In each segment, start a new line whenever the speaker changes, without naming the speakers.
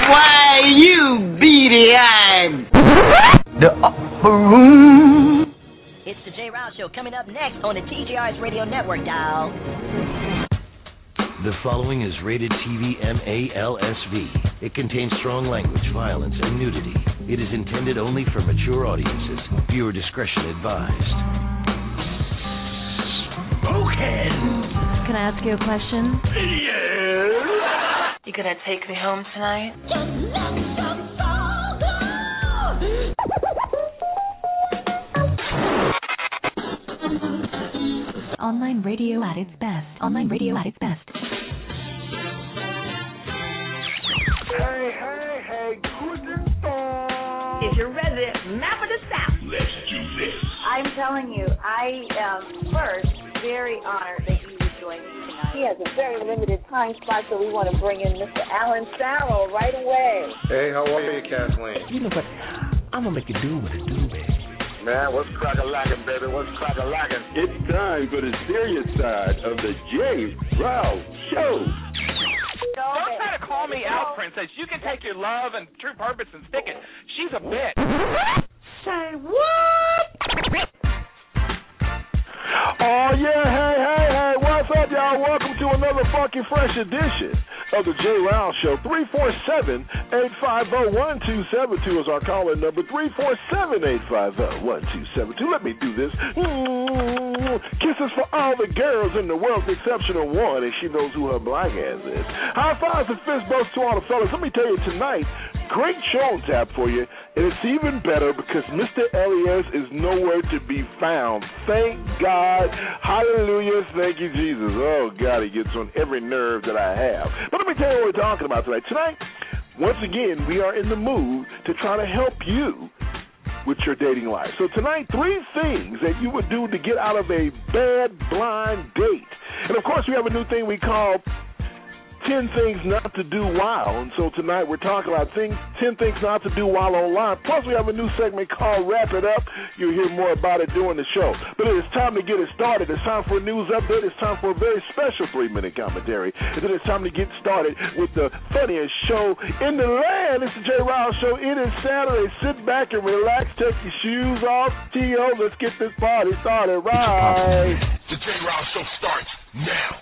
Why, you beady-eyed. The upper room.
It's the Jay Rouse Show coming up next on the TGR's Radio Network, dial.
The following is rated TV MALSV. It contains strong language, violence, and nudity. It is intended only for mature audiences. Viewer discretion advised. Spoken!
Can I ask you a question?
Yes!
You gonna take me home tonight? Online radio at its best. Online radio at its best.
Hey, Guten Tag.
Is your resident map of the South?
Let's do this.
I'm telling you, I am first very honored that you would join me tonight. He has a very limited time slot, so we want to bring in Mr. Alan Farrell right away.
Hey, how are you, Kathleen?
You know what? I'm going to make you do what it do, baby.
Man, what's crack-a-lackin', baby? What's crack-a-lackin'?
It's time for the serious side of the Jay Rouse Show.
Don't try to call me out, princess. You can take your love and true purpose and stick it. She's a bitch.
Say what?
Oh, yeah, hey, what's up, y'all? Welcome to another fucking fresh edition of the Jay Rouse Show. 347-850-1272 is our calling number. 347-850-1272. Let me do this. Kisses for all the girls in the world, the exceptional one, and she knows who her black ass is. High fives and fist bumps to all the fellas. Let me tell you tonight, great show on tap for you, and it's even better because Mr. Elias is nowhere to be found. Thank God. Hallelujah. Thank you, Jesus. Oh, God, he gets on every nerve that I have. But let me tell you what we're talking about tonight. Tonight, once again, we are in the mood to try to help you with your dating life. So tonight, 3 things that you would do to get out of a bad blind date. And, of course, we have a new thing we call 10 things not to do while. And so tonight we're talking about 10 things not to do while online. Plus we have a new segment called Wrap It Up. You'll hear more about it during the show. But it is time to get it started. It's time for a news update. It's time for a very special 3-minute commentary. And then it's time to get started with the funniest show in the land. It's the Jay Rouse Show. It is Saturday. Sit back and relax. Take your shoes off. T.O., let's get this party started right.
The Jay Rouse Show starts now.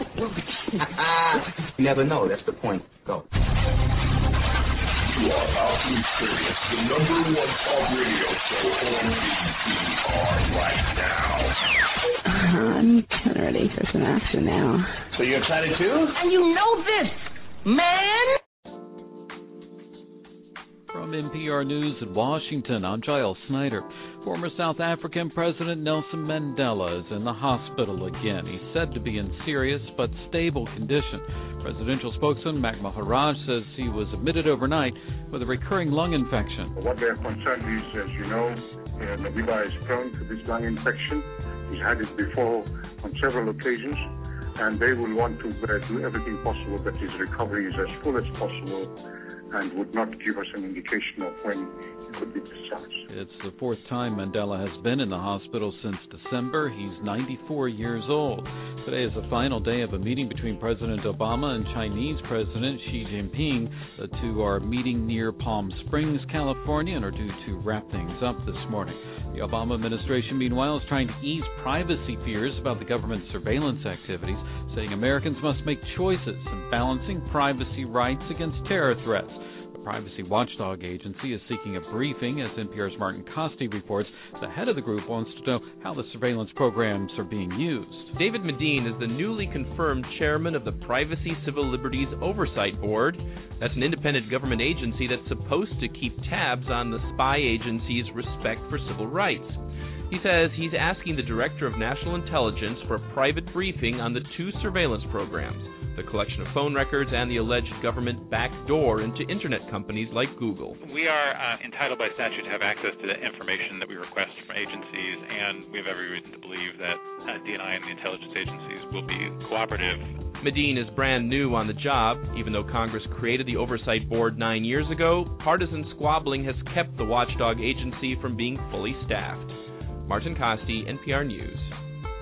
You never know. That's the point. Go.
You are Outly Serious, the #1 talk radio show on VCR right now.
I'm kind of ready for some action now.
So you're excited too?
And you know this, man.
From NPR News in Washington, I'm Giles Snyder. Former South African President Nelson Mandela is in the hospital again. He's said to be in serious but stable condition. Presidential spokesman Mac Maharaj says he was admitted overnight with a recurring lung infection.
What they're concerned is, as you know, Nabiba is prone to this lung infection. He's had it before on several occasions, and they will want to do everything possible that his recovery is as full as possible and would not give us an indication of when he could be discharged.
It's the 4th time Mandela has been in the hospital since December. He's 94 years old. Today is the final day of a meeting between President Obama and Chinese President Xi Jinping. The two are meeting near Palm Springs, California, and are due to wrap things up this morning. The Obama administration, meanwhile, is trying to ease privacy fears about the government's surveillance activities, saying Americans must make choices in balancing privacy rights against terror threats. The Privacy Watchdog Agency is seeking a briefing. As NPR's Martin Costi reports, the head of the group wants to know how the surveillance programs are being used.
David Medine is the newly confirmed chairman of the Privacy Civil Liberties Oversight Board. That's an independent government agency that's supposed to keep tabs on the spy agency's respect for civil rights. He says he's asking the Director of National Intelligence for a private briefing on the 2 surveillance programs, the collection of phone records and the alleged government backdoor into Internet companies like Google.
We are entitled by statute to have access to the information that we request from agencies, and we have every reason to believe that DNI and the intelligence agencies will be cooperative.
Medine is brand new on the job. Even though Congress created the Oversight Board 9 years ago, partisan squabbling has kept the watchdog agency from being fully staffed. Martin Costi, NPR News,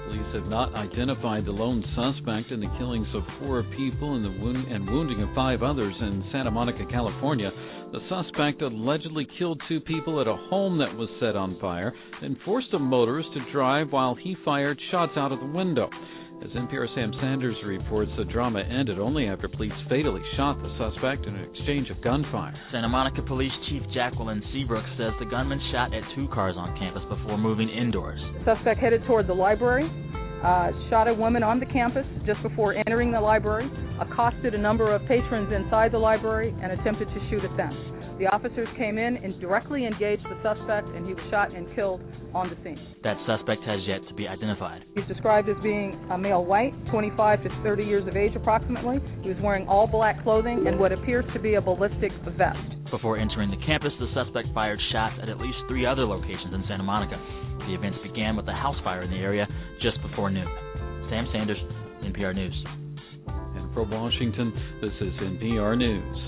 Police have not identified the lone suspect in the killings of 4 people and wounding of 5 others in Santa Monica, California. The suspect allegedly killed 2 people at a home that was set on fire and forced a motorist to drive while he fired shots out of the window. As NPR Sam Sanders reports, the drama ended only after police fatally shot the suspect in an exchange of gunfire.
Santa Monica Police Chief Jacqueline Seabrook says the gunman shot at 2 cars on campus before moving indoors.
The suspect headed toward the library, shot a woman on the campus just before entering the library, accosted a number of patrons inside the library, and attempted to shoot at them. The officers came in and directly engaged the suspect, and he was shot and killed on the scene.
That suspect has yet to be identified.
He's described as being a male white, 25 to 30 years of age approximately. He was wearing all black clothing and what appears to be a ballistic vest.
Before entering the campus, the suspect fired shots at least 3 other locations in Santa Monica. The events began with a house fire in the area just before noon. Sam Sanders, NPR News.
And from Washington, this is NPR News.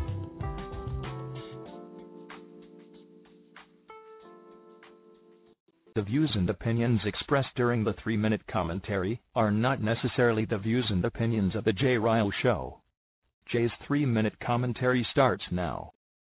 The views and opinions expressed during the 3-minute commentary are not necessarily the views and opinions of The Jay Ryle Show. Jay's 3-minute commentary starts now.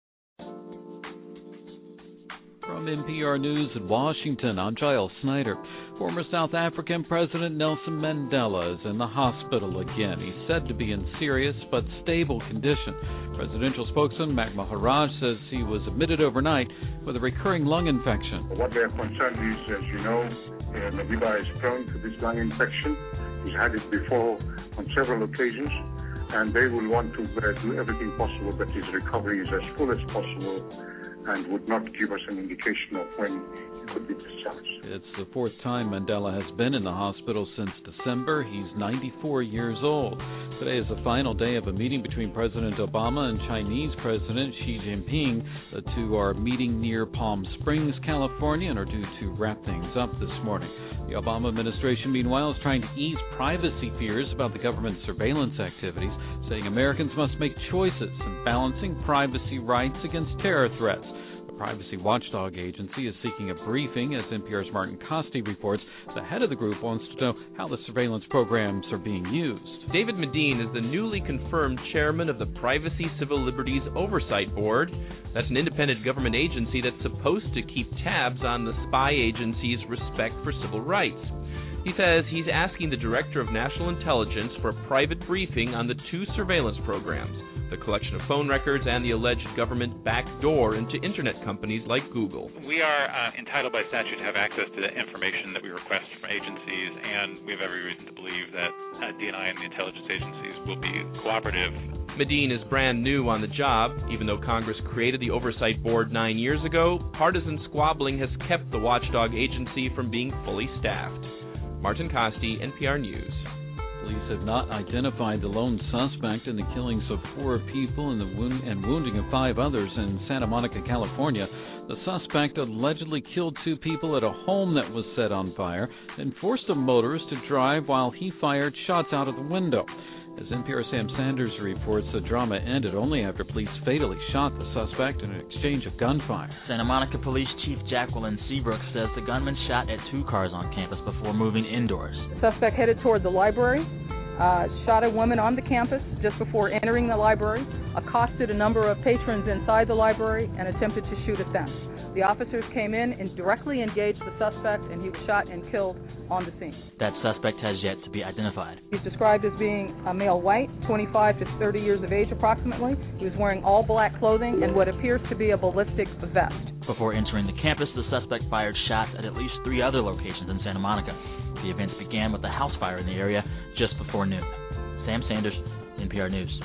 From NPR News in Washington, I'm Giles Snyder. Former South African President Nelson Mandela is in the hospital again. He's said to be in serious but stable condition. Presidential spokesman Mac Maharaj says he was admitted overnight with a recurring lung infection.
What they are concerned is, as you know, Madiba is prone to this lung infection. He's had it before on several occasions, and they will want to do everything possible that his recovery is as full as possible and would not give us an indication of when he could be discharged.
It's the 4th time Mandela has been in the hospital since December. He's 94 years old. Today is the final day of a meeting between President Obama and Chinese President Xi Jinping. The two are meeting near Palm Springs, California, and are due to wrap things up this morning. The Obama administration, meanwhile, is trying to ease privacy fears about the government's surveillance activities, saying Americans must make choices in balancing privacy rights against terror threats. The Privacy Watchdog Agency is seeking a briefing. As NPR's Martin Costi reports, the head of the group wants to know how the surveillance programs are being used.
David Medine is the newly confirmed chairman of the Privacy Civil Liberties Oversight Board. That's an independent government agency that's supposed to keep tabs on the spy agency's respect for civil rights. He says he's asking the Director of National Intelligence for a private briefing on the 2 surveillance programs, the collection of phone records and the alleged government backdoor into internet companies like Google.
We are entitled by statute to have access to the information that we request from agencies, and we have every reason to believe that DNI and the intelligence agencies will be cooperative.
Medine is brand new on the job. Even though Congress created the Oversight Board 9 years ago, partisan squabbling has kept the watchdog agency from being fully staffed. Martin Costi, NPR News.
Police have not identified the lone suspect in the killings of 4 people and wounding of 5 others in Santa Monica, California. The suspect allegedly killed 2 people at a home that was set on fire and forced a motorist to drive while he fired shots out of the window. As NPR Sam Sanders reports, the drama ended only after police fatally shot the suspect in an exchange of gunfire.
Santa Monica Police Chief Jacqueline Seabrook says the gunman shot at 2 cars on campus before moving indoors.
The suspect headed toward the library, shot a woman on the campus just before entering the library, accosted a number of patrons inside the library, and attempted to shoot at them. The officers came in and directly engaged the suspect, and he was shot and killed on the scene.
That suspect has yet to be identified.
He's described as being a male white, 25 to 30 years of age approximately. He was wearing all black clothing and what appears to be a ballistic vest.
Before entering the campus, the suspect fired shots at least 3 other locations in Santa Monica. The events began with a house fire in the area just before noon. Sam Sanders, NPR News.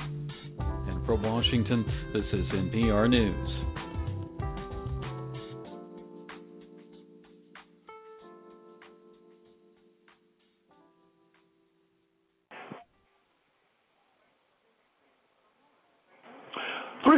And from Washington, this is NPR News.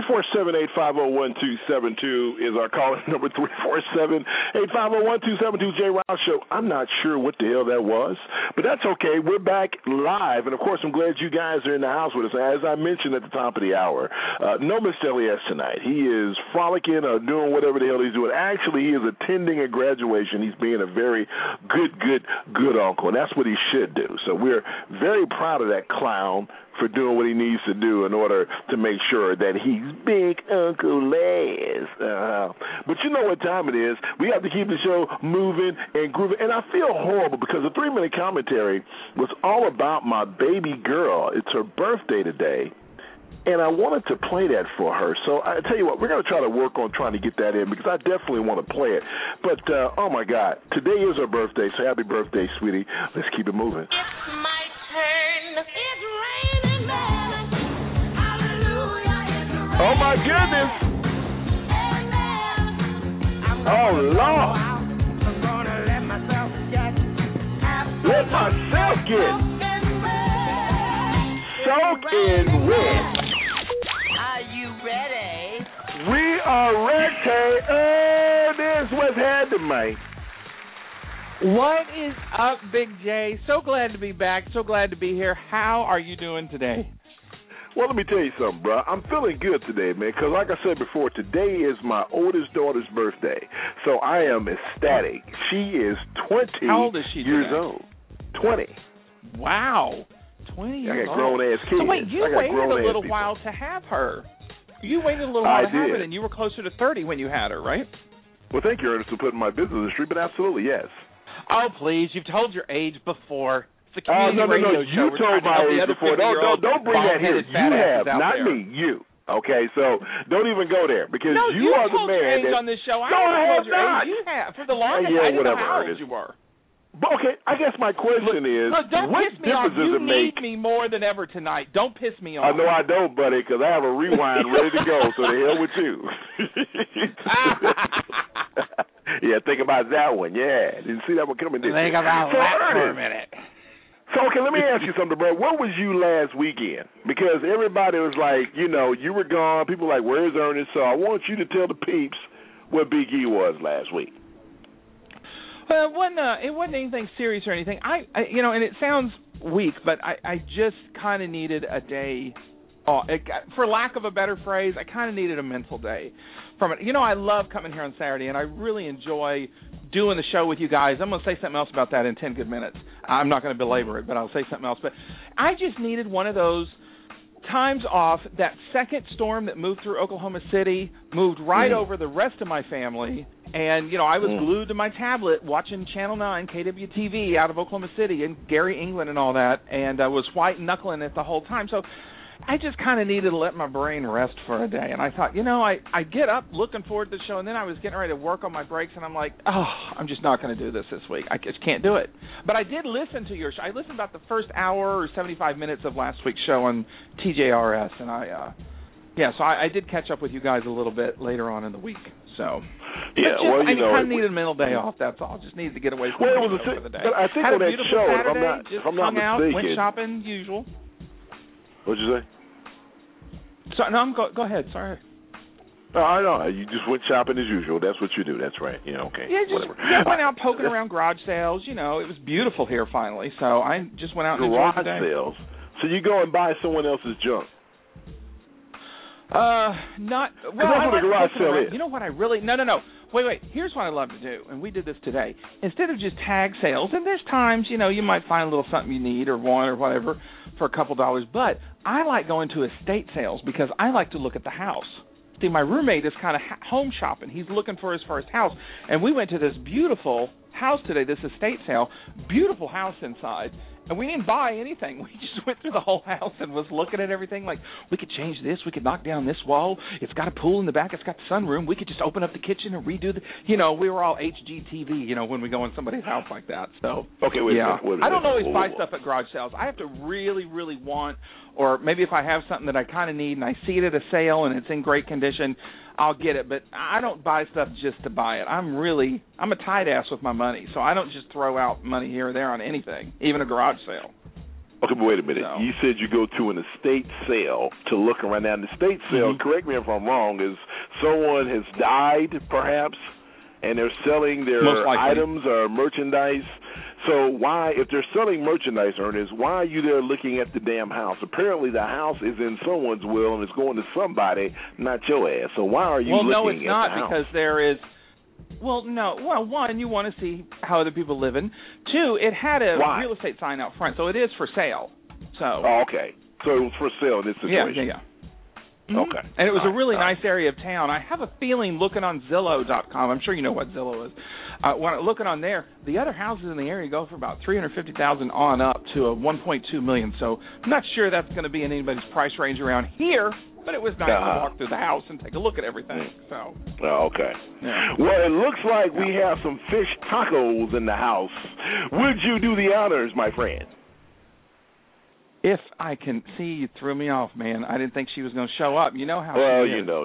347-850-1272 is our calling number, 347-850-1272, Jay Riles Show. I'm not sure what the hell that was, but that's okay. We're back live, and, of course, I'm glad you guys are in the house with us. As I mentioned at the top of the hour, no Mr. Elias tonight. He is frolicking or doing whatever the hell he's doing. Actually, he is attending a graduation. He's being a very good uncle, and that's what he should do. So we're very proud of that clown for doing what he needs to do in order to make sure that he's Big Uncle Les. But you know what time it is. We have to keep the show moving and grooving. And I feel horrible because the 3-minute commentary was all about my baby girl. It's her birthday today. And I wanted to play that for her. So I tell you what, we're going to try to work on trying to get that in because I definitely want to play it. But, oh, my God, today is her birthday, so happy birthday, sweetie. Let's keep it moving.
It's my turn. It's raining men. Hallelujah.
Oh, my goodness. Oh, Lord.
I'm going to let myself get.
Let myself get. Soak in wet.
Are you ready?
We are ready. Oh, this was happening, mate.
What is up, Big J? So glad to be back. So glad to be here. How are you doing today?
Well, let me tell you something, bro. I'm feeling good today, man, because like I said before, today is my oldest daughter's birthday. So I am ecstatic. She is 20
How old is she
years
today?
old. 20.
Wow. 20 years old.
I got grown-ass kids.
So wait, you waited a little while to have her. You waited a little while to have her, then you were closer to 30 when you had her, right?
Well, thank you, Ernest, for putting my business in the street, but absolutely, yes.
Oh, please. You've told your age before. It's a
no.
radio show.
You told my age before. Don't bring that here. You have, not me. You. Okay, so don't even go there because you are the man that.
On this show.
No, I have not.
You have for the longest.
Yeah,
I didn't know
whatever,
how old
Ernest.
you were.
But okay, I guess my question is,
don't
what
piss me off.
difference does it make?
You need me more than ever tonight. Don't piss me off.
No, I don't, buddy, because I have a rewind ready to go. So the hell with you. Yeah, think about that one. Yeah, didn't see that one coming.
Think about that for a minute.
So, okay, let me ask you something, bro. Where was you last weekend? Because everybody was like, you were gone. People were like, where's Ernest? So I want you to tell the peeps where Big E was last week.
Well, it wasn't anything serious or anything. I and it sounds weak, but I just kind of needed a day off. For lack of a better phrase, I kind of needed a mental day from it. I love coming here on Saturday, and I really enjoy doing the show with you guys. I'm going to say something else about that in 10 good minutes. I'm not going to belabor it, but I'll say something else. But I just needed one of those times off. That second storm that moved through Oklahoma City moved right over the rest of my family. And, I was glued to my tablet watching Channel 9, KWTV out of Oklahoma City and Gary England and all that. And I was white-knuckling it the whole time. So I just kind of needed to let my brain rest for a day. And I thought, I get up looking forward to the show, and then I was getting ready to work on my breaks, and I'm like, I'm just not going to do this week. I just can't do it. But I did listen to your show. I listened about the first hour or 75 minutes of last week's show on TJRS, and so I did catch up with you guys a little bit later on in the week. So
yeah,
I kind of needed a mental day off. That's all. Just needed to get away from the show for the day.
But I think
had
on
a
that
beautiful
show,
Saturday,
if I'm not
out,
mistaken,
went shopping, usual.
What'd you say?
So no, go ahead. Sorry.
No, I know. You just went shopping as usual. That's what you do. That's right. Okay.
Yeah,
whatever.
Went out poking around garage sales. It was beautiful here finally. So I just went out and enjoyed the day.
Garage sales. So you go and buy someone else's junk.
Not well.
That's what a garage sale is.
You know what I really? No. Wait. Here's what I love to do, and we did this today. Instead of just tag sales, and there's times you might find a little something you need or want or whatever for a couple dollars, but I like going to estate sales because I like to look at the house. See, my roommate is kind of home shopping. He's looking for his first house, and we went to this beautiful house today, this estate sale, beautiful house inside. And we didn't buy anything. We just went through the whole house and was looking at everything like, we could change this. We could knock down this wall. It's got a pool in the back. It's got the sunroom. We could just open up the kitchen and redo the, we were all HGTV, when we go in somebody's house like that. So,
okay, wait,
I don't always buy stuff at garage sales. I have to really, really want, or maybe if I have something that I kind of need and I see it at a sale and it's in great condition, I'll get it. But I don't buy stuff just to buy it. I'm a tight ass with my money, so I don't just throw out money here or there on anything, even a garage sale.
Okay, but wait a minute.
So.
You said you go to an estate sale to look around. Now, an estate sale, correct me if I'm wrong, is someone has died, perhaps, and they're selling their items or merchandise. So why, if they're selling merchandise, Ernest, why are you there looking at the damn house? Apparently the house is in someone's will and it's going to somebody, not your ass. So why are you looking at the house?
Well, no, it's not, because there is... Well, no. Well, one, you want to see how other people live in. Two, it had a real estate sign out front, so it is for sale. So.
Oh, okay. So it was for sale in this situation.
Yeah. Mm-hmm.
Okay.
And it was a really nice area of town. I have a feeling, looking on Zillow.com, I'm sure you know what Zillow is. When looking on there, the other houses in the area go for about $350,000 on up to a $1.2 million. So I'm not sure that's going to be in anybody's price range around here. But it was nice to walk through the house and take a look at everything. So.
Oh, okay.
Yeah.
Well, it looks like we have some fish tacos in the house. Would you do the honors, my friend?
If I can see, you threw me off, man. I didn't think she was going to show up. You know how
well,
she is.
you know.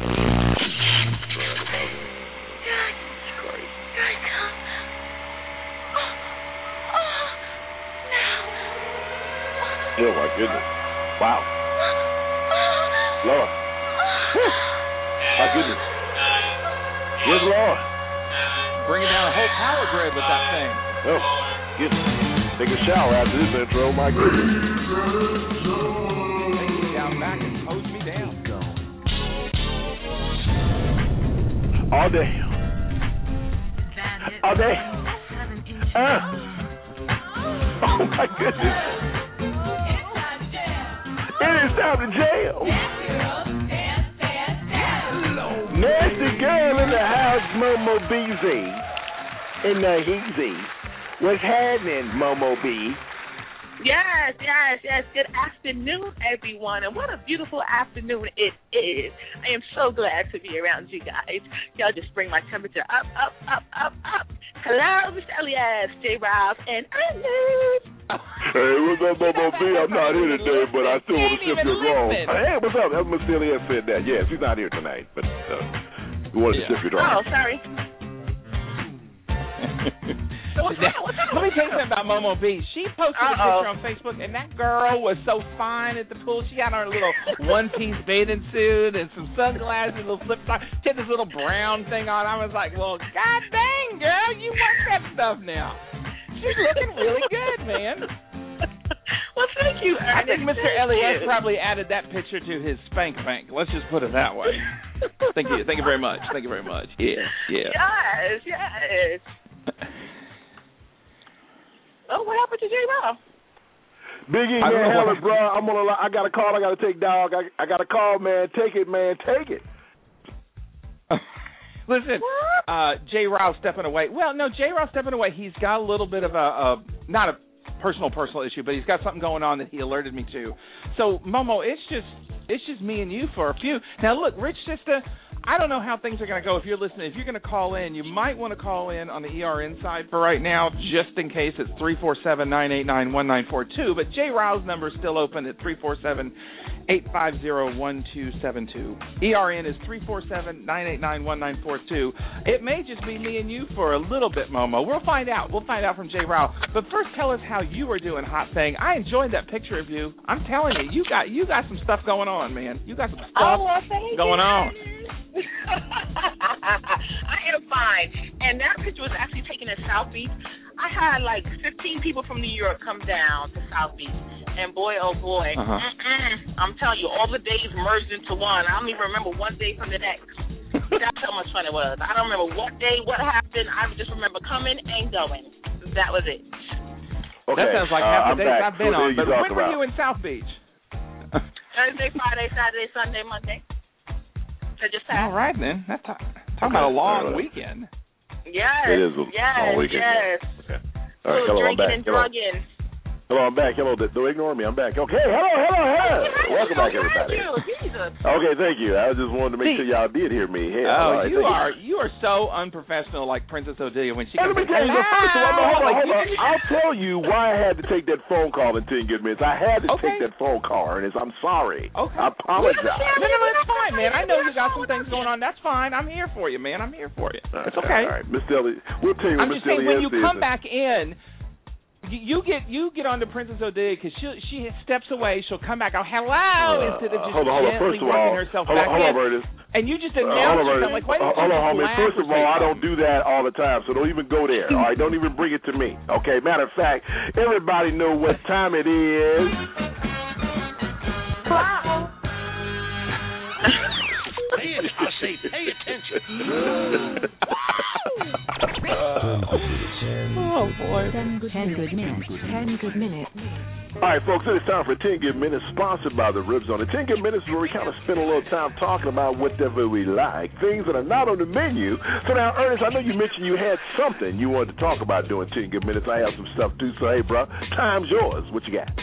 Oh, my goodness. Wow. Lord. Whew. My goodness. Good Lord.
Bringing down a whole power grid with that thing.
Oh, goodness. Take a shower after this intro. My goodness.
Take me down back and hose me down.
All day. All day. Oh, my goodness. It is time to jail. Nasty girl in the house, Momo BZ. In the heezy. What's happening, Momo B?
Yes. Good afternoon, everyone. And what a beautiful afternoon it is. I am so glad to be around you guys. Y'all just bring my temperature up. Hello, Mr. Elias, J. Rob, and Ernest.
Hey, what's up, Momo B? I'm not here today, but I still want to sip your draw. Hey, what's up? Mr. Elias said that. Yes, he's not here tonight, but we wanted to sip your draw.
Oh, sorry.
Let me tell you something about Momo B. She posted a picture on Facebook, and that girl was so fine at the pool. She had on her little one-piece bathing suit and some sunglasses, little flip-flops. She had this little brown thing on. I was like, well, god dang, girl, you want that stuff now. She's looking really good, man.
Well, thank you, Ernest.
I think Mr. Elias probably added that picture to his spank bank. Let's just put it that way. Thank you very much. Yeah. Yes.
Oh, what happened to J-Rob?
Biggie, man, hell it, bro. I got a call I got to take, dog. I got a call, man. Take it, man. Take it.
Listen, J-Rob stepping away. Well, no, J-Rob stepping away. He's got a little bit of not a personal issue, but he's got something going on that he alerted me to. So, Momo, it's just me and you for a few. Now, look, Rich Sister, I don't know how things are going to go. If you're listening, if you're going to call in, you might want to call in on the ERN side for right now, just in case. It's 347-989-1942. But J-Rob's number is still open at 347-850-1272. ERN is 347-989-1942. It may just be me and you for a little bit, Momo. We'll find out. We'll find out from J-Rob. But first, tell us how you are doing, Hot Thing. I enjoyed that picture of you. I'm telling you, you got some stuff going on, man. You got some stuff going on.
I am fine. And that picture was actually taken at South Beach. I had like 15 people from New York come down to South Beach. And boy, oh boy, I'm telling you, all the days merged into one. I don't even remember one day from the next. That's how much fun it was. I don't remember what day, what happened. I just remember coming and going. That was it.
Okay.
That sounds like half the days I've been on. But when were you in South Beach?
Thursday, Friday, Saturday, Sunday, Monday.
All right, then. That's talking about a long weekend.
Yes.
It is a long weekend.
Yes.
Okay. All right, hello, I'm back.
And drugging.
Hello, I'm back. Hello, don't ignore me. I'm back. Okay, hello. Welcome back, everybody.
Jesus.
Okay, thank you. I just wanted to make sure y'all did hear me. Hey,
you are so unprofessional, like Princess Odelia when she.
Let me tell you. First of all, hold on. I'll tell you why I had to take that phone call in 10 good minutes. I had to take that phone call, Ernest. I'm sorry.
Okay.
I apologize.
No, it's fine, man. I know you got some things going on. That's fine. I'm here for you, man. I'm here for you. It's okay.
All right, Miss Deli. We'll tell you what Miss Deli is.
I'm just saying, when you come back in, you get on to Princess Odia because she steps away, she'll come back, hello, instead of just gently working herself back in. And you just announce yourself like, why don't you just
homie.
laugh?
First of all, I don't do that all the time, so don't even go there. All right, don't even bring it to me. Okay, matter of fact, everybody know what time it is.
Pay attention.
Oh boy.
10 good minutes. 10 good minutes.
All right, folks, it is time for 10 Good Minutes, sponsored by the Rib Zone. The 10 Good Minutes is where we kind of spend a little time talking about whatever we like, things that are not on the menu. So now, Ernest, I know you mentioned you had something you wanted to talk about doing 10 Good Minutes. I have some stuff too, so hey, bro, time's yours. What you got?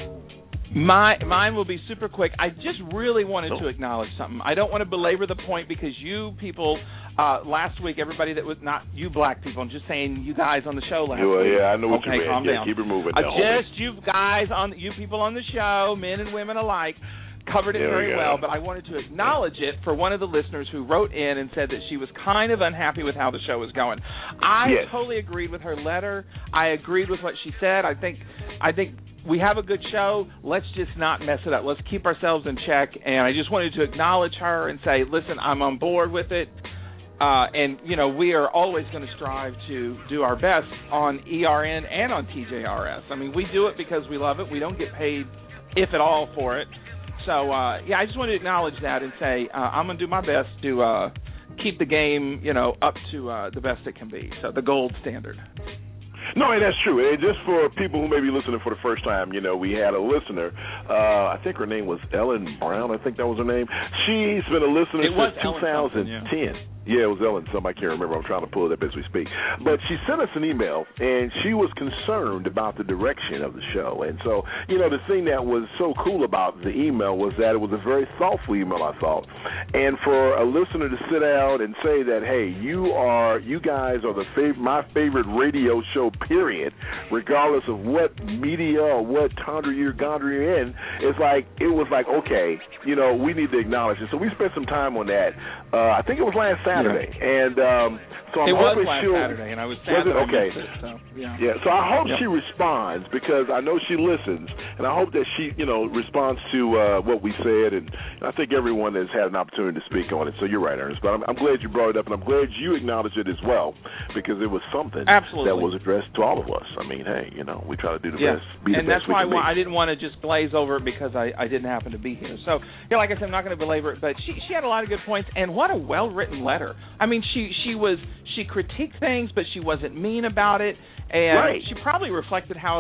Mine will be super quick. I just really wanted to acknowledge something. I don't want to belabor the point because you people last week, everybody that was not you black people, I'm just saying you guys on the show last week.
Yeah, I know what you mean.
Calm down.
Keep it moving.
Just you guys you people on the show, men and women alike, covered it very well. But I wanted to acknowledge it for one of the listeners who wrote in and said that she was kind of unhappy with how the show was going. I totally agreed with her letter. I agreed with what she said. I think we have a good show. Let's just not mess it up. Let's keep ourselves in check. And I just wanted to acknowledge her and say, listen, I'm on board with it. And, we are always going to strive to do our best on ERN and on TJRS. I mean, we do it because we love it. We don't get paid, if at all, for it. So, I just wanted to acknowledge that and say I'm going to do my best to keep the game, up to the best it can be. So the gold standard.
No, and that's true. And just for people who may be listening for the first time, we had a listener. I think her name was Ellen Brown. I think that was her name. She's been a listener since 2010. Yeah, it was Ellen. I can't remember. I'm trying to pull it up as we speak. But she sent us an email, and she was concerned about the direction of the show. And so, the thing that was so cool about the email was that it was a very thoughtful email, I thought. And for a listener to sit down and say that, hey, you guys are my favorite radio show, period, regardless of what media or what genre you're in, it was like, okay, we need to acknowledge it. So we spent some time on that. I think it was last Saturday, and so I'm hoping
Saturday, and I was sad that I missed it. So
so I hope she responds because I know she listens, and I hope that she, responds to what we said, and I think everyone has had an opportunity to speak on it. So you're right, Ernest, but I'm glad you brought it up, and I'm glad you acknowledged it as well because it was something that was addressed to all of us. I mean, hey, we try to do the best, be the
and
best
that's why
we can be.
I didn't want to just glaze over it because I didn't happen to be here. So, like I said, I'm not going to belabor it, but she had a lot of good points, and what a well-written letter. I mean, she critiqued things, but she wasn't mean about it, and she probably reflected how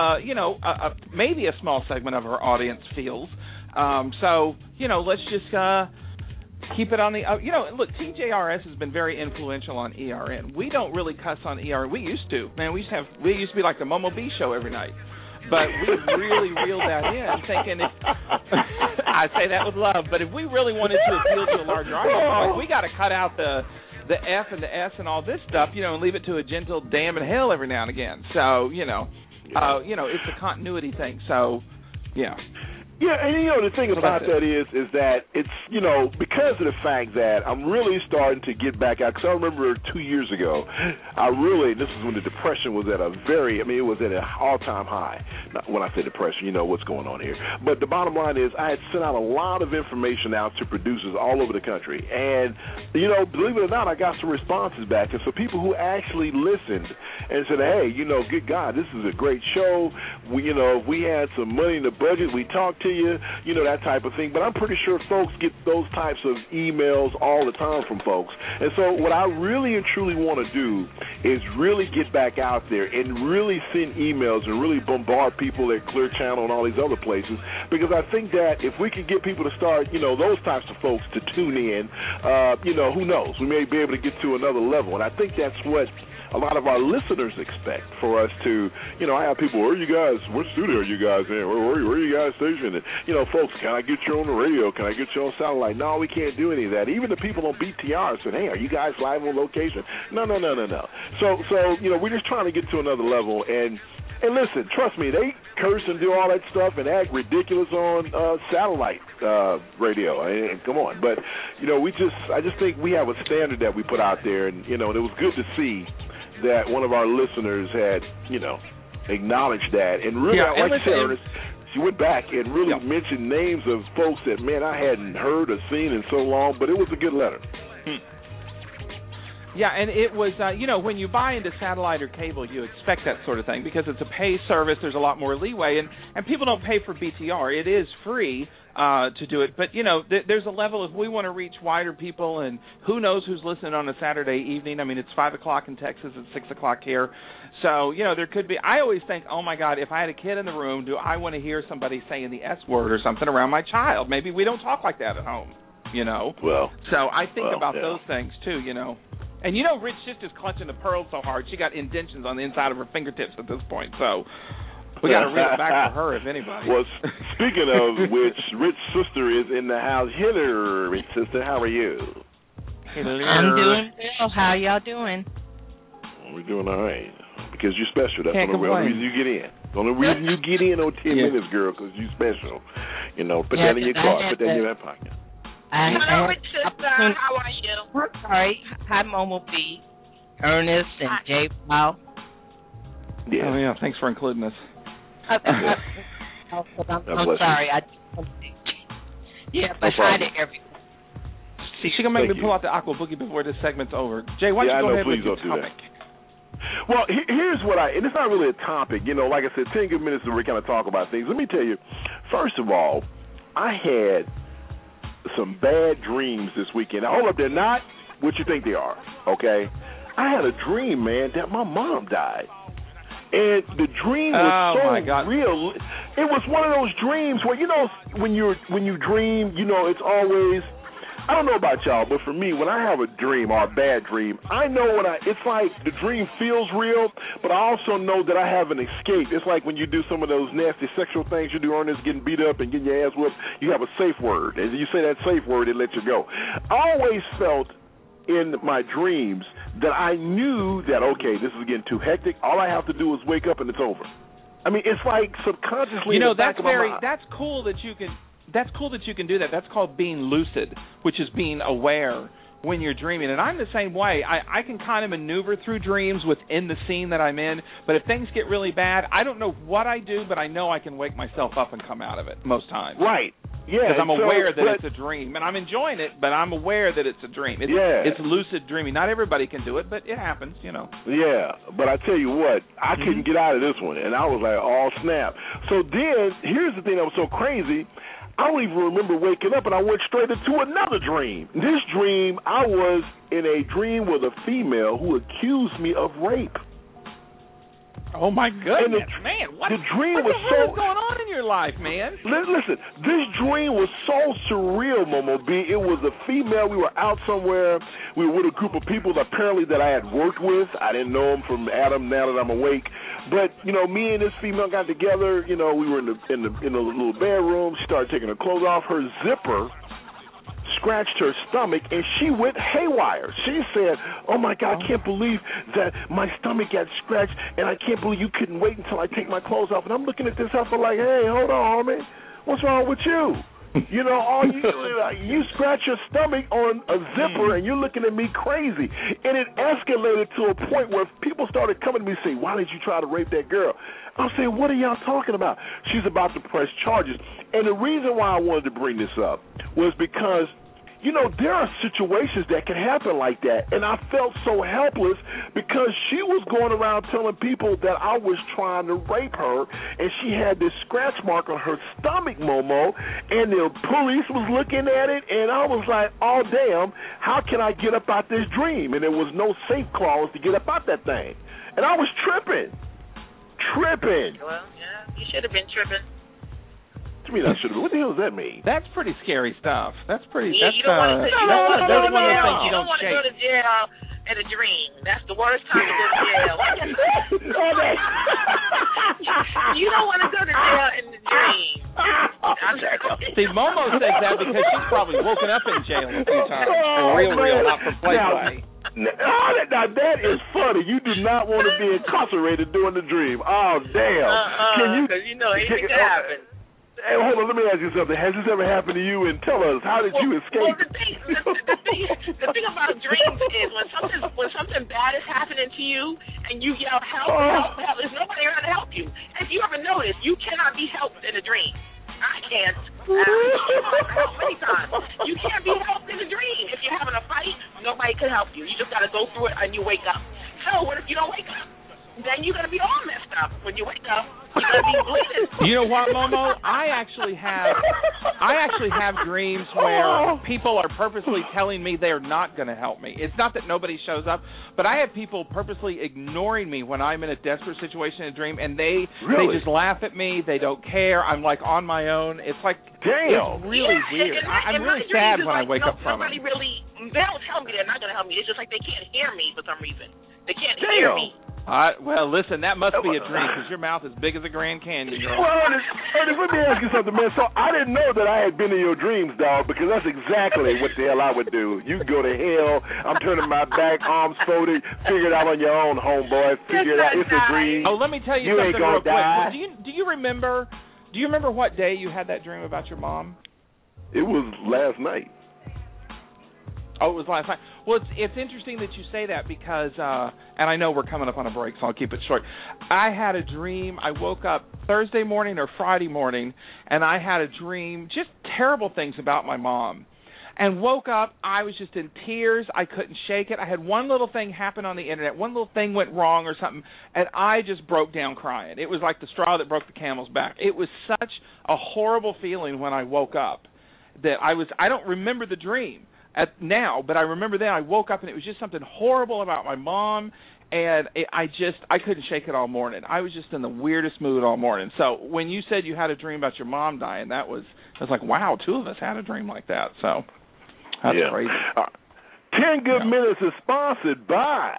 maybe a small segment of her audience feels. So let's just keep it on the. Look, TJRS has been very influential on ERN. We don't really cuss on ERN. We used to. Man, we used to be like the Momo B show every night. But we really reeled that in, thinking I say that with love, but if we really wanted to appeal to a larger audience, we got to cut out the F and the S and all this stuff, and leave it to a gentle damn in hell every now and again. So, it's a continuity thing. So, yeah.
Yeah, and the thing about that is that it's, because of the fact that I'm really starting to get back out, because I remember 2 years ago, this is when the depression was at it was at an all-time high. When I say depression, what's going on here. But the bottom line is I had sent out a lot of information out to producers all over the country. And, believe it or not, I got some responses back. And so people who actually listened and said, hey, good God, this is a great show. If we had some money in the budget, we talked to you, that type of thing. But I'm pretty sure folks get those types of emails all the time from folks. And so what I really and truly want to do is really get back out there and really send emails and really bombard people at Clear Channel and all these other places, because I think that if we could get people to start, those types of folks to tune in, who knows? We may be able to get to another level. And I think that's what a lot of our listeners expect for us to, I have people, what studio are you guys in? Where are you guys stationed? And, folks, can I get you on the radio? Can I get you on satellite? No, we can't do any of that. Even the people on BTR said, hey, are you guys live on location? No. So we're just trying to get to another level. And listen, trust me, they curse and do all that stuff and act ridiculous on satellite radio. Come on. But, I just think we have a standard that we put out there, and, it was good to see that one of our listeners had, acknowledge that. And really,
Yeah,
like you said, Ernest, she went back and really mentioned names of folks that, man, I hadn't heard or seen in so long, but it was a good letter.
Yeah, and it was, when you buy into satellite or cable, you expect that sort of thing because it's a pay service. There's a lot more leeway, and people don't pay for BTR. It is free to do it, but, there's a level of we want to reach wider people, and who knows who's listening on a Saturday evening. I mean, it's 5 o'clock in Texas, it's 6 o'clock here. So, there could be, I always think, oh, my God, if I had a kid in the room, do I want to hear somebody saying the S word or something around my child? Maybe we don't talk like that at home,
Well,
so I think about those things, too, And Rich sister's clutching the pearls so hard, she got indentions on the inside of her fingertips at this point. So we got to reel it back for her, if anybody.
Well, speaking of which, Rich's sister is in the house. Hello, Rich sister. How are you?
Hello. I'm doing well. How y'all doing?
We're doing all right. Because you're special. That's
Can't
the only reason you get in. The only reason you get in on 10 minutes, girl, because you're special. Put that in your car. Put that in your back pocket.
Hello, Rich sister. How are you?
I'm sorry. Hi, Momo B, Ernest, and Jay Powell.
Yeah.
Oh, yeah. Thanks for including us.
I'm sorry. But hi to everyone.
See, she going to make me pull out the Aqua Boogie before this segment's over. Jay, why don't you go ahead with your topic?
Well, here's what and it's not really a topic. Like I said, 10 good minutes to really kind of talk about things. Let me tell you, first of all, I had some bad dreams this weekend. Now, hold up, they're not what you think they are, okay? I had a dream, man, that my mom died. And the dream was real. It was one of those dreams where, when you dream, it's always, I don't know about y'all, but for me, when I have a dream or a bad dream, I know it's like the dream feels real, but I also know that I have an escape. It's like when you do some of those nasty sexual things you do, Ernest, getting beat up and getting your ass whipped, you have a safe word. And you say that safe word, it lets you go. I always felt in my dreams that I knew that, okay, this is getting too hectic. All I have to do is wake up and it's over. I mean, it's like subconsciously in the back of my mind.
That's cool that you can... That's cool that you can do that. That's called being lucid, which is being aware when you're dreaming. And I'm the same way. I can kind of maneuver through dreams within the scene that I'm in, but if things get really bad, I don't know what I do, but I know I can wake myself up and come out of it most times.
Right. Yeah.
Because I'm aware that it's a dream. And I'm enjoying it, but I'm aware that it's a dream. It's lucid dreaming. Not everybody can do it, but it happens,
Yeah, but I tell you what, I couldn't get out of this one, and I was like, oh, snap. So then, here's the thing that was so crazy. I don't even remember waking up, and I went straight into another dream. This dream, I was in a dream with a female who accused me of rape.
Oh, my goodness, man. What the hell is going on in your life, man?
Listen, this dream was so surreal, Momo B. It was a female. We were out somewhere. We were with a group of people apparently that I had worked with. I didn't know them from Adam now that I'm awake. But, me and this female got together. We were in the little bedroom. She started taking her clothes off. Her zipper scratched her stomach, and she went haywire. She said, oh, my God, I can't believe that my stomach got scratched, and I can't believe you couldn't wait until I take my clothes off. And I'm looking at this heifer like, hey, hold on, homie. What's wrong with you? You scratch your stomach on a zipper, and you're looking at me crazy. And it escalated to a point where people started coming to me saying, why did you try to rape that girl? I'm saying, what are y'all talking about? She's about to press charges. And the reason why I wanted to bring this up was because, there are situations that can happen like that. And I felt so helpless because she was going around telling people that I was trying to rape her, and she had this scratch mark on her stomach, Momo, and the police was looking at it, and I was like, oh, damn, how can I get up out this dream? And there was no safe clause to get up out that thing. And I was tripping.
Well, yeah, you should have been tripping.
To me, that should have. What the hell does that mean?
That's pretty scary stuff. That's pretty.
Yeah, you don't want to go to jail in a dream. That's the worst time to go to jail. You don't want to go to jail in the dream.
See, Momo says that because she's probably woken up in jail a few times. Real, not for play.
Now that is funny. You do not want to be incarcerated during the dream. Oh, damn.
Because anything could happen.
Hey, hold on, let me ask you something. Has this ever happened to you? And tell us, how did you escape?
Well, the thing about dreams is when something bad is happening to you and you yell help, there's nobody around to help you. If you ever notice, you cannot be helped in a dream. I can't. Help many times. You can't be helped in a dream. If you're having a fight, nobody can help you. You just got to go through it and you wake up. So what if you don't wake up? Then you're going to be all messed up. When you wake up, you're going to be bleeding.
You know what, Momo? I actually have dreams where people are purposely telling me they're not going to help me. It's not that nobody shows up, but I have people purposely ignoring me when I'm in a desperate situation in a dream, and they just laugh at me. They don't care. I'm like on my own. It's like,
damn.
It's really weird. I'm really sad when I wake up from it.
They don't tell me they're not going to help me. It's just like they can't hear me for some reason. They can't hear me.
Well, listen, that must be a dream because your mouth is big as a Grand Canyon.
Well, Ernest, let me ask you something, man. So I didn't know that I had been in your dreams, dog, because that's exactly what the hell I would do. You go to hell. I'm turning my back, arms folded. Figure it out on your own, homeboy. Figure it out. It's a dream.
Oh, let me tell you something real quick. Do you remember what day you had that dream about your mom?
It was last night.
Oh, it was last night. Well, it's interesting that you say that because, and I know we're coming up on a break, so I'll keep it short. I had a dream. I woke up Thursday morning or Friday morning, and I had a dream, just terrible things about my mom. And woke up, I was just in tears. I couldn't shake it. I had one little thing happen on the internet. One little thing went wrong or something, and I just broke down crying. It was like the straw that broke the camel's back. It was such a horrible feeling when I woke up that I don't remember the dream now, but I remember then I woke up and it was just something horrible about my mom, and I couldn't shake it all morning. I was just in the weirdest mood all morning. So when you said you had a dream about your mom dying, I was like, wow, two of us had a dream like that. So that's crazy.
10 Good Minutes is sponsored by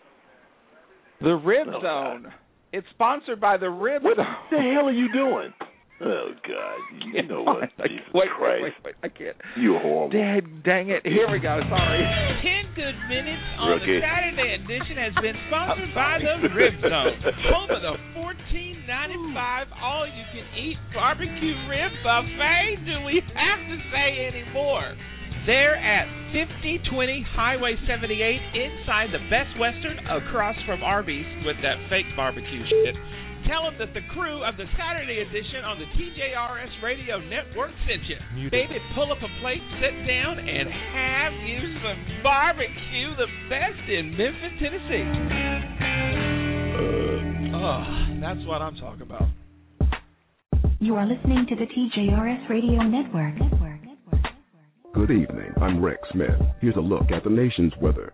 the Rib Zone. It's sponsored by the Rib Zone.
What the hell are you doing? Oh, God. You know what?
Wait, I can't.
You're horrible.
Dang it. Here we go. Sorry.
10 Good Minutes on the Saturday edition has been sponsored by the Rib Zone, home of the $14.95 all-you-can-eat barbecue rib buffet. Do we have to say any more? They're at 5020 Highway 78 inside the Best Western across from Arby's with that fake barbecue shit. Tell them that the crew of the Saturday edition on the TJRS Radio Network sent you. Baby, pull up a plate, sit down, and have you some barbecue, the best in Memphis, Tennessee. That's what I'm talking about.
You are listening to the TJRS Radio Network.
Good evening. I'm Rex Smith. Here's a look at the nation's weather.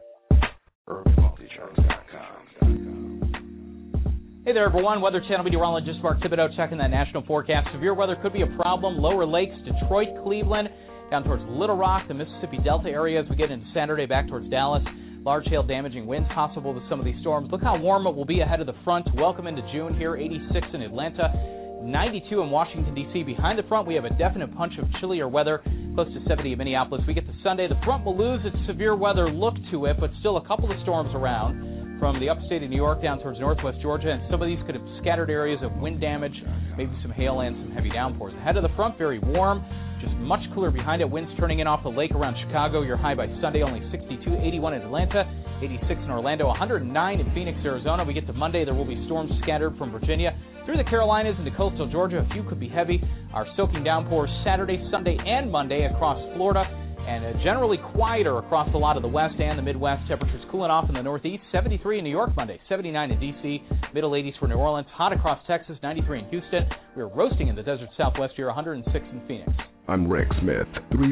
Hey there, everyone. Weather Channel meteorologist Mark Thibodeau checking that national forecast. Severe weather could be a problem. Lower Lakes, Detroit, Cleveland, down towards Little Rock, the Mississippi Delta area as we get into Saturday back towards Dallas. Large hail damaging winds possible with some of these storms. Look how warm it will be ahead of the front. Welcome into June here. 86 in Atlanta, 92 in Washington, D.C. Behind the front, we have a definite punch of chillier weather, close to 70 in Minneapolis. We get to Sunday. The front will lose its severe weather look to it, but still a couple of storms around from the upstate of New York down towards northwest Georgia, and some of these could have scattered areas of wind damage, maybe some hail and some heavy downpours. Ahead of the front, very warm, just much cooler behind it. Winds turning in off the lake around Chicago. Your high by Sunday, only 62, 81 in Atlanta, 86 in Orlando, 109 in Phoenix, Arizona. We get to Monday, there will be storms scattered from Virginia through the Carolinas into coastal Georgia. A few could be heavy. Our soaking downpours Saturday, Sunday, and Monday across Florida, and generally quieter across a lot of the west and the Midwest. Temperatures cooling off in the northeast. 73 in New York Monday, 79 in D.C., middle 80s for New Orleans, hot across Texas, 93 in Houston. We're roasting in the desert southwest here, 106 in Phoenix.
I'm Rex Smith.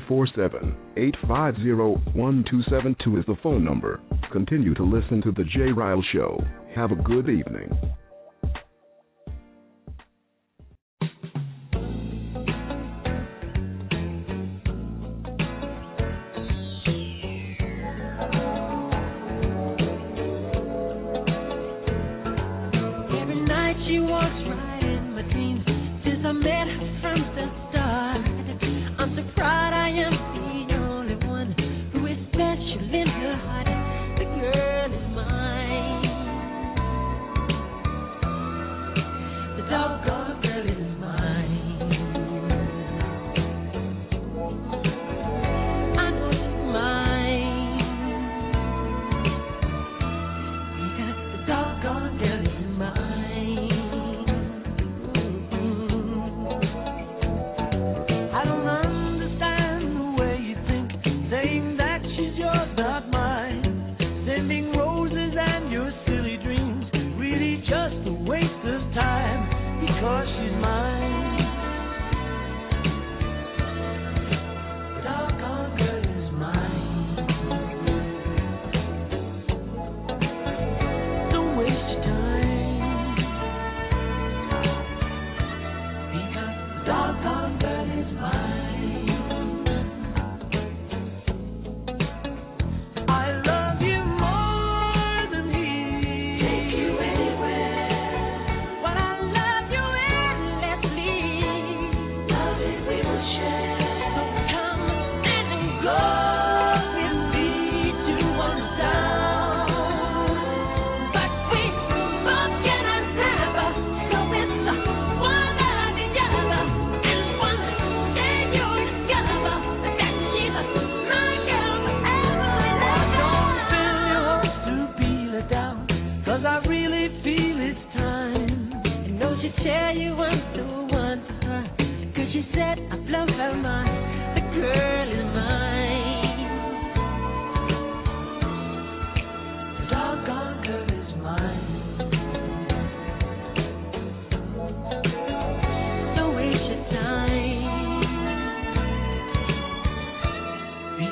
347-850-1272 is the phone number. Continue to listen to The Jay Ryle Show. Have a good evening.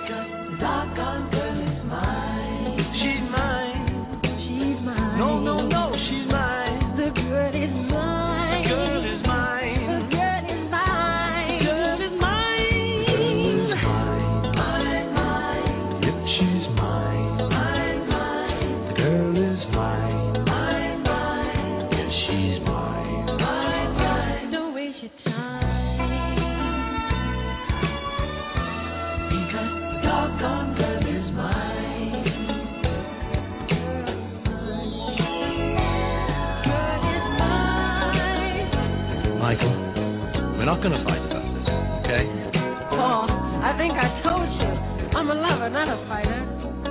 Because the doggone girl is mine. She's mine. She's mine. No, no, no, she's mine. The girl is mine. Girl is mine. The girl is mine. Girl is mine. Girl is mine. Mine, mine. Yep, she's mine. Mine, mine. The girl is mine. Mine, mine. Yes, she's mine. Mine, mine. Don't waste your time. Because the doggone girl is mine. Girl is mine.
Michael, we're not going to fight about this, okay?
Paul, I think I told you. I'm a lover, not a fighter.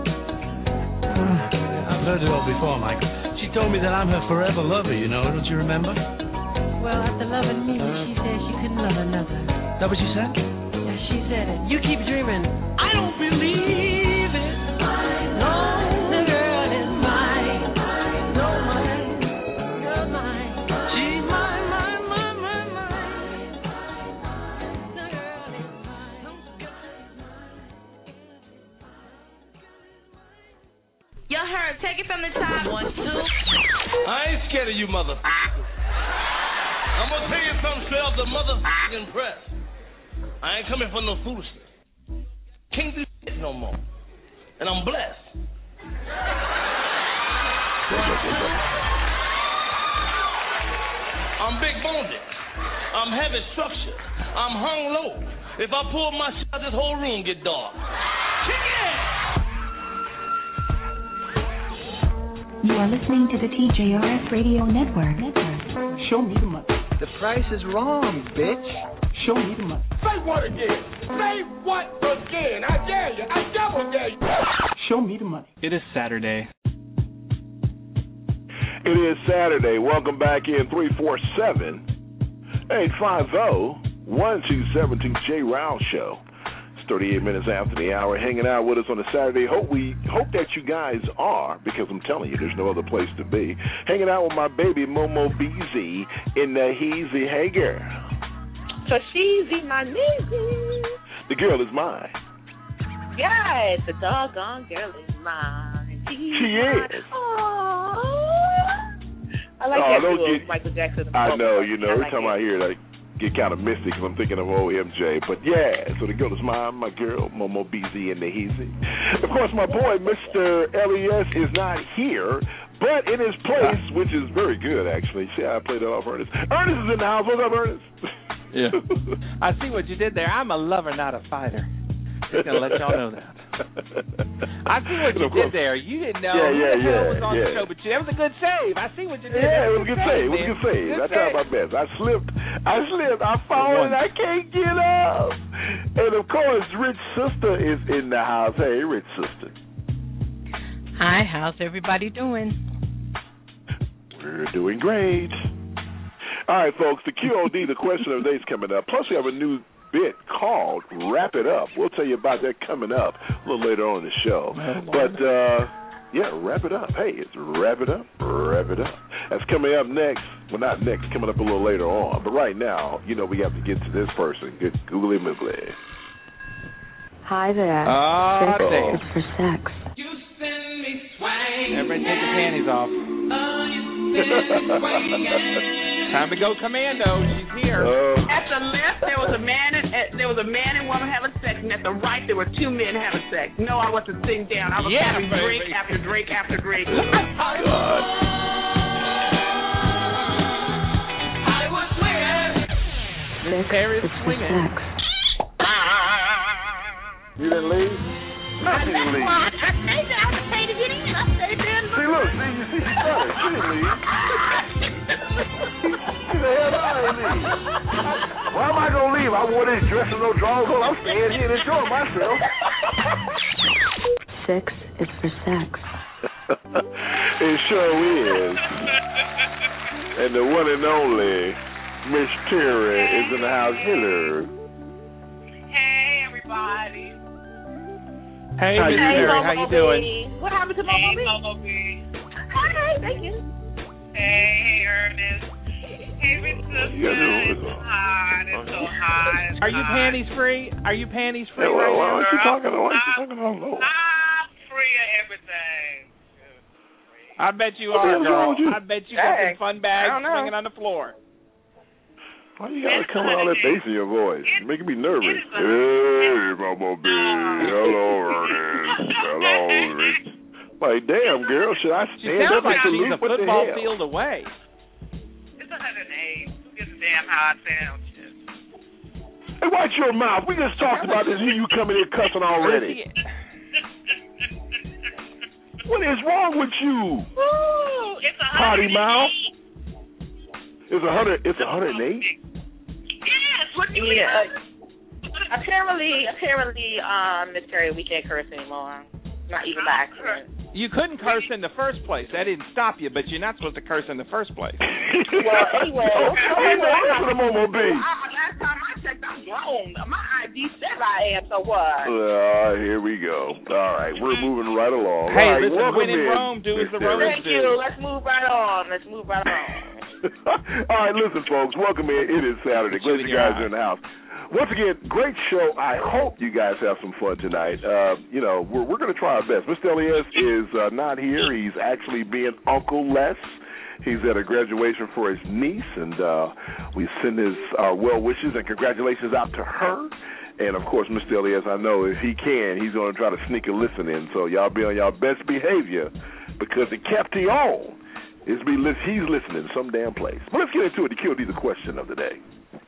I've heard it all before, Michael. She told me that I'm her forever lover, you know, don't you remember?
Well, after loving me, she said she couldn't love another.
Is that what she said?
Yeah, she said it. You keep dreaming. I don't believe it. No, the girl is mine. No, mine. Girl, mine. She's mine, mine, mine, mine, mine. The girl is mine.
Y'all heard, take it from the top. 1, 2.
I ain't scared of you, mother. I'm gonna tell you something straight off the motherfucking press. I ain't coming for no foolishness. Can't do shit no more. And I'm blessed. I'm big boned. I'm heavy structure. I'm hung low. If I pull my shot, this whole room get dark.
You are listening to the TJRS Radio Network.
Show me the money. The price is wrong, bitch. Show me the money.
Say what again? Say what again? I dare you. I double dare you.
Show me the money.
It is Saturday.
It is Saturday. Welcome back in 347-850-1272 J. Ryle Show. It's 38 minutes after the hour. Hanging out with us on a Saturday. We hope that you guys are, because I'm telling you, there's no other place to be. Hanging out with my baby Momo BZ in the Heezy. Hey, girl.
So she's my nigga.
The girl is mine.
Yes, the doggone girl is mine.
She is.
Aww. I like that little Michael Jackson.
I know, you know. Every
like
time I hear it, I get kind of misty because I'm thinking of OMJ. But yeah, so the girl is mine, my girl, Momo BZ and the Heezy. Of course, my boy, Mr. LES, is not here, but in his place, which is very good, actually. See how I played that off Ernest? Ernest is in the house. What's up, Ernest?
Yeah. I see what you did there. I'm a lover, not a fighter. Just going to let y'all know that. I see what you did there. You didn't know who the hell was on the show, but that was a good save. I see what you did there.
Yeah, it was a good save. It was a good save. I tried my best. I slipped. I fallen, and I can't get up. And, of course, Rich Sister is in the house. Hey, Rich Sister.
Hi, how's everybody doing?
We're doing great. All right, folks, the QOD, the question of the day is coming up. Plus, we have a new bit called Wrap It Up. We'll tell you about that coming up a little later on in the show. But, yeah, wrap it up. Hey, it's Wrap It Up, Wrap It Up. That's coming up next. Well, not next, coming up a little later on. But right now, you know, we have to get to this person. Good googly moogly.
Hi there.
Sex
is for sex.
You send me swang.
Everybody take your panties off. Time to go commando. She's here.
At the left, there was a man and woman having sex, and at the right, there were two men having sex. No, I wasn't sitting down. I was having drink after drink after drink.
Hollywood swingers.
Miss Paris swinging.
You didn't leave? No, she didn't leave.
I stayed there. I was paid to get in. I stayed there.
See, look, you see, she started. She didn't leave. Get the hell out of here. Why am I going to leave? I wore this dress with no drawers on. I'm staying here and enjoying myself.
Sex is for sex.
It sure is. And the one and only Miss Terry is in the house. Hello.
Hey, everybody.
Hey, Miss Terry, how you doing?
What happened to Momo B?
Momo B.
Hey, thank you.
Hey, Ernest.
Hey, Mr. It's hot. It's so hot.
Are you panties free? Are you panties free?
Hey,
right
why
now?
aren't you talking? Why aren't you talking on low?
I'm free of everything.
I bet you
What the
are,
hell's wrong
girl.
with you?
I bet you got some fun bags swinging on the floor.
Why you gotta come with all that bass in your voice? You're making me nervous. Hey, Mama B. Hello, Ernest. Hello, Rich. Like, damn, girl, should I
She
stand
sounds
up
like
and
she's
salute?
a
What the
football
hell?
field away.
It's 108. Who gives a damn how I sound?
Hey, watch your mouth. We just talked about this. Here you coming in cussing already. What is wrong with you?
Ooh, it's 108.
Potty mouth. It's 100. It's 108.
Yes. What do you Apparently, Miss Terry, we can't curse anymore. Not even by accident.
You couldn't curse in the first place. That didn't stop you, but you're not supposed to curse in the first place.
Well, anyway.
Listen to Momo B.
Last time I checked, I'm grown. My ID says I am, so what?
Here we go. All right, we're moving right along.
Hey,
all right,
listen,
welcome
when in Rome, do as the Romans
Thank
do.
you. Let's move right on.
All right, listen, folks. Welcome in. It is Saturday. Glad you guys are in the house. Once again, great show. I hope you guys have some fun tonight. We're going to try our best. Mr. Elias is not here. He's actually being Uncle Les. He's at a graduation for his niece, and we send his well wishes and congratulations out to her. And, of course, Mr. Elias, I know if he can, he's going to try to sneak a listen in. So y'all be on y'all best behavior because the Captain he's listening some damn place. But let's get into it. The QD, the question of the day.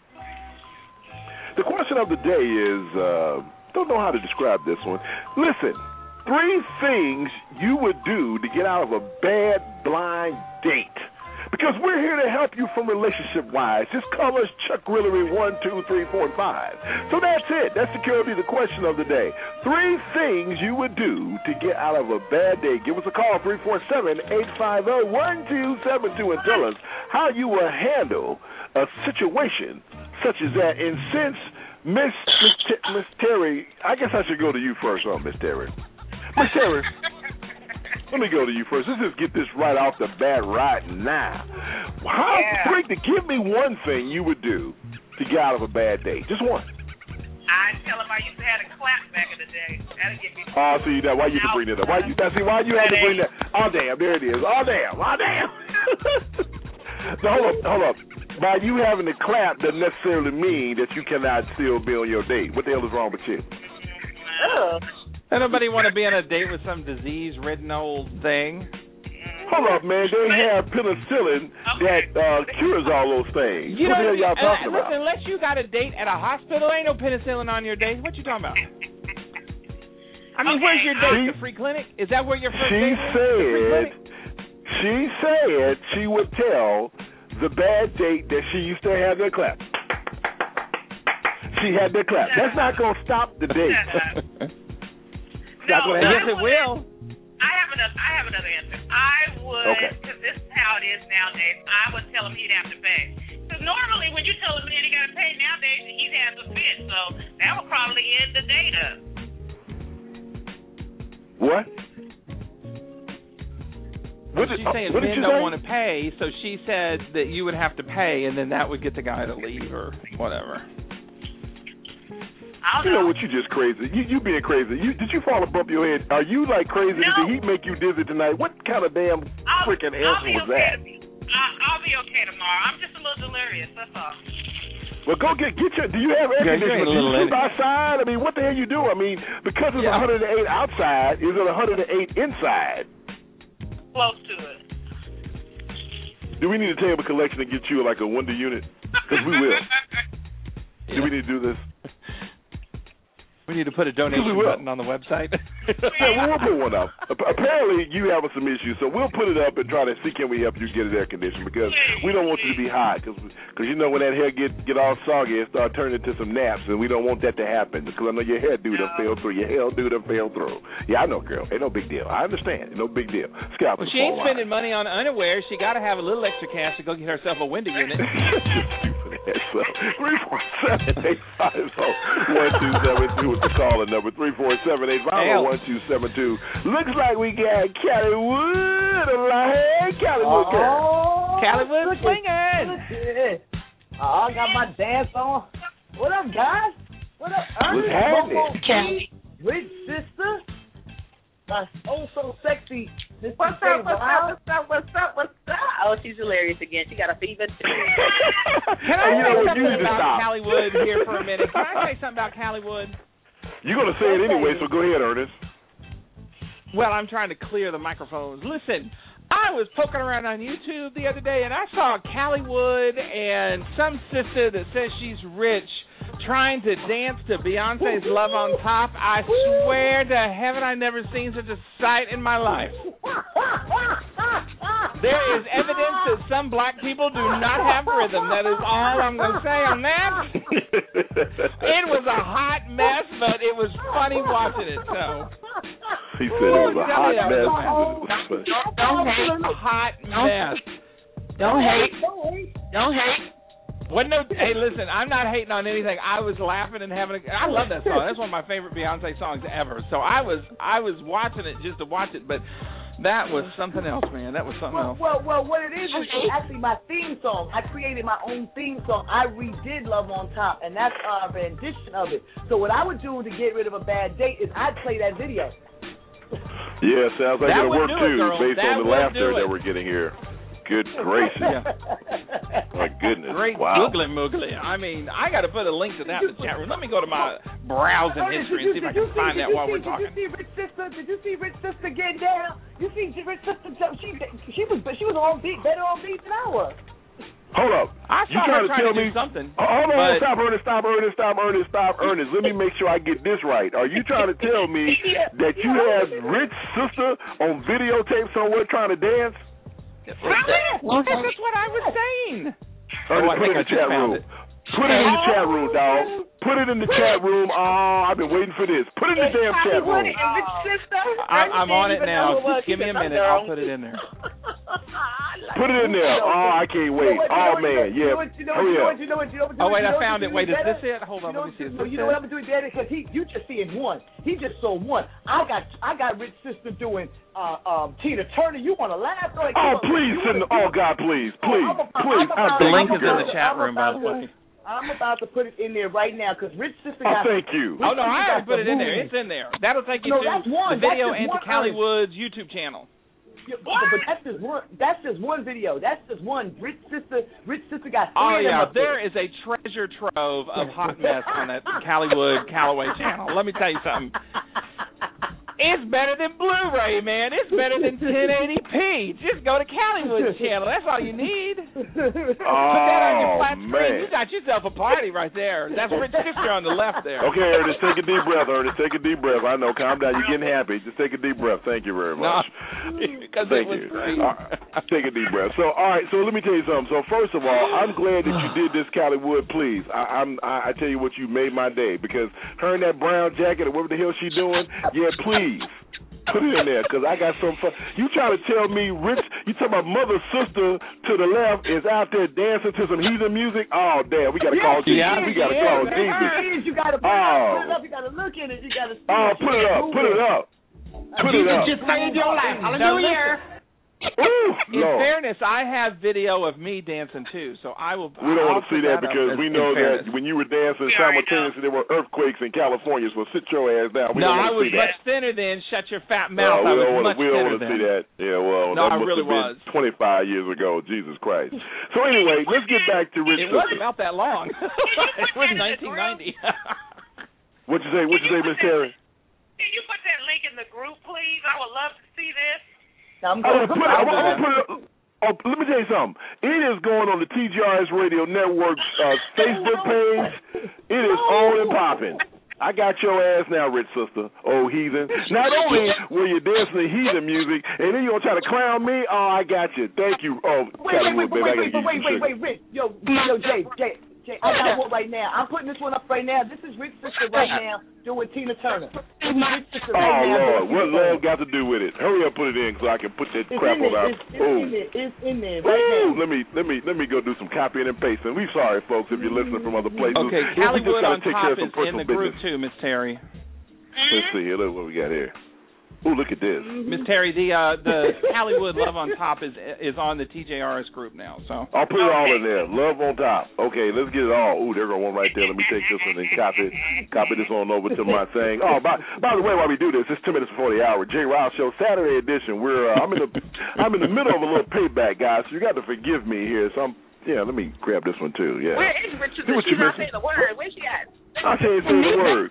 The question of the day is, don't know how to describe this one. Listen, 3 things you would do to get out of a bad blind date. Because we're here to help you from relationship-wise. Just call us Chuck Rillery 1, 2, 3, 4, and 5. So that's it. That's security, the question of the day. 3 things you would do to get out of a bad date. Give us a call, 347-850-1272, and tell us how you will handle a situation such as that. And since Miss Terry, I guess I should go to you first, Miss Terry. Miss Terry, let me go to you first. Let's just get this right off the bat right now. Give me one thing you would do to get out of a bad date. Just one.
I tell him I used to have a clap back in the day. That'll get me.
Oh, see that? Why you had to bring that up? Why you had to bring that? Oh, damn, there it is. Oh, damn. No, hold up. By you having to clap doesn't necessarily mean that you cannot still be on your date. What the hell is wrong with you?
Anybody want to be on a date with some disease-ridden old thing?
Hold up, man. They have penicillin that cures all those things.
What
the hell y'all talking about?
Listen, unless you got a date at a hospital, ain't no penicillin on your date. What you talking about? I mean, where's your date? The free clinic? Is that where your first date is?
She said she would tell the bad date that she used to have their clap. She had their clap. That's not going to stop the date.
Yes, it will.
I have another answer. I would, because this is how it is nowadays, I would tell him he'd have to pay. Because normally when you tell a man he got to pay nowadays, he'd have to fit. So that would probably end the date up.
What?
She's saying men don't want to pay, so she said that you would have to pay, and then that would get the guy to leave or whatever.
You know what? You just crazy. You being crazy. Did you fall above your head? Are you like crazy?
No.
Did he make you dizzy tonight? What kind of damn freaking answer was that?
I'll be okay tomorrow. I'm just a little delirious. That's all.
Well, go get your. Do you have air conditioning? Do you sleep outside? I mean, what the hell you do? I mean, because it's 108 outside, is it 108 inside?
Close to it.
Do we need to take up a collection and get you like a window unit? Because we will. Do we need to do this?
We need to put a donation button on the website.
Yeah, we'll put one up. Apparently, you having some issues, so we'll put it up and try to see can we help you get it air conditioned because we don't want you to be hot because you know when that hair get all soggy, it start turning into some naps, and we don't want that to happen because I know your hair dude done fell through. Your hair dude done fell through. Yeah, I know, girl. Ain't no big deal. I understand. No big deal. Scalp.
Well, she ain't spending money on underwear. She got to have a little extra cash to go get herself a window unit.
So 347-850-1272 is the caller number. 347-850-1272. Looks like we got Callie Wood on the line. Hey, Callie Wood, girl.
Callywood swinging.
I got my dance on. What up, guys? What up, Ernest?
Callie.
Rich sister. My so sexy.
What's up? Oh, she's hilarious again. She got a fever too.
Can I say something about Callywood here for a minute? Can I say something about Callywood?
You're going to say it anyway, so go ahead, Ernest.
Well, I'm trying to clear the microphones. Listen, I was poking around on YouTube the other day, and I saw Callywood and some sister that says she's rich trying to dance to Beyonce's Love on Top. I swear to heaven I never seen such a sight in my life. There is evidence that some black people do not have rhythm. That is all I'm going to say on that. It was a hot mess, but it was funny watching it, so.
He said it was a hot mess.
Don't hate. A hot mess.
Don't hate.
Hey, listen, I'm not hating on anything. I was laughing and having I love that song. That's one of my favorite Beyonce songs ever. So I was watching it just to watch it, but that was something else, man. That was something else.
Well, what it is actually my theme song. I created my own theme song. I redid Love on Top, and that's a rendition of it. So what I would do to get rid of a bad date is I'd play that video.
Yeah, sounds like it'll work too, based on the laughter that we're getting here. Good gracious. My goodness.
Great googly-moogly. I mean, I got to put a link to that in the chat room. Let me go to my browsing history and see if I can find that while we're talking.
Did you see Rich Sister getting down? You see Rich Sister jump? She was on beat, better on beat than I was.
Hold up.
You trying to tell me
something? Hold on. Stop, Ernest. Let me make sure I get this right. Are you trying to tell me that you have Rich Sister on videotape somewhere trying to dance?
That's what I was saying.
Ernest, put it in the chat room. Put it in the chat room, dog. Put it in the chat room. Oh, I've been waiting for this. Put it in the damn chat room.
I'm on it now. Just give me a minute. I'll put it in there.
Put it in there. Oh, I can't wait. Oh, man. Yeah. Hurry up.
Oh, wait, I found it. Wait, is this it? Hold on. Let me see.
You know what I'm doing, Daddy? Because you just seeing one. He just saw one. I got Rich Sister doing Tina Turner. You want to laugh?
Oh, please. Oh, God, please. Please.
The link is in the chat room, by the way.
I'm about to put it in there right now because Rich Sister
Oh,
got...
thank you.
Oh, no, I haven't put it in there. It's in there. That'll take you to the video and to Callywood's YouTube channel.
Yeah, but that's just one video. That's just one. Rich Sister got three of them.
There is a treasure trove of hot mess on that Callywood Callaway channel. Let me tell you something. It's better than Blu-ray, man. It's better than 1080p. Just go to Callywood's channel. That's all you need. Put that on your flat screen. You got yourself a party right there. That's Rich Sister on the left there.
Okay, Ernest, take a deep breath, Ernest. Take a deep breath. I know, calm down. You're getting happy. Just take a deep breath. Thank you very much. Thank you. Take a deep breath. So, all right, so let me tell you something. So, first of all, I'm glad that you did this, Callywood, please. I tell you what, you made my day because her in that brown jacket or whatever the hell she doing, yeah, please. Put it in there, because I got some fun. You trying to tell me, Rich, you talking about mother sister to the left is out there dancing to some heathen music? Oh, damn, we got to call Jesus. We got to call Jesus.
You got to put it up. You got to look at it. You got to
put it up. Put it up. Put it up.
Just saved your life. Hallelujah.
In fairness, I have video of me dancing too, so I will.
We don't want to see that because we know that when you were dancing simultaneously, there were earthquakes in California. So sit your ass down. We don't
I was much thinner then. Shut your fat mouth. I was much
we don't want to see that. Yeah, well, that must have been 25 years ago. Jesus Christ. So anyway, let's get back to Rich.
It wasn't about that long. It was 1990.
What'd you say? Miss Terry?
Can you put that link in the group, please? I would love to see this.
I'm going to put
it. Oh, let me tell you something. It is going on the TGRS Radio Network's Facebook page. It is on and popping. I got your ass now, Rich Sister. Oh, heathen. Not only were you dancing to heathen music, and then you going to try to clown me? Oh, I got you. Thank you. Oh,
wait, Rick. Yo, Jay, I got one right now. I'm putting this one up right now. This is Rich Sister right now doing Tina Turner. Rich Sister right now.
Lord, what love got to do with it? Hurry up, put it in so I can put that crap on out.
It's in there right now.
Let me go do some copying and pasting. We're sorry, folks, if you're listening from other places.
Okay, Callywood on top is in the group too, Miss Terry.
Let's see here. Look what we got here. Ooh, look at this.
Miss Terry, the Hollywood Love on Top is on the TJRS group now. So
I'll put it all in there. Love on top. Okay, let's get it all. Ooh, there's one right there. Let me take this one and copy this on over to my thing. Oh, by the way, while we do this, it's 2 minutes before the hour. Jay Ryle Show Saturday edition. I'm in the middle of a little payback, guys. So you got to forgive me here. So let me grab this one too. Yeah.
Where is Richard? She's not saying the word. Where's she at?
I can't say the word.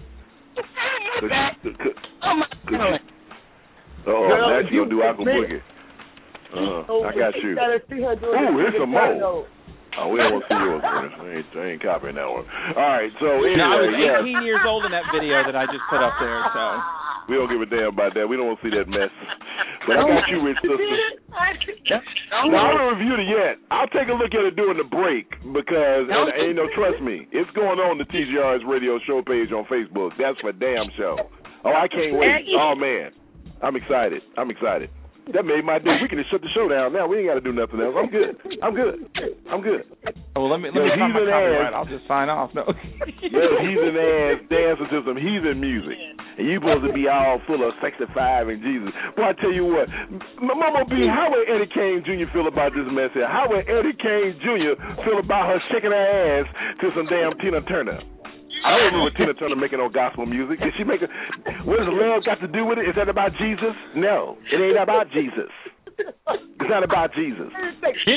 Oh my God.
Now she gonna do Aqua Boogie. I got you. Ooh, here's some more. Oh, we don't want to see yours, man. I ain't copying that one. All right, so anyway,
I was 18 years old in that video that I just put up there, so
we don't give a damn about that. We don't want to see that mess. But I got you, Rich Sister. Now, I haven't reviewed it yet. I'll take a look at it during the break because, trust me, it's going on the TGR's radio show page on Facebook. That's for damn show. Oh, I can't wait. Oh, man. I'm excited. That made my day. We can just shut the show down now. We ain't got to do nothing else. I'm good.
Oh, well, let me find my copyright. I'll just sign off. No.
Heathen ass dancing to some heathen music. And you supposed to be all full of 65 and Jesus. Boy, I tell you what. Mama B, how would Eddie Kane Jr. feel about this mess here? How would Eddie Kane Jr. feel about her shaking her ass to some damn Tina Turner? I don't remember Tina Turner making no gospel music. Did she make it? What does love got to do with it? Is that about Jesus? No, it ain't about Jesus. It's not about Jesus.
Wait a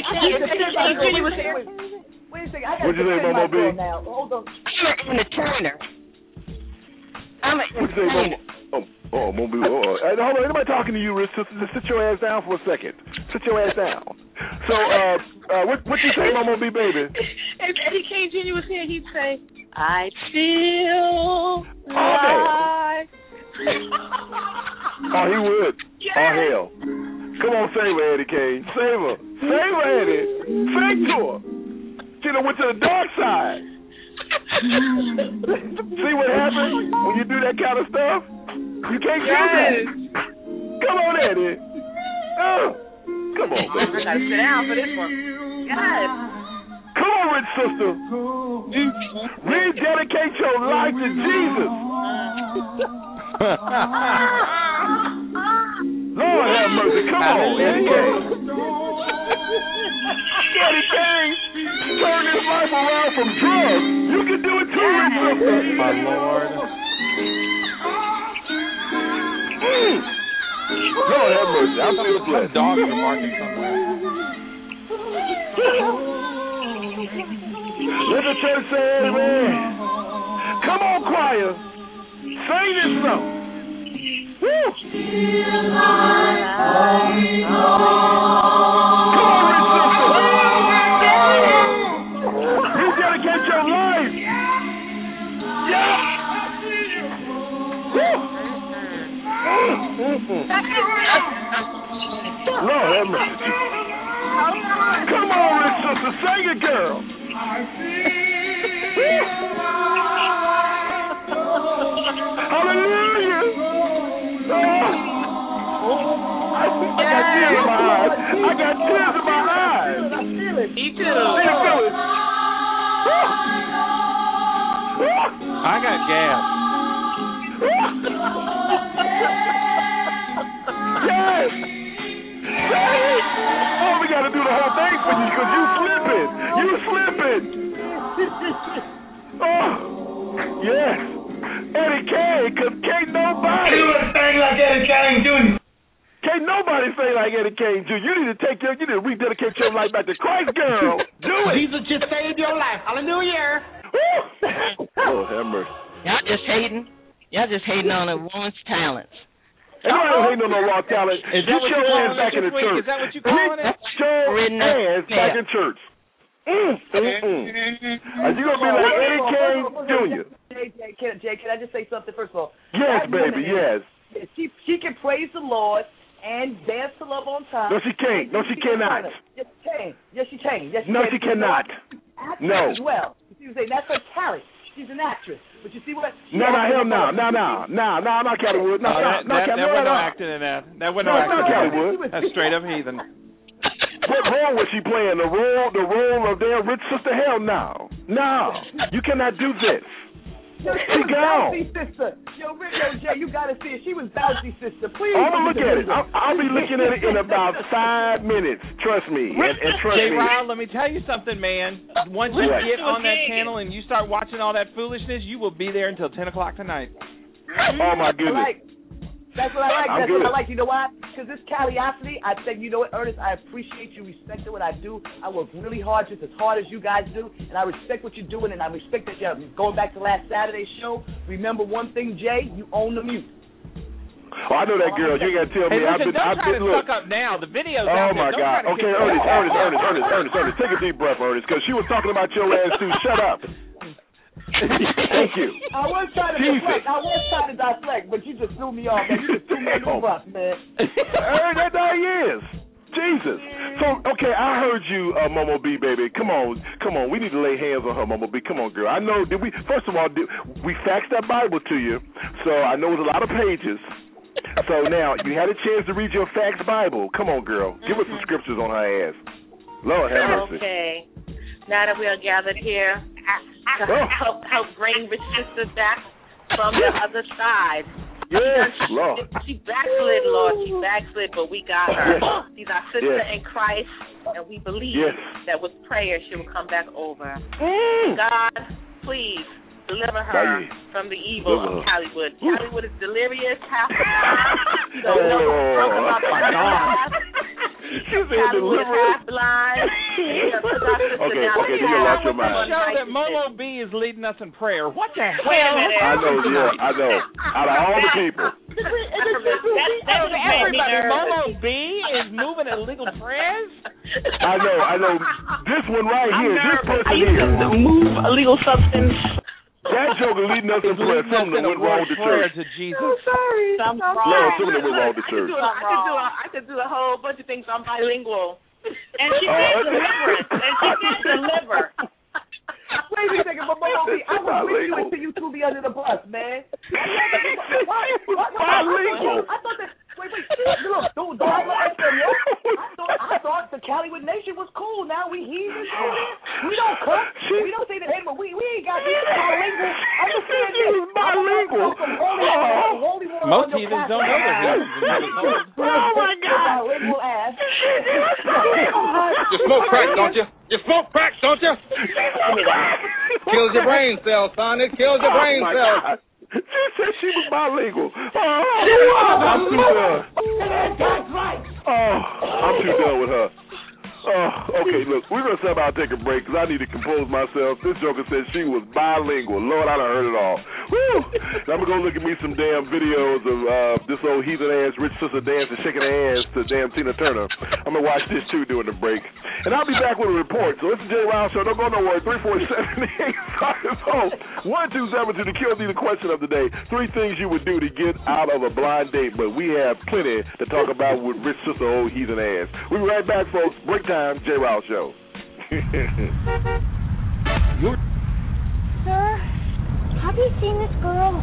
second. I
What'd you say, Momo B?
Hold on.
I'm a Turner.
What'd you say, Momo? Oh, Momo B. Hold on. Anybody talking to you, Rich? Just sit your ass down for a second. Sit your ass down. So, what you say, Momo B, baby?
If Eddie Kane Jr. was here, he'd say, I feel
like... Oh, he would. Yes. Oh, hell. Come on, save her, Eddie Kane. Save her. Save her, Eddie. Sing to her. She done went to the dark side. See what happens when you do that kind of stuff? You can't do that. Come on, Eddie. Come on, baby.
I gotta sit down for this one. Yes.
Come on, Rich Sister. Rededicate your life to Jesus. Lord have mercy. Come on, Eddie Kane. Eddie Kane turned his life around from drugs. You can do it too, Rich Sister.
My Lord.
Lord have mercy. I feel blessed.
Dogs are barking somewhere.
Let the church say amen. Come on, choir. Sing this song. Woo! Come on, Rich Sister. You dedicate your life. Yeah. Lord have mercy. Come on, Rich Sister. Sing it, girl. Hallelujah! I got tears in my eyes.
Me too.
I got gas.
Yes! Oh, we got to do the whole thing for you because you slipping. Oh, yes. Eddie Kane, because can't nobody.
You would sing like Eddie Kane Jr.
Can't nobody sing like Eddie Kane Jr. You need to rededicate your life back to Christ, girl. Do it.
Jesus just saved your life. Hallelujah.
Oh, have mercy.
Y'all just hating on a woman's talents.
Everybody hating on no raw talent. Get your ass back in the church.
Is that what you calling it?
Get your ass back in church. Are you going to be like Eddie Kane Jr.?
Jay, can I just say something first of all?
Yes, baby, yes.
She can praise the Lord and dance to Love on Time.
No, she can't. No, she cannot.
Yes, she can. Yes, she can.
No, she cannot. No.
As well. You say that's her talent. She's an actress. But you see what?
No, hell no. No, not Callie Wood. No,
that wasn't no acting in that. That wasn't no acting.
Callie Wood.
That's straight up heathen.
What role was she playing? The role of their Rich Sister? Hell no. No. You cannot do this. She gone.
Bouncy sister. Yo, Jay, you gotta see it. She was bouncy sister. Please.
I'm gonna look at it. I'll be looking at it in about 5 minutes. Trust me. And trust
Jay
me.
Ryle, let me tell you something, man. Once you get on that channel and you start watching all that foolishness, you will be there until 10 o'clock tonight.
Oh my goodness.
That's what I like.
I'm
That's
good.
what I like. You know why? Because this curiosity, I said, you know what, Ernest, I appreciate you respecting what I do. I work really hard, just as hard as you guys do, and I respect what you're doing, and I respect that you're going back to last Saturday's show. Remember one thing, Jay, you own the mute.
Oh, I know that girl. You ain't got to tell me.
Hey, listen,
I've
don't try
been,
to
look.
suck up now. The video's
Oh
out
my
there.
God. Okay, Ernest. Take a deep breath, Ernest, because she was talking about your ass too. Shut up. Thank you.
I was trying to deflect, but you just threw me off, man. You just threw me on the bus, man.
That he is. Jesus. So, okay, I heard you, Momo B, baby. Come on. We need to lay hands on her, Momo B. Come on, girl. I know, first of all, we faxed that Bible to you, so I know it was a lot of pages. So now, you had a chance to read your faxed Bible. Come on, girl. Give us some scriptures on her ass. Lord have mercy.
Okay. Now that we are gathered here to help bring Rich Sister back from the other side.
Yes, Lord.
She backslid, Lord. She backslid, but we got her. She's our sister in Christ, and we believe that with prayer she will come back over. God, please deliver her from the evil of Hollywood. Hollywood is delirious half the time. She don't know what's wrong about the
She said deliver. Okay, you lost your mind.
Show that Momo B is leading us in prayer. What the hell?
I know. Out of all the people.
Everybody, Momo B is moving illegal prayers?
I know. This one right here, this person here.
Move illegal substance.
That joker leading us in prayer. Something that went wrong with the church.
To Jesus.
I'm sorry.
Lord, something that went wrong with the church.
I could do a whole bunch of things. I'm bilingual. And she did deliver.
Wait a second, but Momo B, I was with you until you threw me under the bus, man.
Bilingual.
I thought that. Wait, look, don't act I thought the Hollywood Nation was cool. Now we heathens. We don't cook. We don't say the name, but we ain't got bilingual. I'm just saying this.
Bilingual.
Most heathens don't know they're heathens.
Oh my God.
Bilingual ass.
You smoke crack, don't you? You smoke crack, don't you? Kills your brain cells, son. It kills your brain cells.
She said she was bilingual. I'm too done. I'm too done with her. Okay, look, we're going to somehow take a break because I need to compose myself. This joker said she was bilingual. Lord, I done heard it all. Woo! Now I'm going to go look at me some damn videos of this old heathen-ass rich sister dancing, shaking her ass to damn Tina Turner. I'm going to watch this, too, during the break. And I'll be back with a report. So it's the Jay Ryle Show. Don't go nowhere. 347-8 1272 to kill the question of the day. 3 things you would do to get out of a blind date. But we have plenty to talk about with rich sister old heathen-ass. We'll be right back, folks. Break time. Jay Ryle Show.
Sir, have you seen this girl?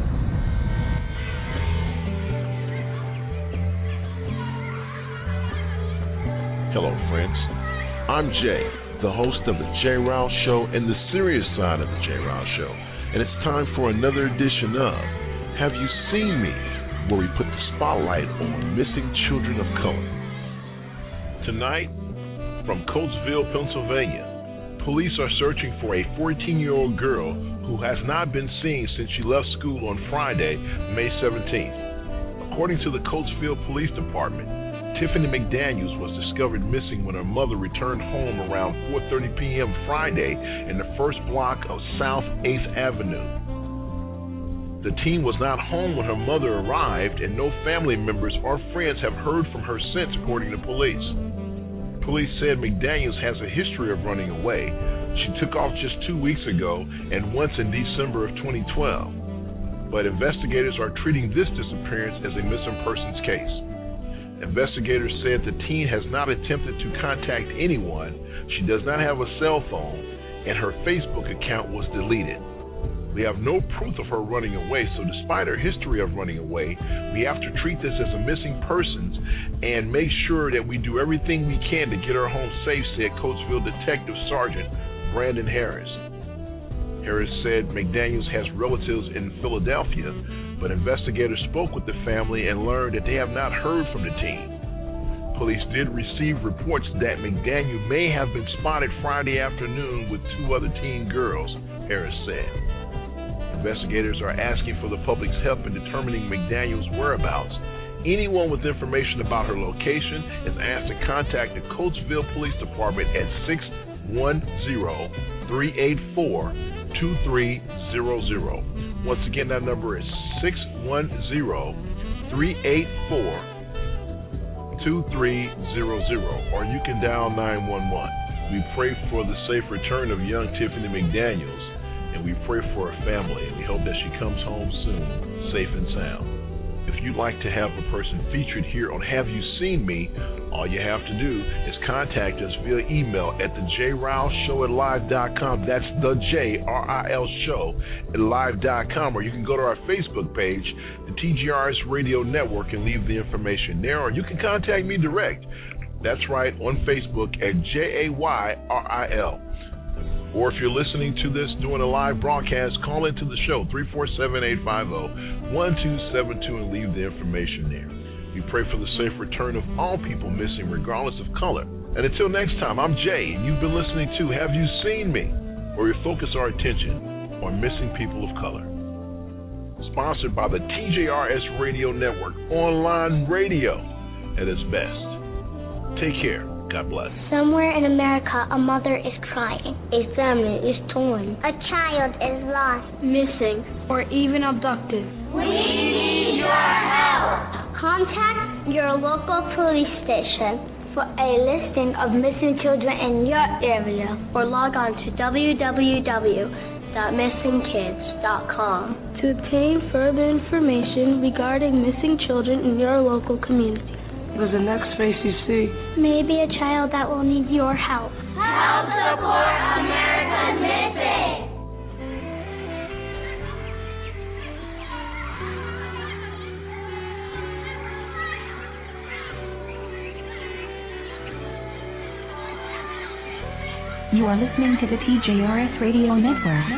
Hello, friends. I'm Jay, the host of the Jay Ryle Show and the serious side of the Jay Ryle Show. And it's time for another edition of Have You Seen Me?, where we put the spotlight on missing children of color. Tonight, from Coatesville, Pennsylvania, police are searching for a 14-year-old girl who has not been seen since she left school on Friday, May 17th. According to the Coatesville Police Department, Tiffany McDaniels was discovered missing when her mother returned home around 4:30 p.m. Friday in the first block of South 8th Avenue. The teen was not home when her mother arrived, and no family members or friends have heard from her since, according to police. Police said McDaniels has a history of running away. She took off just 2 weeks ago and once in December of 2012. But investigators are treating this disappearance as a missing persons case. Investigators said the teen has not attempted to contact anyone, she does not have a cell phone, and her Facebook account was deleted. We have no proof of her running away, so despite her history of running away, we have to treat this as a missing persons and make sure that we do everything we can to get her home safe, said Coatesville Detective Sergeant Brandon Harris. Harris said McDaniels has relatives in Philadelphia, but investigators spoke with the family and learned that they have not heard from the teen. Police did receive reports that McDaniel may have been spotted Friday afternoon with 2 other teen girls, Harris said. Investigators are asking for the public's help in determining McDaniel's whereabouts. Anyone with information about her location is asked to contact the Coatesville Police Department at 610-384-2300. Once again, that number is 610-384-2300, or you can dial 911. We pray for the safe return of young Tiffany McDaniels, and we pray for her family, and we hope that she comes home soon, safe and sound. If you'd like to have a person featured here on Have You Seen Me, all you have to do is contact us via email at thejryleshow@live.com. That's the JRIL show at live.com. Or you can go to our Facebook page, the TGRS Radio Network, and leave the information there. Or you can contact me direct. That's right, on Facebook at JAYRIL. Or if you're listening to this during a live broadcast, call into the show, 347-850-1272, and leave the information there. We pray for the safe return of all people missing, regardless of color. And until next time, I'm Jay, and you've been listening to Have You Seen Me?, where we focus our attention on missing people of color. Sponsored by the TJRS Radio Network, online radio at its best. Take care. God bless.
Somewhere in America, a mother is crying. A family is torn. A child is lost, missing, or even abducted.
We need your help.
Contact your local police station for a listing of missing children in your area, or log on to www.missingkids.com to obtain further information regarding missing children in your local community.
What is the next face you see?
Maybe a child that will need your help.
Help support America's Missing.
You are listening to the TJRS Radio Network.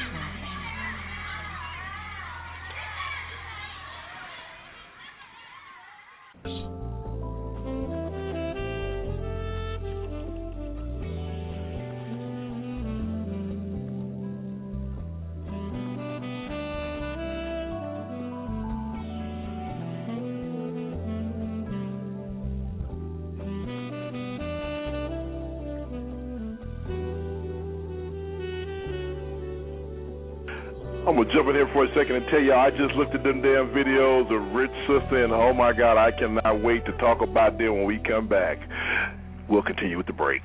I'm going to jump in here for a second and tell you, I just looked at them damn videos of Rich Sister, and oh my God, I cannot wait to talk about them when we come back. We'll continue with the break.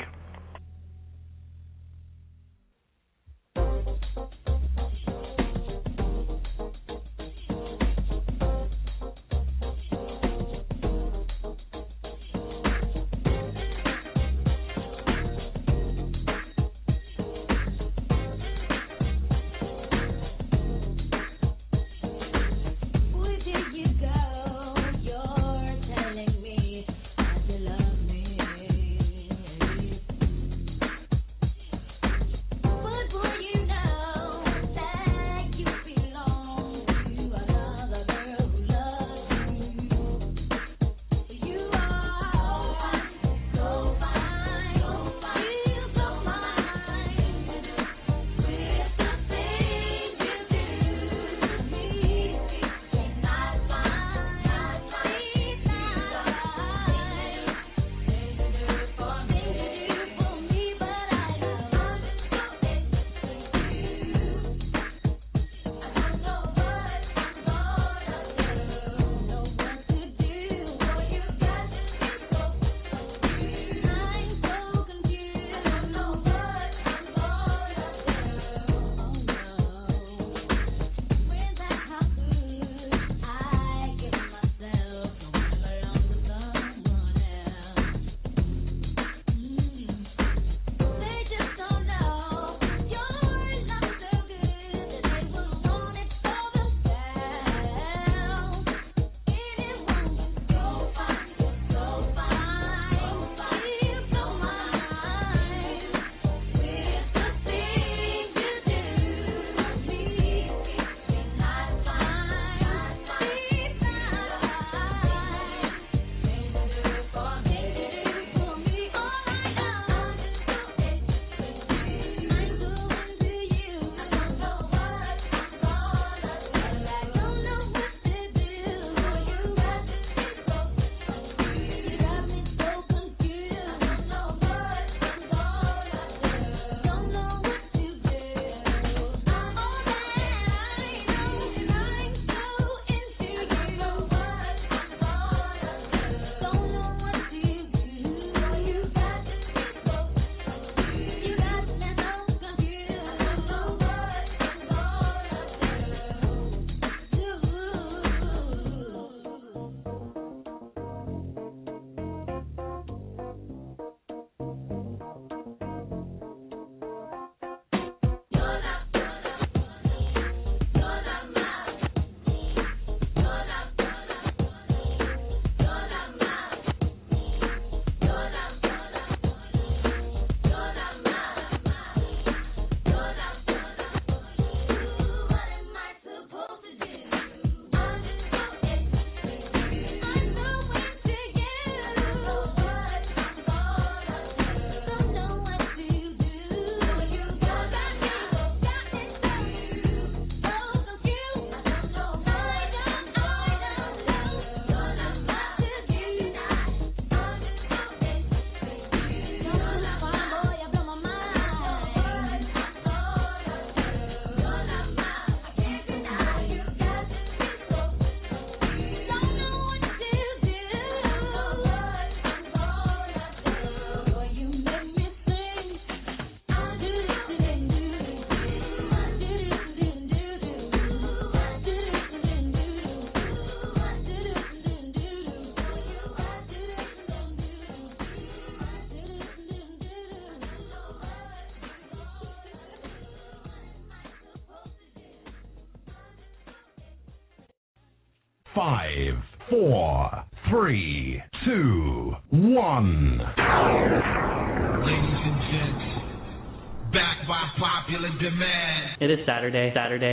5, 4, 3, 2, 1.
Ladies and gents, back by popular demand.
It is Saturday.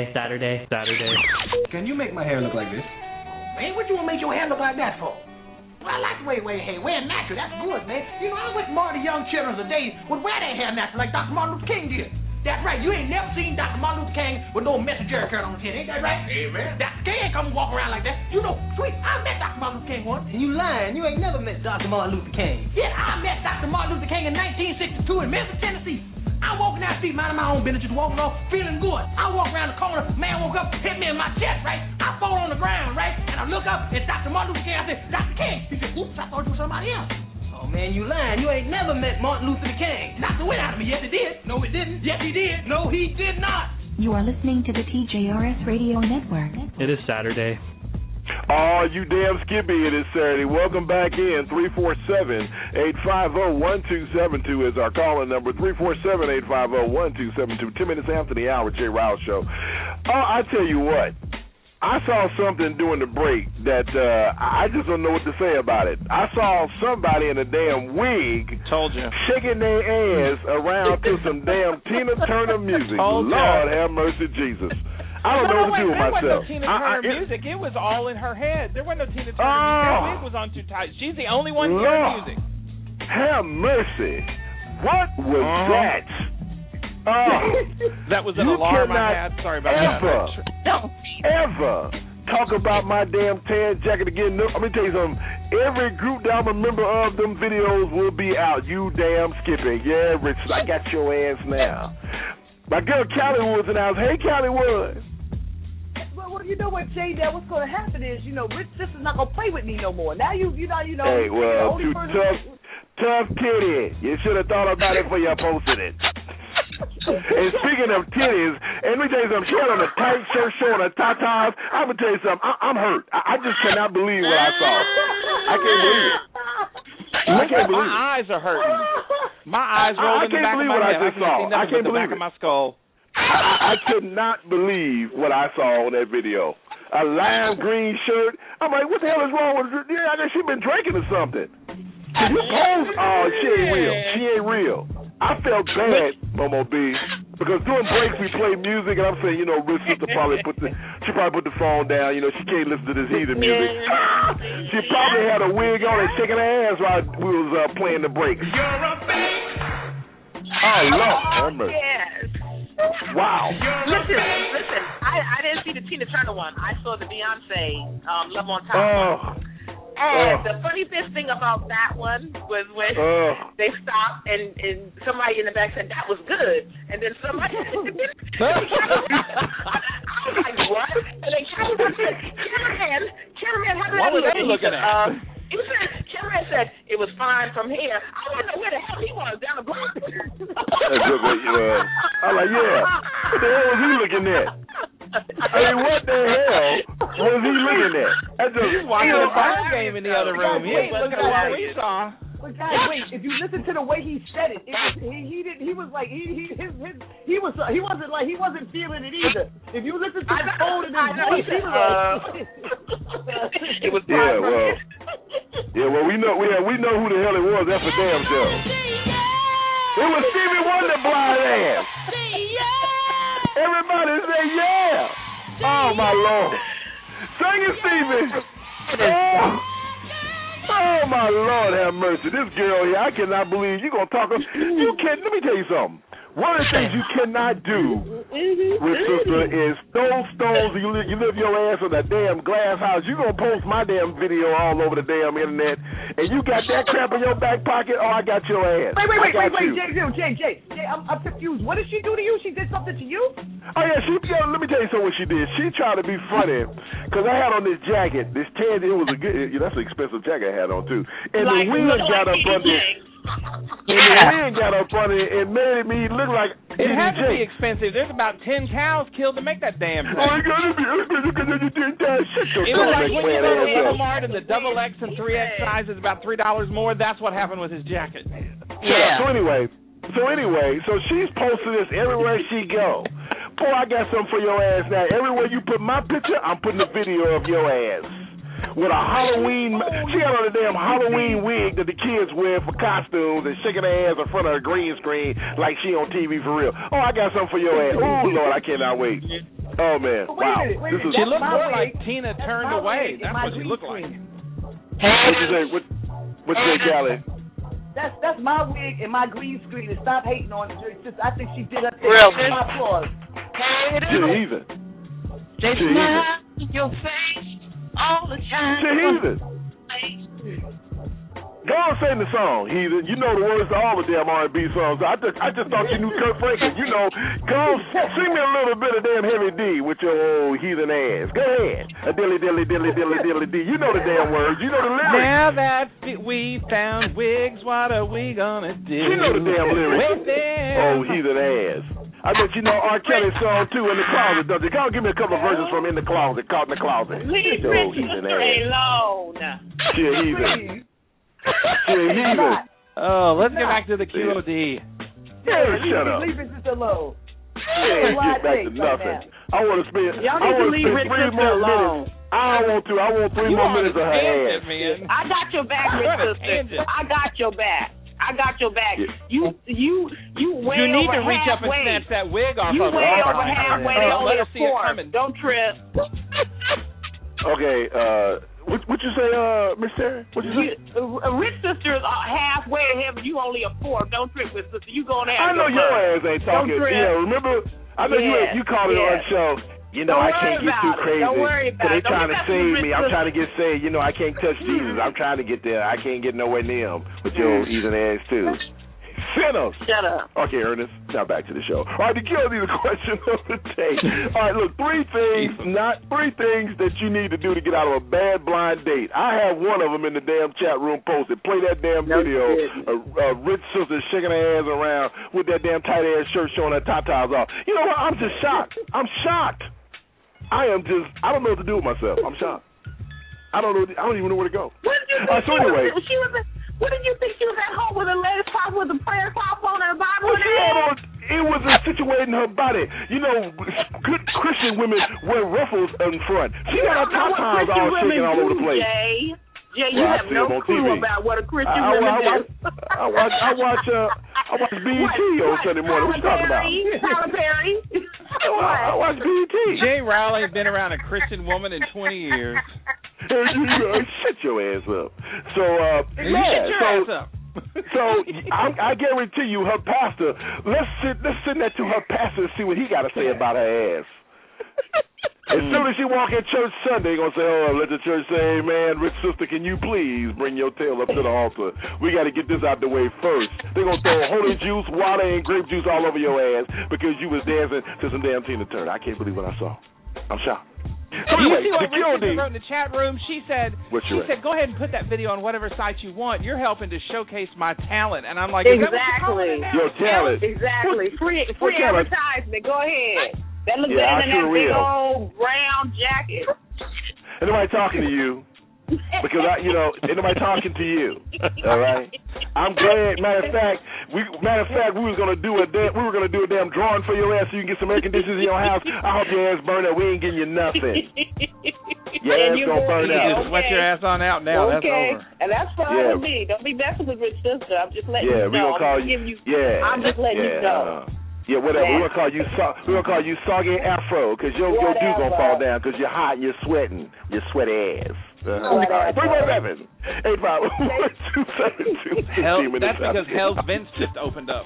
Can you make my hair look like this?
Man, what you want to make your hair look like that for? Well, I like the way hair wear natural. That's good, man. You know, I wish more of the young children of the day would wear their hair natural like Dr. Martin Luther King did. That's right. You ain't never seen Dr. Martin Luther King with no messy Jerry curl on his head. Ain't that right? Amen. Dr. King ain't come and walk around like that. You know, sweet, I met Dr. Martin Luther King once.
You lying. You ain't never met Dr. Martin Luther King.
Yeah, I met Dr. Martin Luther King in 1962 in Memphis, Tennessee. I walking down the street, minding my own business, just walking off, feeling good. I walk around the corner, man woke up, hit me in my chest, right? I fall on the ground, right? And I look up, it's Dr. Martin Luther King. I said, Dr. King. He said, oops, I thought you were somebody else.
Oh, man, you lying. You ain't never met Martin Luther King.
Knocked the wind out of me. Yes, he did. No, it didn't. Yes, he did. No, he did not.
You are listening to the TJRS Radio Network.
It is Saturday.
Oh, you damn Skippy, it is Saturday. Welcome back in. 347-850-1272 is our calling number. 347-850-1272. 10 minutes after the hour, Jay Rouse Show. Oh, I tell you what. I saw something during the break that I just don't know what to say about it. I saw somebody in a damn wig shaking their ass around to some damn Tina Turner music. Lord have mercy, Jesus. I don't know what to do with myself.
There wasn't no Tina Turner music. It was all in her head. There wasn't no Tina Turner music. Her wig was on too tight. She's the only one hearing music.
Have mercy. What was that?
That was an alarm I had. Sorry about that.
Ever talk about my damn tan jacket again. Let me tell you something. Every group that I'm a member of, them videos will be out. You damn Skippy. Yeah, Richard, I got your ass now. My girl Callie Woods in the house. Hey, Callie Woods.
Well, you know what, Jay? That what's going to happen is, Rich Sister's not going to play with me no more. Now you know.
Hey, well, too tough titty. You should have thought about it before you posted it. And speaking of titties, and let me tell you something, she had on a tight shirt showing her tatas. I'm going to tell you something, I'm hurt. I just cannot believe what I saw. I can't believe it. I can't believe it.
My eyes are hurting. My eyes rolled in the back of my head. I can't believe the back of my skull.
I could not believe what I saw on that video. A lime green shirt. I'm like, what the hell is wrong with her? Yeah, I guess she been drinking or something. You pose, she ain't real. She ain't real. I felt bad, Momo B, because during breaks we play music, and I'm saying, Rich Sister probably put the phone down. She can't listen to this heathen music. She probably had a wig on and shaking her ass while we was playing the breaks. Oh, Lord.
Yes.
Wow.
Listen. I didn't see the Tina Turner one. I saw the Beyonce Love on Top one. And the funniest thing about that one was when they stopped and somebody in the back said, that was good. And then somebody I was like, what? And then cameraman, how did
what were they looking at?
Cameraman said, it was fine from here. I don't know where the hell he was, down the block.
I'm like, yeah. What the hell was he looking at? I mean, what the hell was he looking at?
He's watching a ball game in the other room. He ain't looking at what we saw.
But guys, wait! If you listen to the way he said it, he wasn't feeling it either. If you listen to the tone of his voice, he was
it was
well, we know who the hell it was. That's for damn sure. It was Stevie Wonder, blind ass. Everybody say yeah. Oh my Lord, sing it, Stevie. Oh, my Lord, have mercy. This girl here, I cannot believe you're going to talk. Let me tell you something. One of the things you cannot do with sister is throw stones. You live your ass in a damn glass house. You're going to post my damn video all over the damn internet, and you got that crap in your back pocket. Oh, I got your ass.
Wait, Jay, I'm confused. What did she do to you? She did something to you?
Oh, yeah, let me tell you something what she did. She tried to be funny, because I had on this jacket, this tan, it was a good, that's an expensive jacket I had on, too. And the wind got up under it. And the wind got up under it and made me look like
it had to be expensive. There's about 10 cows killed to make that damn thing.
Oh, it gotta be.
It was like when you go to Walmart and the double X and 3X size is about $3 more. That's what happened with his jacket.
Yeah. So anyway, she's posting this everywhere she go. Boy, I got something for your ass now. Everywhere you put my picture, I'm putting a video of your ass. with a Halloween. She had on a damn Halloween wig that the kids wear for costumes and shaking her ass in front of a green screen like she on TV for real. Oh, I got something for your ass. Oh, Lord, I cannot wait. Oh, man. Wow.
She looked more like Tina Turned Away. That's what she looked like.
What you say? What you say, Callie?
That's my wig and my green screen. And stop hating on it. Just, I think she did her thing.
Really?
My applause.
She's heathen.
They smile in your face all the time.
She's heathen. Go on, sing the song, heathen. You know the words to all the damn R&B songs. I just thought you knew Kurt Franklin. You know, go on, sing me a little bit of damn Heavy D with your old heathen ass. Go ahead. A dilly dilly dilly dilly dilly D. You know the damn words. You know the lyrics.
Now that we found wigs, what are we gonna do?
You know the damn lyrics. Oh, heathen ass. I bet you know R. Kelly's song too, In the Closet, don't you? Go on, give me a couple of verses from In the Closet, Caught in the Closet.
Leave Richard alone.
She a heathen. She a heathen.
Oh, let's get back to the QOD.
Yeah, shut up.
Leave Richard alone.
Yeah, get back to nothing. I want to spend.
Y'all need to leave Richard alone.
I don't want to. I want 3 more minutes of her ass.
Man.
I got your back, Rich sister. I got your back. I got your back.
Yeah.
You way
You need
over
to reach up and
halfway.
snatch that wig off
You
of her.
way over halfway. They only
Let
a
us see it
4.
coming.
Don't trip.
Okay, what you say, Miss Sarah? What you say?
Rich sister is halfway to heaven. You only a 4. Don't trip, Rich sister. You going to
I
have
know your ass ain't talking. Yeah, remember? I know you called it on the show. You know, I can't get too crazy.
Don't worry about
they
it.
trying to save me. I'm trying to get saved. You know, I can't touch Jesus. I'm trying to get there. I can't get nowhere near him with your old heathen ass, too. Sinners.
Shut up.
Okay, Ernest. Now back to the show. All right, the QOD, the question of the day. All right, look, 3 things that you need to do to get out of a bad blind date. I have one of them in the damn chat room posted. Play that damn video. Rich sister shaking her ass around with that damn tight ass shirt showing her tatas off. You know what? I'm just shocked. I'm shocked. I don't know what to do with myself. I'm shocked. I don't even know where to go.
What did you think?
So anyway.
What did you think she was at home with her legs crossed with a prayer cloth on her Bible?
It was situating her body. You know, good Christian women wear ruffles in front. She got her tatas all shaking all over the place.
Jay, you have no clue about what a Christian woman does.
I watch BET on Sunday morning. What you talking about?
Tyler Perry.
I watch BET.
Jay Riley has been around a Christian woman in 20 years.
Shut your ass up. So, I guarantee you, her pastor. Let's send that to her pastor and see what he got to say about her ass. As soon as she walk in church Sunday, they're going to say, oh, let the church say, amen. Rich sister, can you please bring your tail up to the altar? We got to get this out the way first. They're going to throw holy juice, water, and grape juice all over your ass because you was dancing to some damn Tina Turner. I can't believe what I saw. I'm shocked. So anyway,
you see what
the
Richard wrote in the chat room? She said, go ahead and put that video on whatever site you want. You're helping to showcase my talent. And I'm like,
exactly.
Your talent.
Exactly. Free advertisement. Go ahead. That looks better than that big old brown jacket.
Ain't nobody talking to you. Because ain't nobody talking to you. All right. I'm glad. Matter of fact, we were gonna do a damn drawing for your ass so you can get some air conditioners in your house. I hope your ass burn up. We ain't getting you nothing. Your ass gonna burn out.
You just sweat your ass on out now.
Okay.
That's over.
And that's fine with me. Don't be messing with Rich sister. I'm just letting you know.
We gonna call you.
I'm just letting you know.
Yeah, whatever. We're gonna call you Soggy Afro because your dude gonna fall down because you're hot and you're sweating. You sweat ass. 317-851-272.
That's because Hell's Vents just opened up.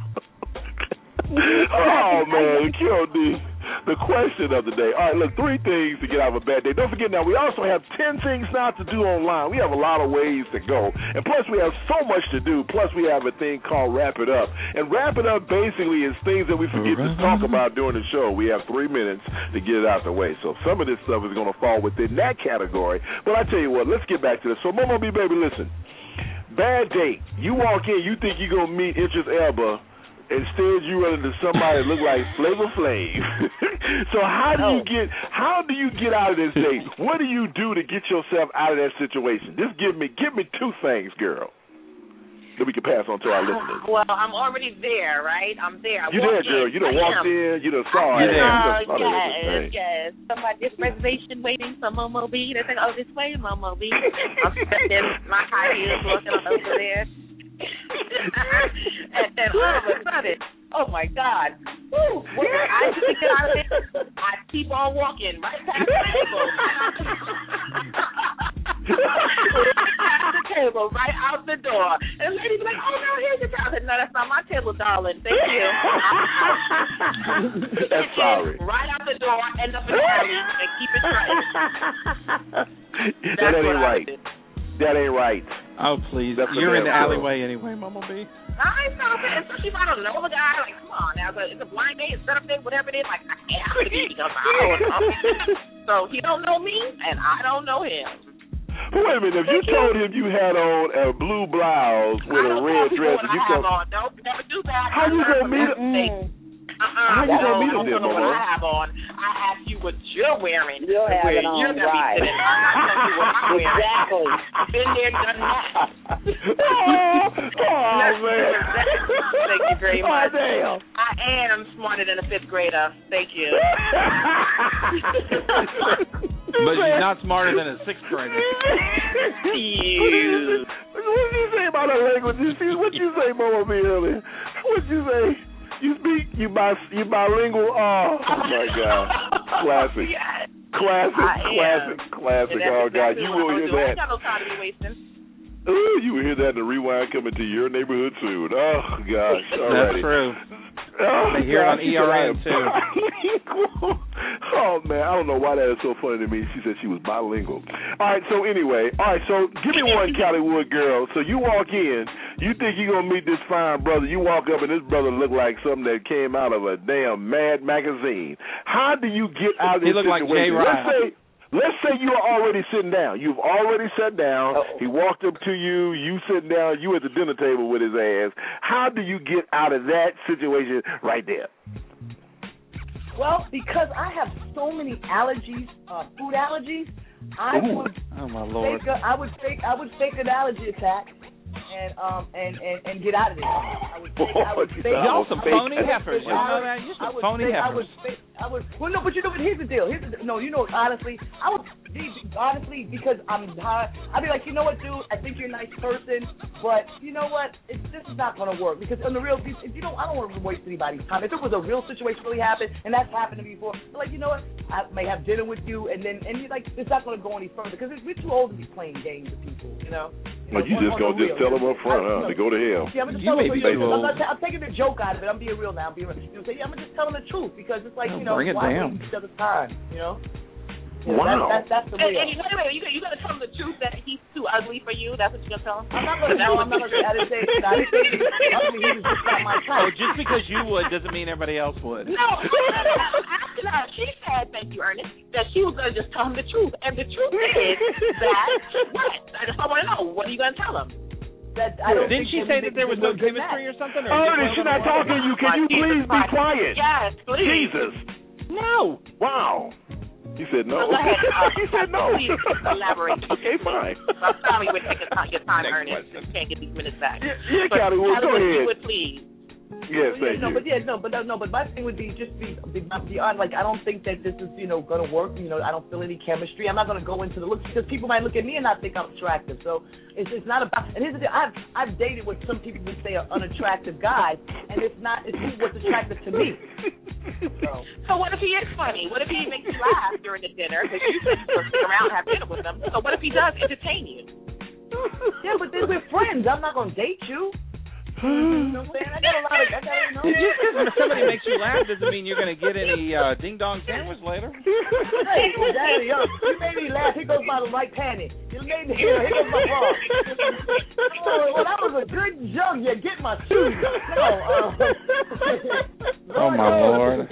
Oh man, QOD. The question of the day. All right, look, 3 things to get out of a bad day. Don't forget now, we also have 10 things not to do online. We have a lot of ways to go. And plus, we have so much to do. Plus, we have a thing called Wrap It Up. And Wrap It Up basically is things that we forget to talk about during the show. We have 3 minutes to get it out the way. So some of this stuff is going to fall within that category. But I tell you what, let's get back to this. So, Momo B, baby, listen. Bad date. You walk in, you think you're going to meet Idris Elba. Instead, you run into somebody that look like Flavor Flav. So how do you get out of this date? What do you do to get yourself out of that situation? Just give me 2 things, girl. that we can pass on to our listeners?
Well, I'm already there, right? I'm there.
You there, girl? You done walked in. You done saw it.
Yes. Somebody, this reservation waiting for Momo B. They think, oh, this way, Momo B. I'm sitting in my high heels looking over there. and all of a sudden, oh my God! Woo, I just get out of it. I keep on walking right past the table. Past the table, right out the door. And the lady be like, "Oh no, here's your table." I said, "No, that's not my table, darling. Thank you."
That's sorry.
Right out the door, end up in the alley, and keep it straight.
That ain't right. That ain't right.
Oh, please. You're in the alleyway anyway, Mama B.
I know, especially if I don't know the guy. Like, come on now. It's a blind date, it's set up date, whatever it is. Like, I can't have to be because I don't know. So he don't know me, and I don't know him.
Wait a minute. If you told him you had on a blue blouse with a red dress and you come
on. Don't never do that.
How you going to meet him? How you going to meet him then, Mama?
What I have on. I ask you what you're wearing.
You'll have it on,
you're
right.
I'm not telling you what I'm wearing.
Exactly.
I've been there, done that.
Oh, man.
Thank you very much.
Damn.
I am smarter than a 5th grader. Thank you.
But you're not smarter than a 6th grader.
What did you say about that language? What did you say, Mama B, earlier? What did you say? You speak, you bilingual. Oh my God. Classic.
Yes.
Classic. Oh God, you will hear that.
I ain't got no time to be wasting.
Ooh, you will hear that in the rewind coming to your neighborhood soon. Oh gosh.
That's true.
Oh,
they hear it on ERN too.
Oh man, I don't know why that is so funny to me. She said she was bilingual. All right, so give me one Caliwood girl. So you walk in, you think you're gonna meet this fine brother. You walk up and this brother look like something that came out of a damn Mad magazine. How do you get out of this situation?
He looked like Jay Ryle.
Let's say you are already sitting down. You've already sat down.
Uh-oh.
He walked up to you. You sitting down. You at the dinner table with his ass. How do you get out of that situation right there?
Well, because I have so many allergies, food allergies, I would fake an allergy attack and get out of there. I would fake
y'all some phony heifers. You know that? You're some phony heifers.
Well, no, but here's the deal. Honestly, because I'm high, I'd be like, you know what, dude? I think you're a nice person, but you know what? This is not going to work because on the real, I don't want to waste anybody's time. If it was a real situation really happened, and that's happened to me before, I'm like, you know what? I may have dinner with you, and you're like, it's not going to go any further because we're too old to be playing games with people, you know.
Well, you just gonna just tell them up front, huh? To go to hell.
Yeah, I'm taking the joke out of it. I'm being real now. I'm gonna just tell them the truth because it's like, why waste each other's time,
Wow.
That's the real.
And wait, you gonna tell him the truth that he's too ugly for you? That's what you're gonna tell him?
I'm not gonna say I didn't say he was ugly. He was just not my type.
Oh, just because you would doesn't mean everybody else would.
No, after that, she said, thank you, Ernest, that she was gonna just tell him the truth, and the truth is that what? I just want to know. What are you gonna tell him?
Didn't she say that there was no chemistry or something?
Ernest, she's not talking to you. Can you please be quiet?
Yes, please.
Jesus.
No.
Wow. He said no.
Go ahead.
He said no.
Please elaborate.
Okay, fine.
I'm sorry we're taking your time, Ernest. You can't get these minutes back.
Yeah, Callie, go ahead.
You would please.
Yes, thank you.
But my thing would be just be on. Like, I don't think that this is going to work. I don't feel any chemistry. I'm not going to go into the looks because people might look at me and not think I'm attractive. So it's not about. And here's the deal. I've dated what some people would say are unattractive guys, and it's what's attractive to me.
So what if he is funny? What if he makes you laugh during the dinner? Because you said you're stick around and have dinner with him. So what if he does entertain you?
Yeah, but then we're friends. I'm not going to date you. You know what I'm saying? I got a lot of.
Just because somebody makes you laugh doesn't mean you're going to get any ding dong sandwich later.
Hey, Daddy, you made me laugh. Here goes my right panty. You made me. Here goes my bra. Well, that was a good joke. You get my shoes.
Oh my Lord.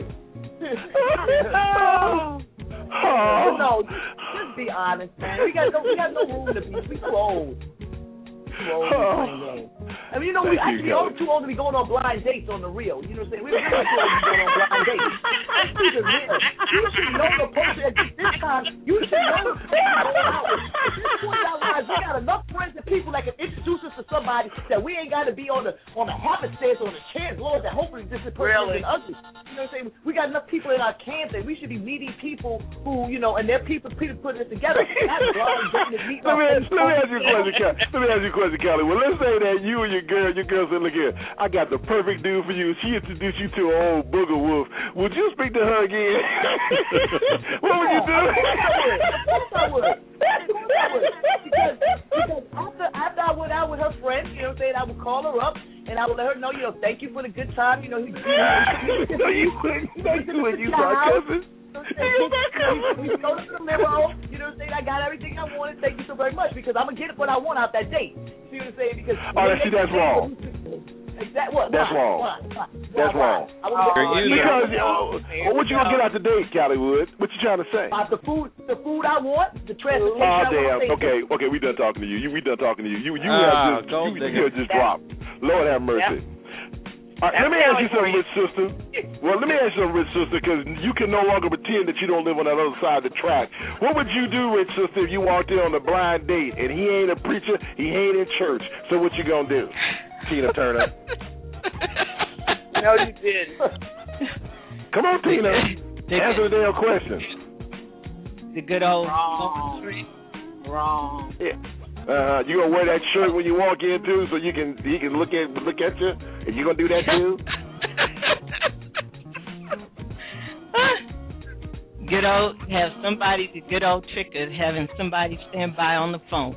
No, just be honest, man. We got no room to be. We too old. I mean, we're actually all too old to be going on blind dates on the real. You know what I'm saying? We're really too old to be going on blind dates. Let's be the real. You should know the person at this time. You should know the person going out with. At this point in our lives, we got enough friends and people that can introduce us to somebody that we ain't got to be on the happenstance on the chance, Lord, that hopefully this is person is ugly. You know what I'm saying? We got enough people in our camp that we should be meeting people who, you know, and they're people putting this together. Let me ask you a question, Kelly. Well, let's say that you and your girl said, look here, I got the perfect dude for you. She introduced you to an old booger wolf. Would you speak to her again? What would you do? I would. Because after I went out with her friends, you know what I'm saying, I would call her up and I would let her know, you know, thank you for the good time. You know, you sarcastic? We go to the limo, you know what I'm saying? I got everything I wanted. Thank you so very much because I'm going to get what I want out that date. See what I'm saying? Because that's wrong. That's wrong. That's wrong. Because what you gonna get out the date, Callywood? What you trying to say? The food I want, the transportation. Oh damn. Okay, we done talking to you. We done talking to you. You have just dropped. Lord have mercy. Let me ask you something, rich sister. Well, let me ask you something, rich sister, because you can no longer pretend that you don't live on that other side of the track. What would you do, rich sister, if you walked in on a blind date and he ain't a preacher, he ain't in church? So what you gonna do? Tina Turner.
No, you did.
Come on, Tina. Answer the damn question.
The good old
wrong.
Yeah. You gonna wear that shirt when you walk in too, so he can look at you, and you gonna do that too?
The good old trick of having somebody stand by on the phone.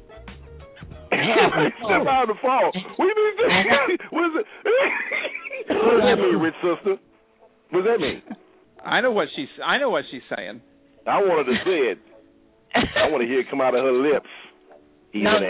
Stand by on the phone. What do you mean? What is it? What does that mean, rich sister? What does that mean?
I know what she's saying.
I wanted to say it. I want to hear it come out of her lips.
No.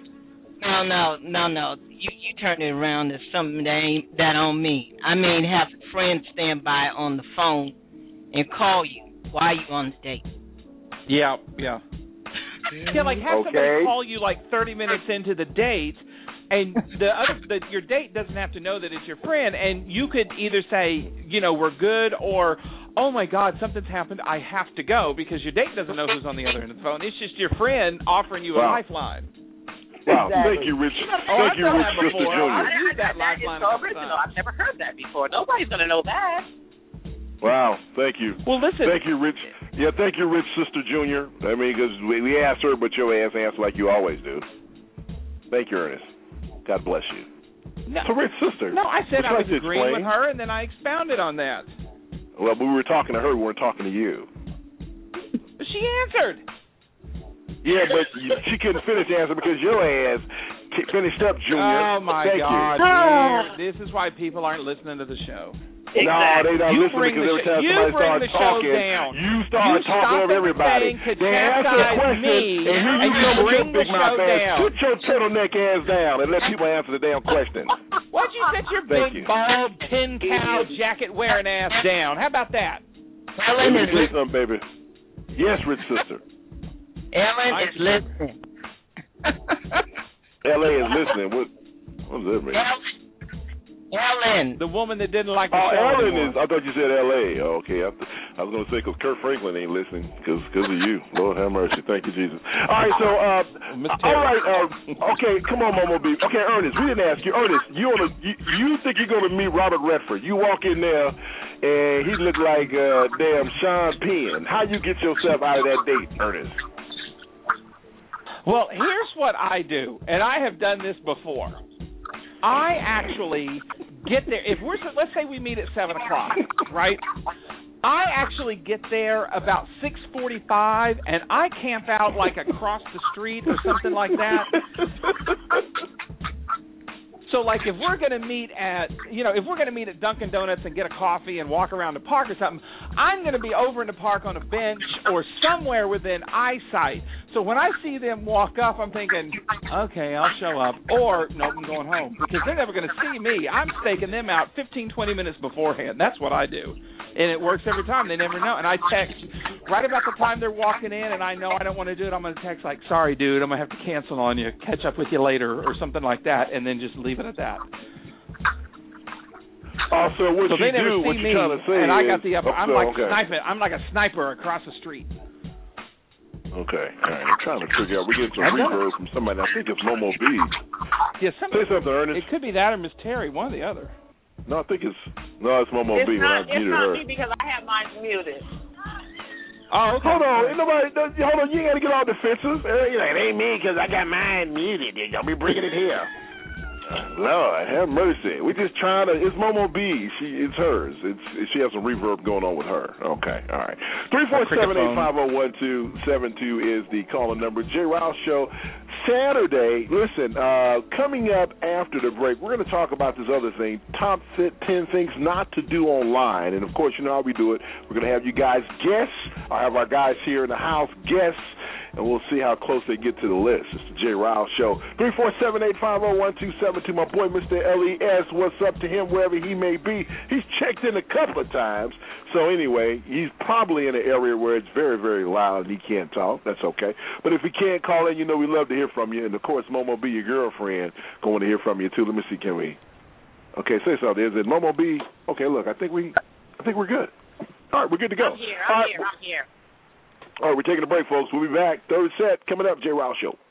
You turn it around as something that don't mean. I mean, have a friend stand by on the phone and call you while you on the date.
Yeah. Yeah, like have somebody call you like 30 minutes into the date, and your date doesn't have to know that it's your friend, and you could either say, you know, we're good, or oh my God, something's happened, I have to go, because your date doesn't know who's on the other end of the phone. It's just your friend offering you a lifeline.
Wow, thank you, Rich. Thank you, Rich Sister Junior.
I heard that lifeline. It's original. I've never heard that before. Nobody's gonna know that.
Wow, thank you.
Well, listen.
Thank you, Rich. Yeah, thank you, Rich Sister Junior. I mean, because we asked her, but your ass answered like you always do. Thank you, Ernest. God bless you.
No,
so, Rich Sister.
No, I said I was agreeing with her, and then I expounded on that.
Well, we were talking to her. We weren't talking to you.
She answered.
Yeah, but she couldn't finish the answer because your ass finished up, Junior.
Oh, my
Thank
God.
You.
This is why people aren't listening to the show.
Exactly.
No, they don't listen because every time somebody starts talking, you start talking over everybody. They ask a question, and here you come with your big mouth ass. Put your turtleneck ass down and let people answer the damn question.
Why'd you sit your big, bald, tin cow jacket-wearing ass down? How about that?
Let me say something, baby. Yes, Rich Sister.
Ellen is listening.
L.A. is listening. What does that mean?
Ellen.
The woman that didn't like the show
Ellen
anymore.
is. I thought you said L.A. Oh, okay. I was going to say because Kurt Franklin ain't listening because of you. Lord have mercy. Thank you, Jesus. All right, so, all right, okay, come on, Momo B. Okay, Ernest, we didn't ask you. Ernest, you think you're going to meet Robert Redford. You walk in there, and he look like damn Sean Penn. How you get yourself out of that date, Ernest?
Well, here's what I do, and I have done this before. I actually get there. Let's say we meet at 7:00, right? I actually get there about 6:45, and I camp out like across the street or something like that. So, like, if we're going to meet at Dunkin' Donuts and get a coffee and walk around the park or something, I'm going to be over in the park on a bench or somewhere within eyesight. So when I see them walk up, I'm thinking, okay, I'll show up. Or, nope, I'm going home. Because they're never going to see me. I'm staking them out 15, 20 minutes beforehand. That's what I do. And it works every time. They never know. And I text right about the time they're walking in, and I know I don't want to do it. I'm going to text like, sorry, dude, I'm going to have to cancel on you. Catch up with you later or something like that, and then just leave it at that.
Also, what
they never
do,
see
what
me,
you're trying to say
and I got
is,
the upper. I'm like a sniper. I'm like a sniper across the street.
Okay. All right. I'm trying to figure out. We're getting some reverb from somebody. I think it's Momo B.
Yeah,
say something, Ernest.
It could be that or Miss Terry, one or the other.
No, I think it's Momo B.
It's
When I muted
not
her.
me because I have mine muted.
Oh, okay.
Hold on. Hold on. You ain't got to get all defensive. You're like, it ain't me because I got mine muted. Don't be bringing it here. Lord, have mercy. We just trying to. It's Momo B. It's hers. She has some reverb going on with her. Okay, all right. 347-850-1272 is the calling number. Jay Rouse Show. Saturday. Listen, coming up after the break, we're going to talk about this other thing. Top 10 things not to do online. And of course, you know how we do it. We're going to have you guys guess. I have our guys here in the house guess. And we'll see how close they get to the list. It's the Jay Rouse Show. 347-850-1272. My boy, Mr. LES, what's up to him wherever he may be? He's checked in a couple of times. So anyway, he's probably in an area where it's very, very loud and he can't talk. That's okay. But if he can't call in, you know we love to hear from you. And, of course, Momo B, your girlfriend, going to hear from you, too. Let me see, can we? Okay, say something. Is it Momo B? Okay, look, I think we're good. All right, we're good to go.
I'm here.
All right, we're taking a break, folks. We'll be back. Third set coming up, Jay Rouse Show.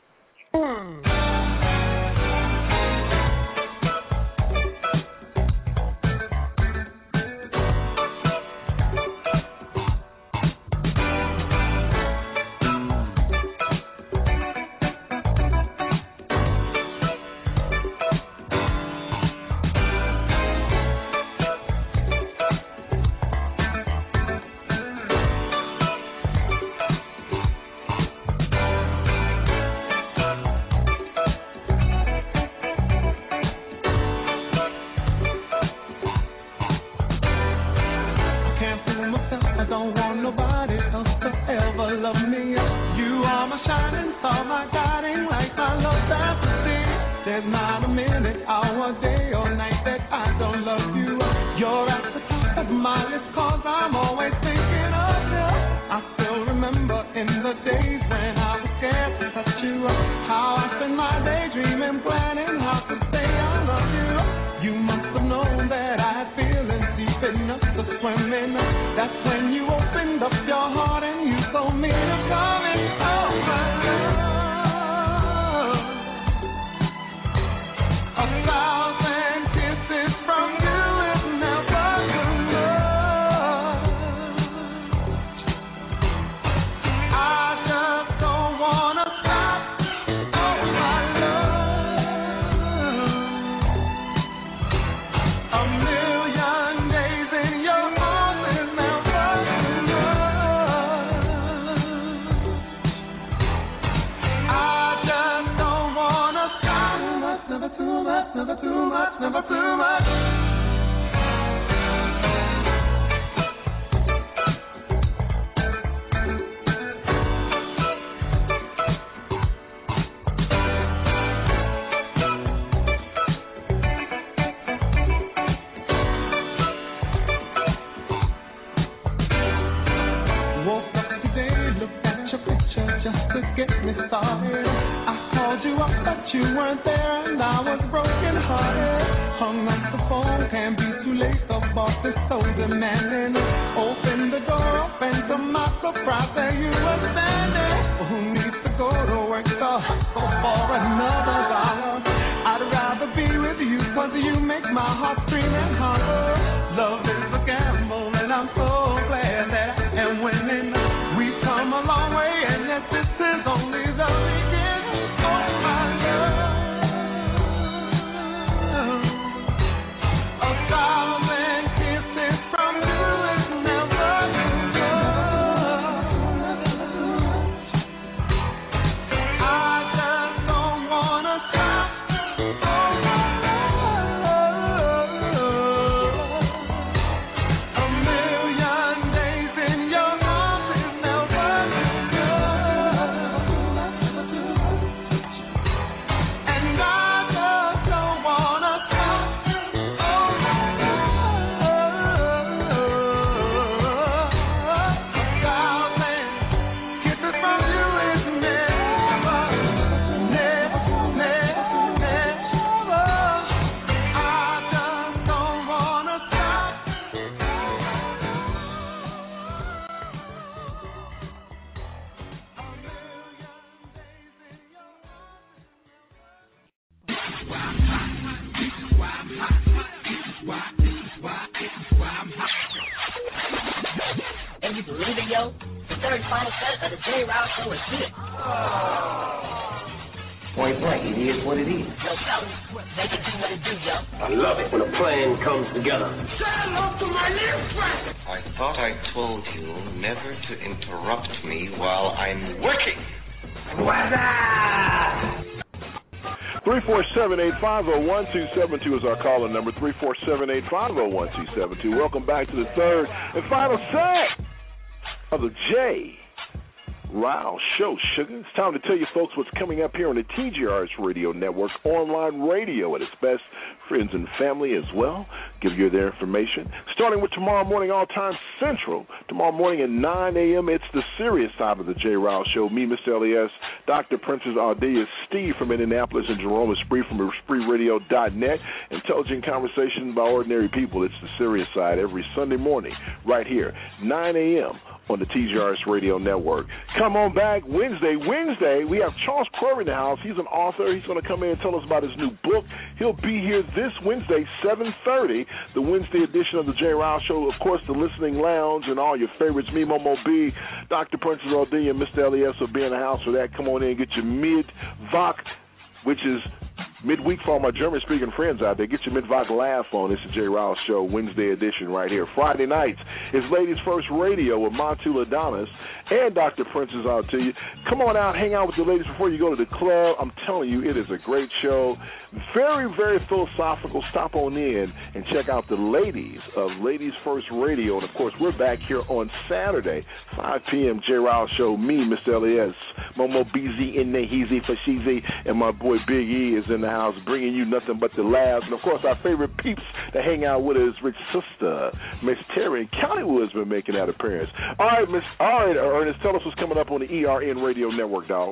the J. Rouse Show is shit. Point blank, it is what it is. Yo, Kelly, make it do what it do, yo.
I love it when a plan comes together.
Say hello to my little friend.
I thought I told you never to interrupt me while I'm working.
What's up?
347-850-1272 is our caller number, 347-850-1272. Welcome back to the third and final set of the J. Rouse Show, sugar. It's time to tell you folks what's coming up here on the TJRS Radio Network, online radio at its best, friends and family as well. Give you their information. Starting with tomorrow morning, all time Central. Tomorrow morning at 9 a.m., it's the serious side of the J. Rouse Show. Me, Mr. Elias, Dr. Princess Ardea, Steve from Indianapolis, and Jerome Esprit from EspritRadio.net. Intelligent conversation by ordinary people. It's the serious side every Sunday morning right here, 9 a.m. on the TJRS Radio Network. Come on back Wednesday, we have Charles Corey in the house. He's an author. He's going to come in and tell us about his new book. He'll be here this Wednesday, 7:30, the Wednesday edition of the J. Rouse Show. Of course, the Listening Lounge and all your favorites, me, Momo B, Dr. Princess Ardea, and Mr. Elias will be in the house for that. Come on in and get your Mid-Vok, which is midweek for all my German-speaking friends out there. Get your Mid-Vok laugh on. It's the J. Rouse Show, Wednesday edition right here. Friday nights is Ladies First Radio with Montu Adonis and Dr. Princess out to you. Come on out, hang out with the ladies before you go to the club. I'm telling you, it is a great show. Very, very philosophical. Stop on in and check out the ladies of Ladies First Radio. And, of course, we're back here on Saturday, 5 p.m., J. Rouse Show. Me, Mr. Elias, Momo BZ in there, Heezy for Sheezy, and my boy Big E is in the house bringing you nothing but the laughs. And, of course, our favorite peeps to hang out with us, Rich Sister, Miss Terry, and Hollywood's been making that appearance. All right, Ernest, tell us what's coming up on the ERN Radio Network, dog.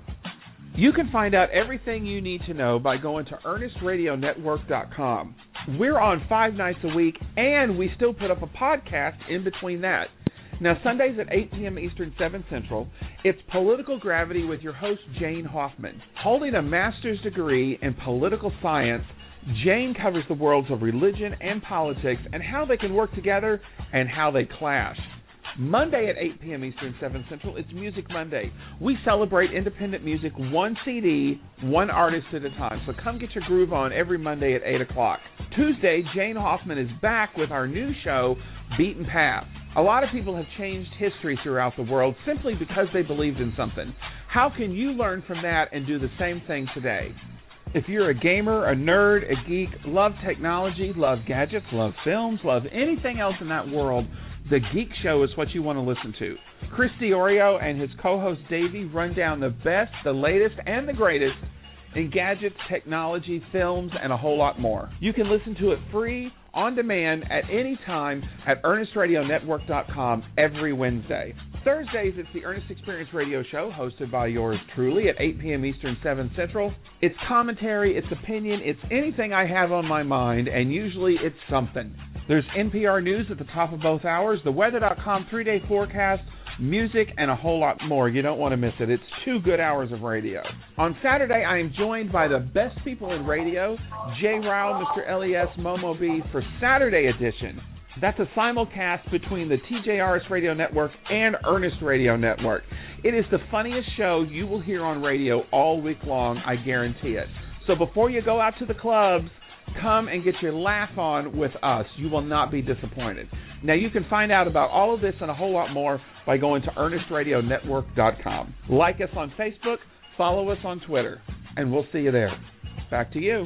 You can find out everything you need to know by going to ErnestRadioNetwork.com. We're on 5 nights a week, and we still put up a podcast in between that. Now, Sundays at 8 p.m. Eastern, 7 Central, it's Political Gravity with your host, Jane Hoffman. Holding a master's degree in political science, Jane covers the worlds of religion and politics and how they can work together and how they clash. Monday at 8 p.m. Eastern, 7 Central, it's Music Monday. We celebrate independent music, one CD, one artist at a time. So come get your groove on every Monday at 8 o'clock. Tuesday, Jane Hoffman is back with our new show, Beaten Path. A lot of people have changed history throughout the world simply because they believed in something. How can you learn from that and do the same thing today? If you're a gamer, a nerd, a geek, love technology, love gadgets, love films, love anything else in that world, The Geek Show is what you want to listen to. Chris Diorio and his co-host Davey run down the best, the latest, and the greatest in gadgets, technology, films, and a whole lot more. You can listen to it free, on demand, at any time at ErnestRadioNetwork.com every Wednesday. Thursdays, it's the Ernest Experience Radio Show, hosted by yours truly at 8 p.m. Eastern, 7 Central. It's commentary, it's opinion, it's anything I have on my mind, and usually it's something. There's NPR News at the top of both hours, the Weather.com 3-day forecast, music, and a whole lot more. You don't want to miss it. It's 2 good hours of radio. On Saturday, I am joined by the best people in radio, J. Rao, Mr. Elias, Momo B, for Saturday edition. That's a simulcast between the TJRS Radio Network and Ernest Radio Network. It is the funniest show you will hear on radio all week long, I guarantee it. So before you go out to the clubs, come and get your laugh on with us. You will not be disappointed. Now, you can find out about all of this and a whole lot more by going to ErnestRadioNetwork.com. Like us on Facebook, follow us on Twitter, and we'll see you there. Back to you.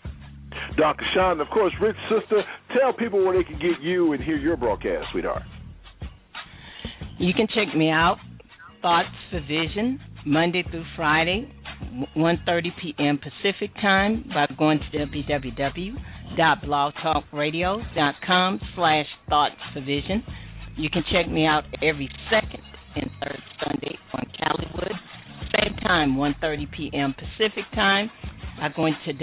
Dr. Sean, of course, Rich Sister, tell people where they can get you and hear your broadcast, sweetheart.
You can check me out, Thoughts for Vision, Monday through Friday, 1:30 p.m. Pacific Time by going to www.blogtalkradio.com/thoughtsforvision. You can check me out every second and third Sunday on Callywood, same time, 1:30 p.m. Pacific Time by going to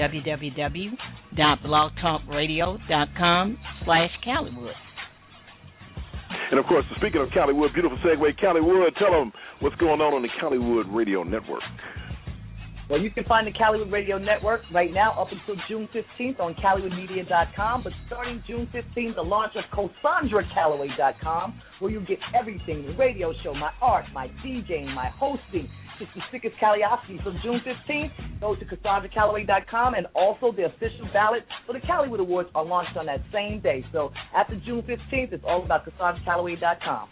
www.blogtalkradio.com/Callywood.
And, of course, speaking of Callywood, beautiful segue, Callywood, tell them what's going on the Callywood Radio Network.
Well, you can find the Caliwood Radio Network right now up until June 15th on CallywoodMedia.com. But starting June 15th, the launch of CassandраCalloway.com, where you get everything, the radio show, my art, my DJing, my hosting. It's the sickest Caliosity from June 15th. Go to CassandраCalloway.com, and also the official ballot for the Callywood Awards are launched on that same day. So after June 15th, it's all about CassandраCalloway.com.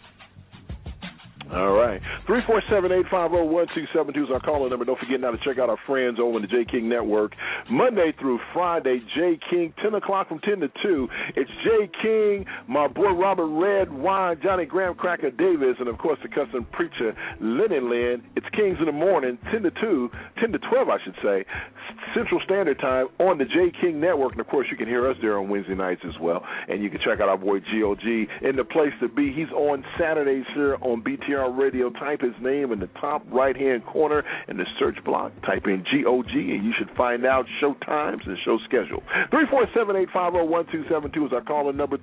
All right. 347-850-1272 is our calling number. Don't forget now to check out our friends over in the J. King Network. Monday through Friday, J. King, 10 o'clock from 10 to 2. It's J. King, my boy Robert Red Wine, Johnny Graham Cracker Davis, and, of course, the custom preacher, Lennon Lynn. It's Kings in the Morning, 10 to 12, I should say, Central Standard Time on the J. King Network. And, of course, you can hear us there on Wednesday nights as well. And you can check out our boy G.O.G. in the place to be. He's on Saturdays here on BTR Radio. Type his name in the top right-hand corner in the search block. Type in GOG, and you should find out show times and show schedule. 347-850-1272 is our calling number.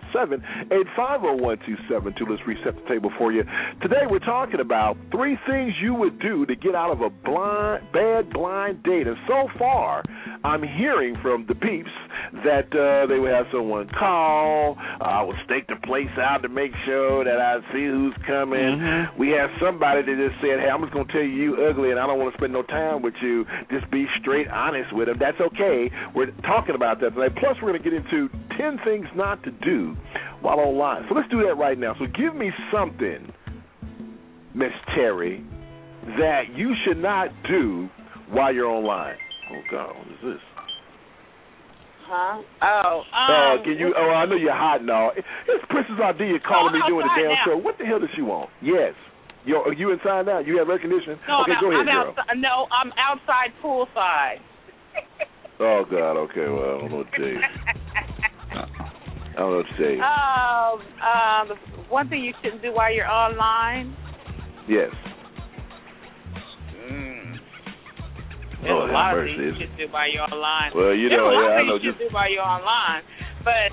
347-850-1272. Let's reset the table for you. Today we're talking about 3 things you would do to get out of a bad blind date. And so far, I'm hearing from the peeps that they would have someone call. I would stake the place out to make sure that I see who's coming. We have somebody that just said, hey, I'm just going to tell you ugly and I don't want to spend no time with you. Just be straight honest with them. That's okay. We're talking about that today. Plus, we're going to get into 10 things not to do while online. So let's do that right now. So give me something, Miss Terry, that you should not do while you're online. Oh, God, what is this?
Huh?
Can you? Oh, I know you're hot and all. It's Princess Ardea calling me doing the damn show. What the hell does she want? Yes. Are you inside now? You have air conditioning?
No,
okay, go ahead, girl.
No, I'm outside poolside.
Oh, God, okay. Well, I don't know what to tell you. I don't know what to tell you.
The one thing you shouldn't do while you're online?
Yes.
There's a lot of things you should do while you're online.
Well, you know,
I
know.
You should do while you're online. But,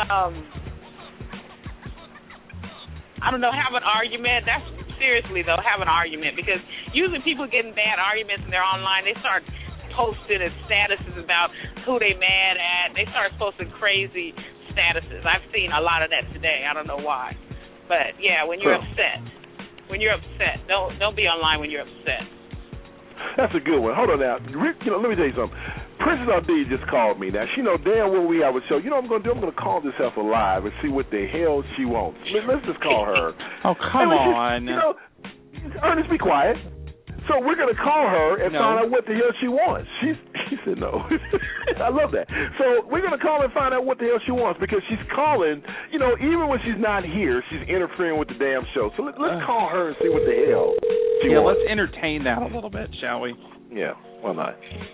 I don't know, have an argument. That's seriously, though, have an argument. Because usually people get in bad arguments and they're online. They start posting statuses about who they mad at. They start posting crazy statuses. I've seen a lot of that today. I don't know why. But, yeah, when you're upset. When you're upset. Don't be online when you're upset.
That's a good one. Hold on now. Rick, let me tell you something. Princess Ardea just called me. Now, she know damn well we have a show. You know what I'm going to do? I'm going to call this heifer live and see what the hell she wants. Let's just call her.
Oh, come on.
Ernest, be quiet. So we're going to call her and find out what the hell she wants. She said no. I love that. So we're going to call her and find out what the hell she wants because she's calling, even when she's not here, she's interfering with the damn show. So let's call her and see what the hell she wants.
Let's entertain that a little bit, shall we?
Yeah, why not?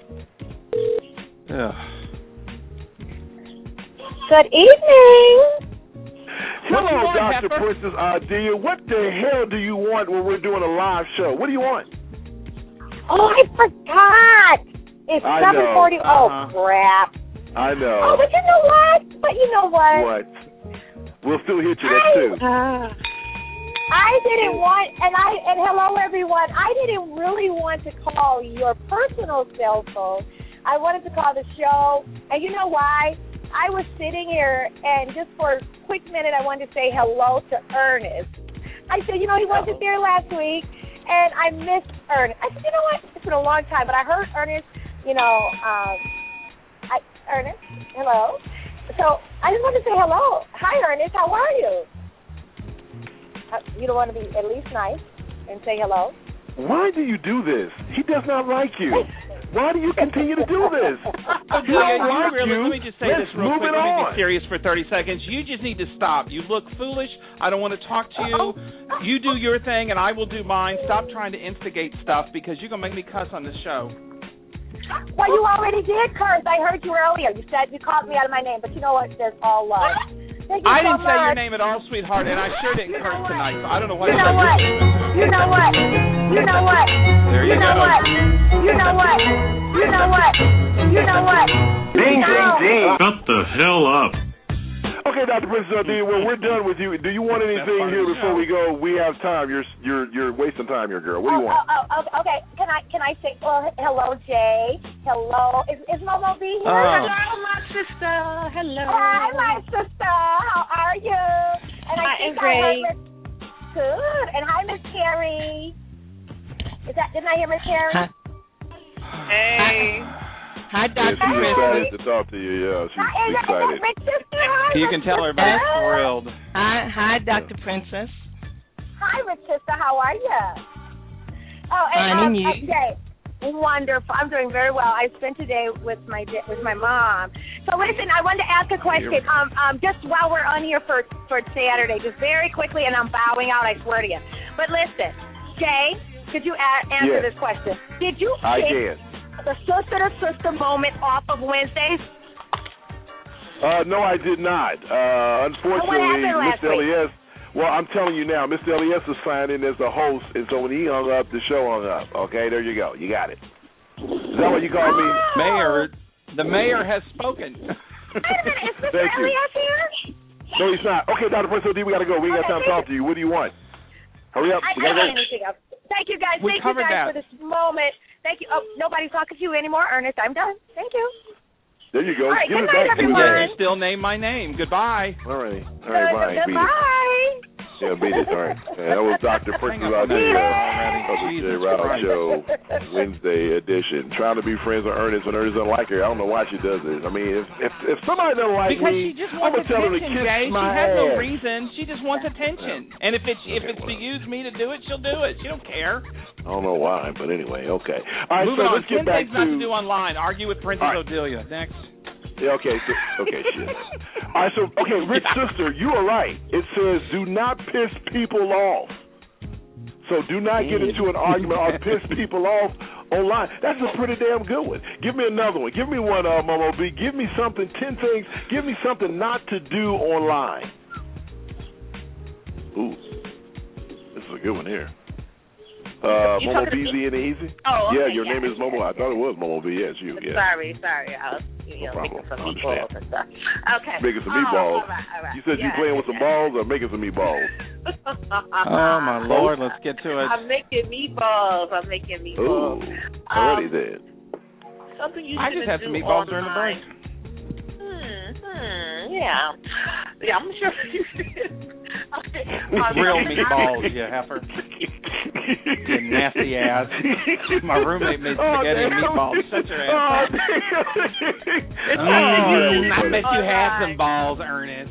Good evening.
Hello, Dr. Princess Ardea. What the hell do you want when we're doing a live show? What do you want?
Oh, I forgot. It's 7:40. Oh, crap.
I know.
Oh, but you know what?
What? We'll still hit you that too.
I didn't want, and hello everyone. I didn't really want to call your personal cell phone. I wanted to call the show, and you know why? I was sitting here, and just for a quick minute, I wanted to say hello to Ernest. I said, he wasn't there last week, and I missed Ernest. I said, you know what? It's been a long time, but I heard Ernest, Ernest, hello. So I just wanted to say hello. Hi, Ernest. How are you? You don't want to be at least nice and say hello?
Why do you do this? He does not like you. Why do you continue to do this?
Let me just say this real quick. Let me be serious for 30 seconds. You just need to stop. You look foolish. I don't want to talk to you. You do your thing, and I will do mine. Stop trying to instigate stuff because you're going to make me cuss on this show.
Well, you already did curse. I heard you earlier. You said you called me out of my name, but you know what? There's all love.
I didn't say your name at all, sweetheart, and I sure didn't curse tonight, so I don't know what
You know what? You know what?
There you go.
You know what?
Ding, ding, ding.
Shut the hell up.
Okay, Okay, Dr. Princess O'D, well, we're done with you. Do you want anything here before we go? We have time. You're wasting time here, girl. What do you want?
Okay. Can I say, hello, Jay. Hello. Is Momo B here?
Hello, my sister. Hello.
Hi, my sister. How are you? And I think
great.
Good. And hi, Miss Carrie. Didn't I hear Miss Carrie?
Hey.
Hi, Dr.
She's excited to talk to you. Yeah, she's excited.
You can tell her everybody's thrilled.
Hi, Dr. Princess.
Hi, Rich sister. How are you? Oh, and Jay. Wonderful. I'm doing very well. I spent today with my mom. So listen, I wanted to ask a question. Just while we're on here for Saturday, just very quickly, and I'm bowing out. I swear to you. But listen, Jay, could you answer this question? Did you pick the sister-to-sister moment off of Wednesdays?
No, I did not. Unfortunately, Mr. Elias. Well, I'm telling you now, Mr. Elias was signed in as the host, and so when he hung up, the show hung up. Okay, there you go. You got it. Is that what you call me?
Mayor. The mayor has spoken.
Wait a minute, is Mr. Elias here?
No, he's not. Okay, Dr. Prince O.D., we got to go. We ain't got time to talk to you. What do you want? Hurry up.
I don't want anything else. Thank you, guys. Thank you, guys, for this moment. Thank you. Oh, nobody's talking to you anymore, Ernest. I'm done. Thank you.
There you go.
All right,
give
good
it
night,
back
everyone.
to
You still name my name. Goodbye.
All right. Bye.
Goodbye.
Yeah, beat it. All right. That was Dr. Princess of the J. Rouse Show, Wednesday edition. Trying to be friends with Ernest when Ernest doesn't like her. I don't know why she does this. I mean, if somebody doesn't like me, I'm going to tell her to kiss
Jay.
my
She has no
ass.
reason. She just wants attention. And if it's to use me to do it, she'll do it. She don't care.
I don't know why, but anyway, okay. All right,
Moving
so
on.
let's get
10
back
things not to do online. Argue with Princess Odelia. Next.
Yeah, okay, shit. All right, so, Rich Sister, you are right. It says do not piss people off. So do not get into an argument or piss people off online. That's a pretty damn good one. Give me another one. Give me one, Momo B. Give me something, 10 things. Give me something not to do online. Ooh, this is a good one here. Momo B, Z and Easy?
Oh, okay,
yeah, your name is Momo. I thought it was Momo B. Yes, you. Yeah.
Sorry. I was making some meatballs and stuff. Okay.
Making some meatballs.
All right.
You said you playing with some balls or making some meatballs?
Oh, my Lord. Let's get to it.
I'm making meatballs.
Ooh, already then.
Something you
I just had some meatballs during the break.
Yeah, I'm sure you did. Okay.
Real meatballs, you heifer. You nasty ass. My roommate made spaghetti and meatballs. Shut your ass up. I bet you had some balls, Ernest.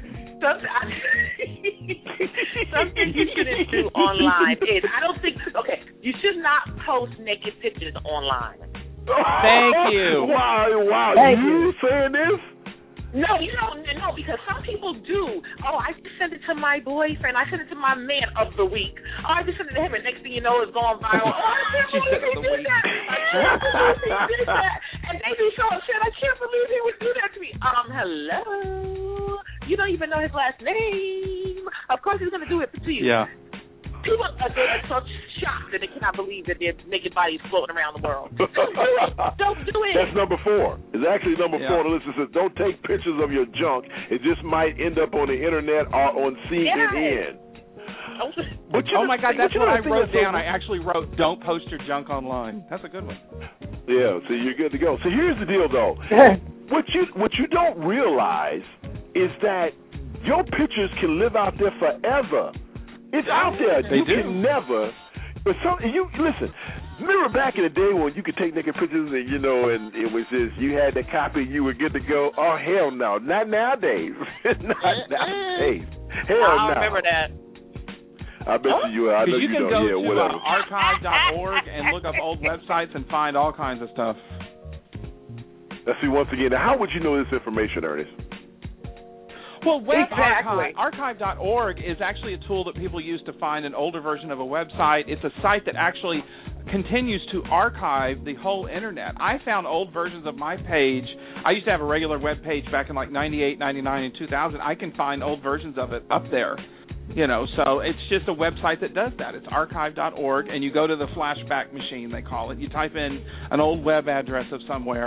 Something you shouldn't do online is, I don't think, you should not post naked pictures online.
Thank you.
Wow. You saying this?
No, because some people do. Oh, I just sent it to my boyfriend. I sent it to my man of the week. Oh, I just sent it to him, and next thing you know, it's going viral. Oh, I can't believe he did that. And they be so upset. I can't believe he would do that to me. Hello. You don't even know his last name. Of course he's going to do it to you.
Yeah.
People are so shocked that they cannot believe that their naked bodies floating around the world. Don't do it.
That's number 4. It's actually number 4 on the list. It says, don't take pictures of your junk. It just might end up on the internet or on CNN.
But oh, my God, that's what I wrote down. I actually wrote, don't post your junk online. That's a good one.
Yeah, so you're good to go. So here's the deal, though. What you don't realize is that your pictures can live out there forever. It's out there. You can never. But listen. Remember back in the day when you could take naked pictures and and it was just you had the copy, you were good to go. Oh hell no, not nowadays. Not nowadays. Hell no.
I remember that.
I bet you. I know
you can go to
whatever.
archive.org and look up old websites and find all kinds of stuff.
Let's see once again. Now, how would you know this information, Ernest?
Well, archive.org is actually a tool that people use to find an older version of a website. It's a site that actually continues to archive the whole internet. I found old versions of my page. I used to have a regular web page back in like 98, 99, and 2000. I can find old versions of it up there. So it's just a website that does that. It's archive.org, and you go to the flashback machine, they call it. You type in an old web address of somewhere,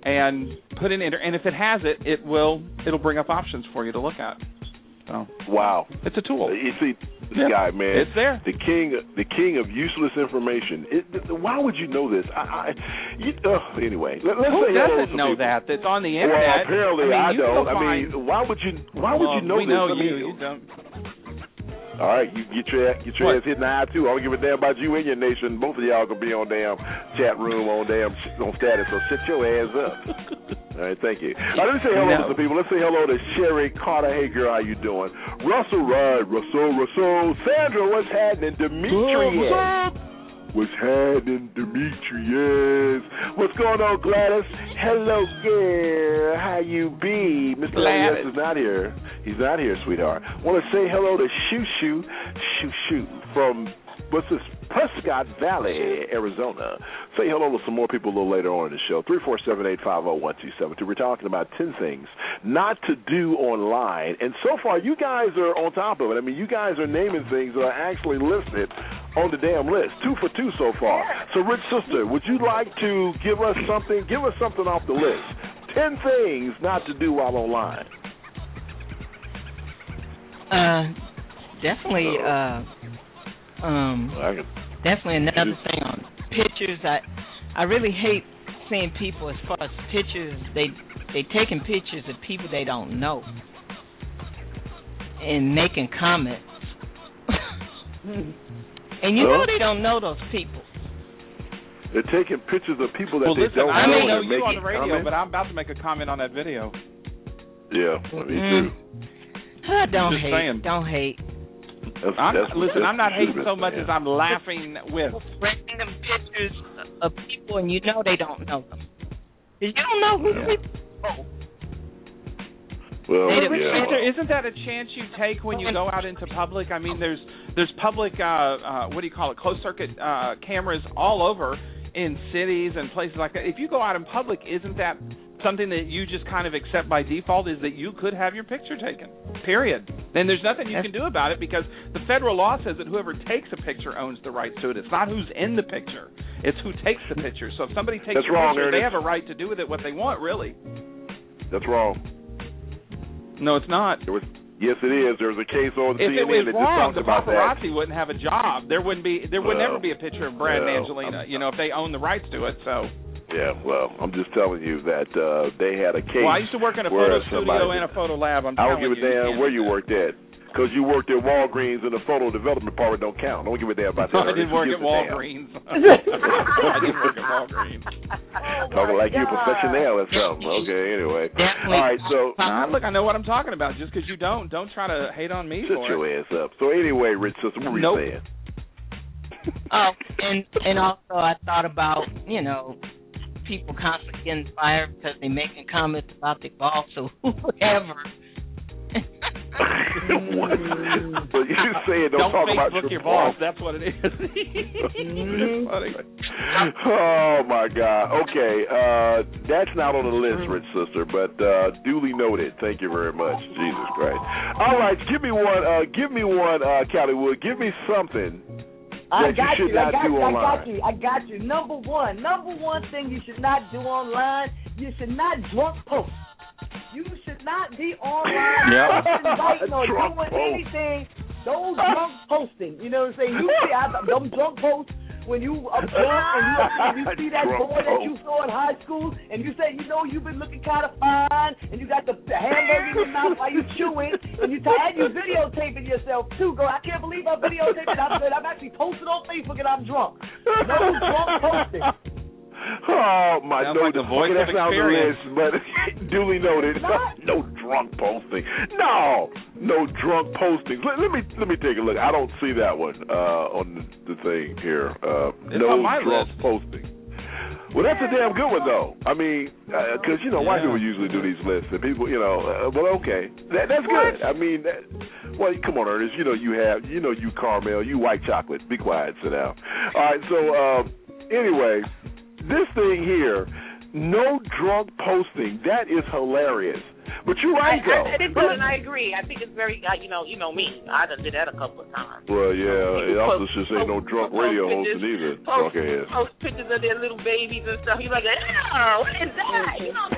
and put in enter. And if it has it, it'll bring up options for you to look at. So,
wow,
it's a tool.
You see, this guy, man,
it's there.
The king of useless information. Why would you know this? Anyway, let's
Who
say
doesn't know that? That's on the internet.
Well, apparently I don't. Why would you know
we
this?
Know you don't.
All right, you get your ass hit in the eye too. I don't give a damn about you and your nation. Both of y'all can be on damn chat room on status. So sit your ass up. All right, thank you. Let me say hello to some people. Let's say hello to Sherry Carter. Hey, girl, how you doing? Russell, Russell. Sandra, what's happening? Demetrius. What's happening, Demetrius? What's going on, Gladys? Hello, girl. How you be? Mr. Gladys is not here. He's not here, sweetheart. Want to say hello to Shoo from, what's this, Prescott Valley, Arizona. Say hello to some more people a little later on in the show. 347-850-1272. We're talking about 10 things not to do online. And so far, you guys are on top of it. I mean, you guys are naming things that are actually listed on the damn list. 2 for 2 so far. So, Rich Sister, would you like to give us something? Give us something off the list. 10 things not to do while online.
Definitely. Definitely another thing on pictures. I really hate seeing people as far as pictures. They taking pictures of people they don't know and making comments. And you know they don't know those people.
They're taking pictures of people that
they
don't know.
I may know
you
on the radio,
comments?
but I'm about to make a comment on that video.
Yeah, me too.
Don't hate.
I'm not hating so much as I'm laughing with.
Random pictures of people, and you know they don't know them. You don't know who people are.
Well,
isn't that a chance you take when you go out into public? I mean, there's public, closed circuit cameras all over in cities and places like that. If you go out in public, isn't that something that you just kind of accept by default, is that you could have your picture taken, period. And there's nothing you can do about it because the federal law says that whoever takes a picture owns the rights to it. It's not who's in the picture. It's who takes the picture. So if somebody takes a picture, they have a right to do with it what they want, really.
That's wrong.
No, it's not.
Yes, it is. There was a case on CNN
that just
talked about that.
If it was wrong, the paparazzi wouldn't have a job. There would never be a picture of Brad and Angelina, if they own the rights to it, so...
Yeah, well, I'm just telling you that they had a case.
Well, I used to work in a photo studio and a photo lab.
I don't give a damn where you worked at. Because you worked at Walgreens and the photo development department don't count. Don't give a damn about that.
I didn't work at Walgreens. I didn't work at Walgreens.
Talking like you're a professional or something. Okay, anyway. All right, so...
look, I know what I'm talking about. Just because you don't try to hate on me for it.
Shut your ass up. So anyway, Rich Sister, what were you saying?
Oh, and also I thought about, people constantly getting fired because they're making comments about the boss or whoever.
But you saying don't talk
Facebook
about
your boss. That's what it is.
It's funny. Oh my God. Okay, that's not on the list, Rich Sister, but duly noted. Thank you very much. Jesus Christ. All right, give me one. Callie Wood. Give me something. I got
you. Number one thing you should not do online, you should not drunk post. You should not be online inviting or doing anything. Those drunk posting. You know what I'm saying? You see them drunk posts when you are drunk and you see that boy that you saw in high school and you say, you've been looking kind of fine and you got the hamburger in your mouth while you chewing and you videotaping yourself too. Girl, I can't believe I'm videotaping. I'm actually posting on Facebook and I'm drunk. No drunk posting.
Oh, my
sounds like the voice of experience.
But duly noted. No drunk posting. No drunk postings. Let me take a look. I don't see that one on the thing here.
It's
no
on my
drunk
list.
posting. Well, that's a damn good one, though. I mean, because, white people usually do these lists, and people, well, okay. That's good. I mean, well, come on, Ernest. You caramel, you white chocolate. Be quiet, sit down. All right, so, anyway, this thing here, no drunk posting, that is hilarious. But you're right, though.
It does, and I agree. I think it's very, you know me. I done did that a couple of times.
Well, yeah. It also should say no drunk radio hosting either. Drunk ass.
Post pictures of their little babies and stuff. He's like, what is that? You know,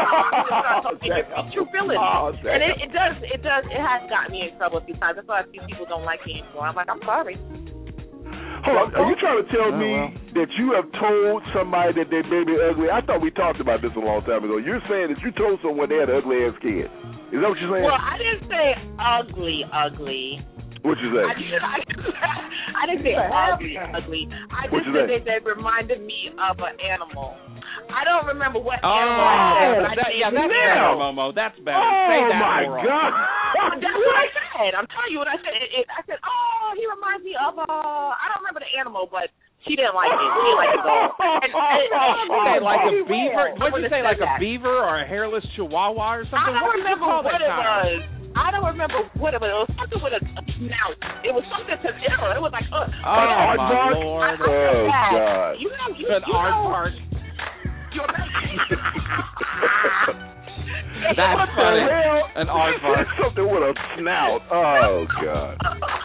true feelings. And it has gotten me in trouble a few times. That's why a few people don't like me anymore. I'm like, I'm sorry.
Hold on, are you trying to tell me that you have told somebody that their baby ugly? I thought we talked about this a long time ago. You're saying that you told someone they had an ugly ass kid. Is that what you're saying?
Well, I didn't say ugly.
What you say?
I didn't say ugly. I just said that they reminded me of an animal. I don't remember what animal I said.
That's better, Momo. That's better. Say that
more. Oh, my God.
That's what I said. I'm telling you what I said. I said, he reminds me of I don't remember the animal, but she didn't like it. She didn't like the dog.
Like a beaver? What did you say, like a beaver or a hairless chihuahua or something?
I don't remember what it was. I don't remember what it was. It was something with a snout. It was something to It was like,
oh, my Lord.
Oh, God.
You know,
an aardvark. That's funny. An aardvark.
Something with a snout. Oh, God.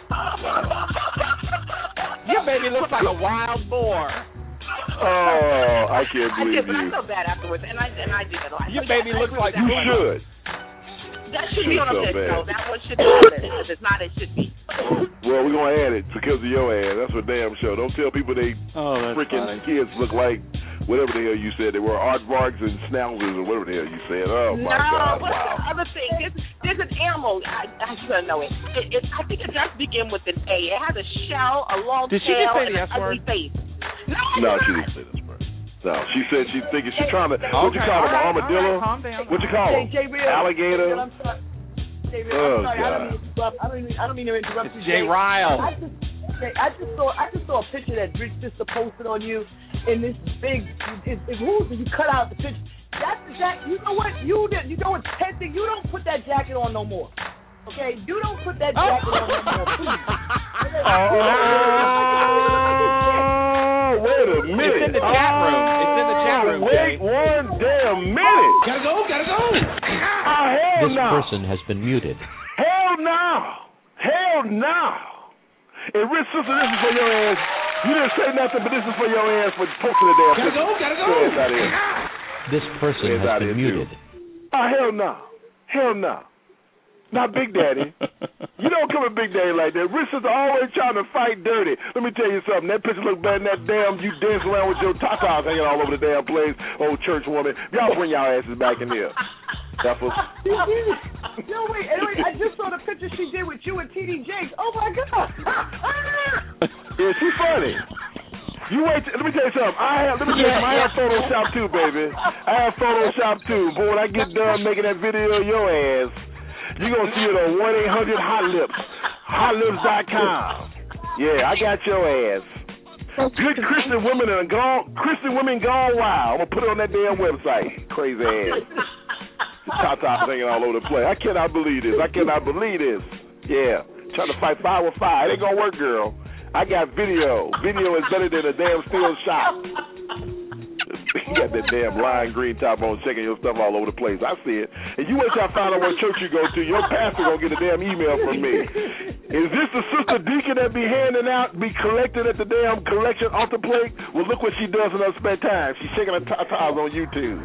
Your baby looks like a wild boar.
Oh, I can't believe
but I felt bad afterwards, and I did it.
Your baby looks like
you should.
That should be on this show. That one should be on this. If it's not, it should be.
Well, we're going to add it because of your ass. That's a damn show. Don't tell people they freaking kids look like whatever the hell you said. They were aardvarks and schnauzers or whatever the hell you said. Oh, my God.
Wow. The other thing, there's an animal. I should know it. I think it does begin with an A. It has a shell, a long tail, and an ugly face.
No, she didn't say this word. No, she said she's thinking she's trying to. What you call him? An armadillo? What you call him? Alligator? Oh, God.
I don't mean to interrupt you,
Jay Ryle.
I just saw a picture that Rich just posted on you in this big. You cut out the picture. That's the jacket. You know what? You know what's tempting? You don't put that jacket on no more. Okay, you don't put that jacket on no more. Please.
Wait a minute.
It's in the chat room.
Wait one damn minute.
Gotta go.
Hell
this person has been muted.
Hell no. And Rich Sister, this is for your ass. You didn't say nothing, but this is for your ass for posting the damn picture.
Gotta go.
This person has been muted.
Hell no. Not Big Daddy. You don't come at Big Daddy like that. Rich Sister always trying to fight dirty. Let me tell you something. That picture look better than that damn you dancing around with your tatas hanging all over the damn place, old church woman. Y'all bring y'all asses back in here.
No, wait, I just saw the picture she did with you and T.D. Jakes. Oh, my God.
Yeah, she's funny. You wait. Let me tell you something. I have Photoshop too, baby. I have Photoshop too. But when I get done making that video of your ass, you're going to see it on 1-800-HOT-LIPS. HotLips.com. Yeah, I got your ass. Good Christian women gone wild. I'm going to put it on that damn website. Crazy ass. Tata singing all over the place. I cannot believe this. Yeah. Trying to fight fire with fire. It ain't going to work, girl. I got video. Video is better than a damn steel shot. You got that damn lime green top on, checking your stuff all over the place. I see it. And you wait till I find out what church you go to. Your pastor gonna get a damn email from me. Is this the sister deacon that be handing out, be collecting at the damn collection altar plate? Well, look what she does in her spare time. She's shaking her tatas on YouTube.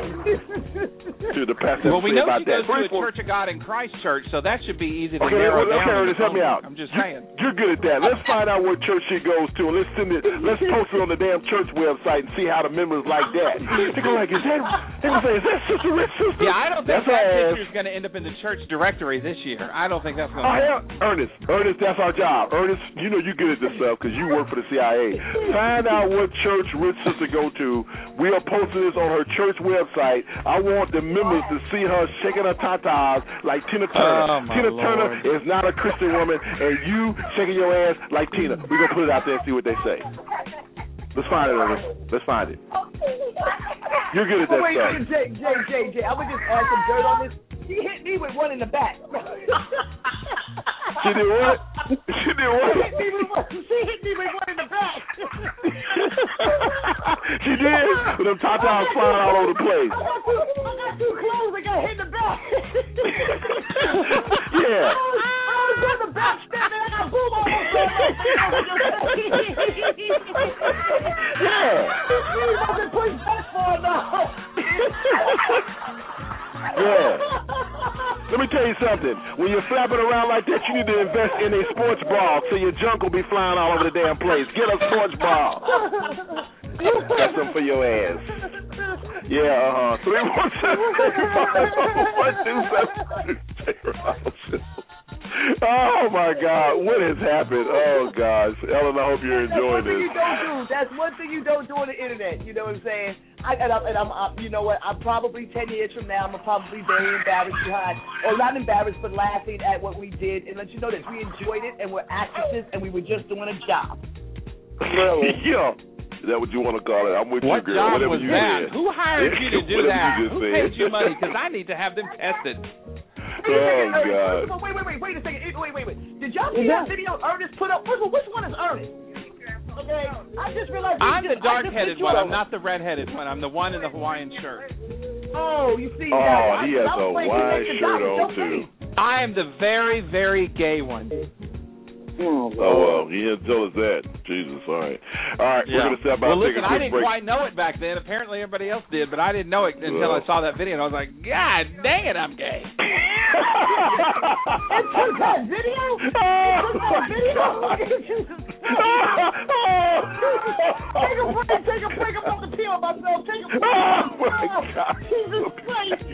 Dude, the pastor
well, we know
about
she goes
that.
to a Church of God in Christ church, so that should be easy to narrow down.
Okay, Ernest, help me out.
I'm just saying.
You're good at that. Let's find out what church she goes to, and let's post it on the damn church website and see how the members like that. They're going to say, is that Sister Rich Sister?
Yeah, I don't think that picture's going to end up in the church directory this year. I don't think that's going to happen.
Ernest, that's our job. Ernest, you know you're good at this stuff because you work for the CIA. Find out what church Rich Sister go to. We are posting this on her church website. I want the members to see her shaking her tatas like Tina Turner. Tina Turner is not a Christian woman, and you shaking your ass like Tina. We're going to put it out there and see what they say. Let's find it, Ernest. Let's find it. You're good at that stuff.
Jay, I would just add some dirt on this. She hit me with one in the back.
She did what? She hit
me with one in the back.
She did? With them tatas flying all over the place.
I got too close. I got hit in the back.
Yeah.
I was doing the back step and I got boom almost.
Yeah.
You wasn't pushed back far enough.
Yeah. Let me tell you something. When you're flapping around like that, you need to invest in a sports bra so your junk will be flying all over the damn place. Get a sports bra. That's something for your ass. Yeah, 317-541-2722. Oh my God, what has happened? Oh gosh, Ellen, I hope you're enjoying this.
That's one thing you don't do on the internet. You know what I'm saying? I'm you know what? I'm probably 10 years from now, I'm probably very embarrassed behind, or not embarrassed, but laughing at what we did, and let you know that we enjoyed it, and we're actresses, and we were just doing a job.
Really? Yeah. Is that what you want to call it? I'm with
what
you, girl.
Job
Whatever
was
you
that?
did.
Who hired you to do that? Who paid you money? Because I need to have them tested.
God.
Wait a second. Wait. Did y'all see that video Ernest put up? Which one is Ernest? Okay, I just realized.
I'm the dark-headed one. I'm not the red-headed one. I'm the one in the Hawaiian shirt.
Oh, you see.
Oh, he has a Hawaiian shirt on, too.
I am the very, very gay one.
Oh, well, he didn't tell us that. Jesus, all right. All right, we're going to step out and take a quick break.
I didn't quite know it back then. Apparently everybody else did, but I didn't know it until I saw that video, and I was like, God dang it, I'm gay.
It took that video? Take a break. I'm about to pee on myself. Take a break.
Oh, my God.
Jesus Christ.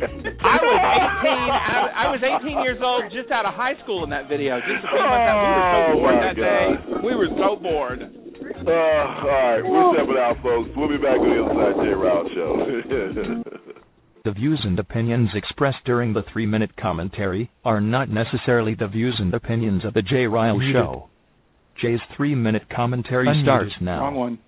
I was 18 years old, just out of high school in that video. Just a few months out. We were so bored that day. We were so bored.
All right, we're stepping out, folks. We'll be back on the Inside J. Rouse Show.
The views and opinions expressed during the 3-minute commentary are not necessarily the views and opinions of the Jay Ryle Show. Jay's 3-minute commentary starts now.
Wrong one.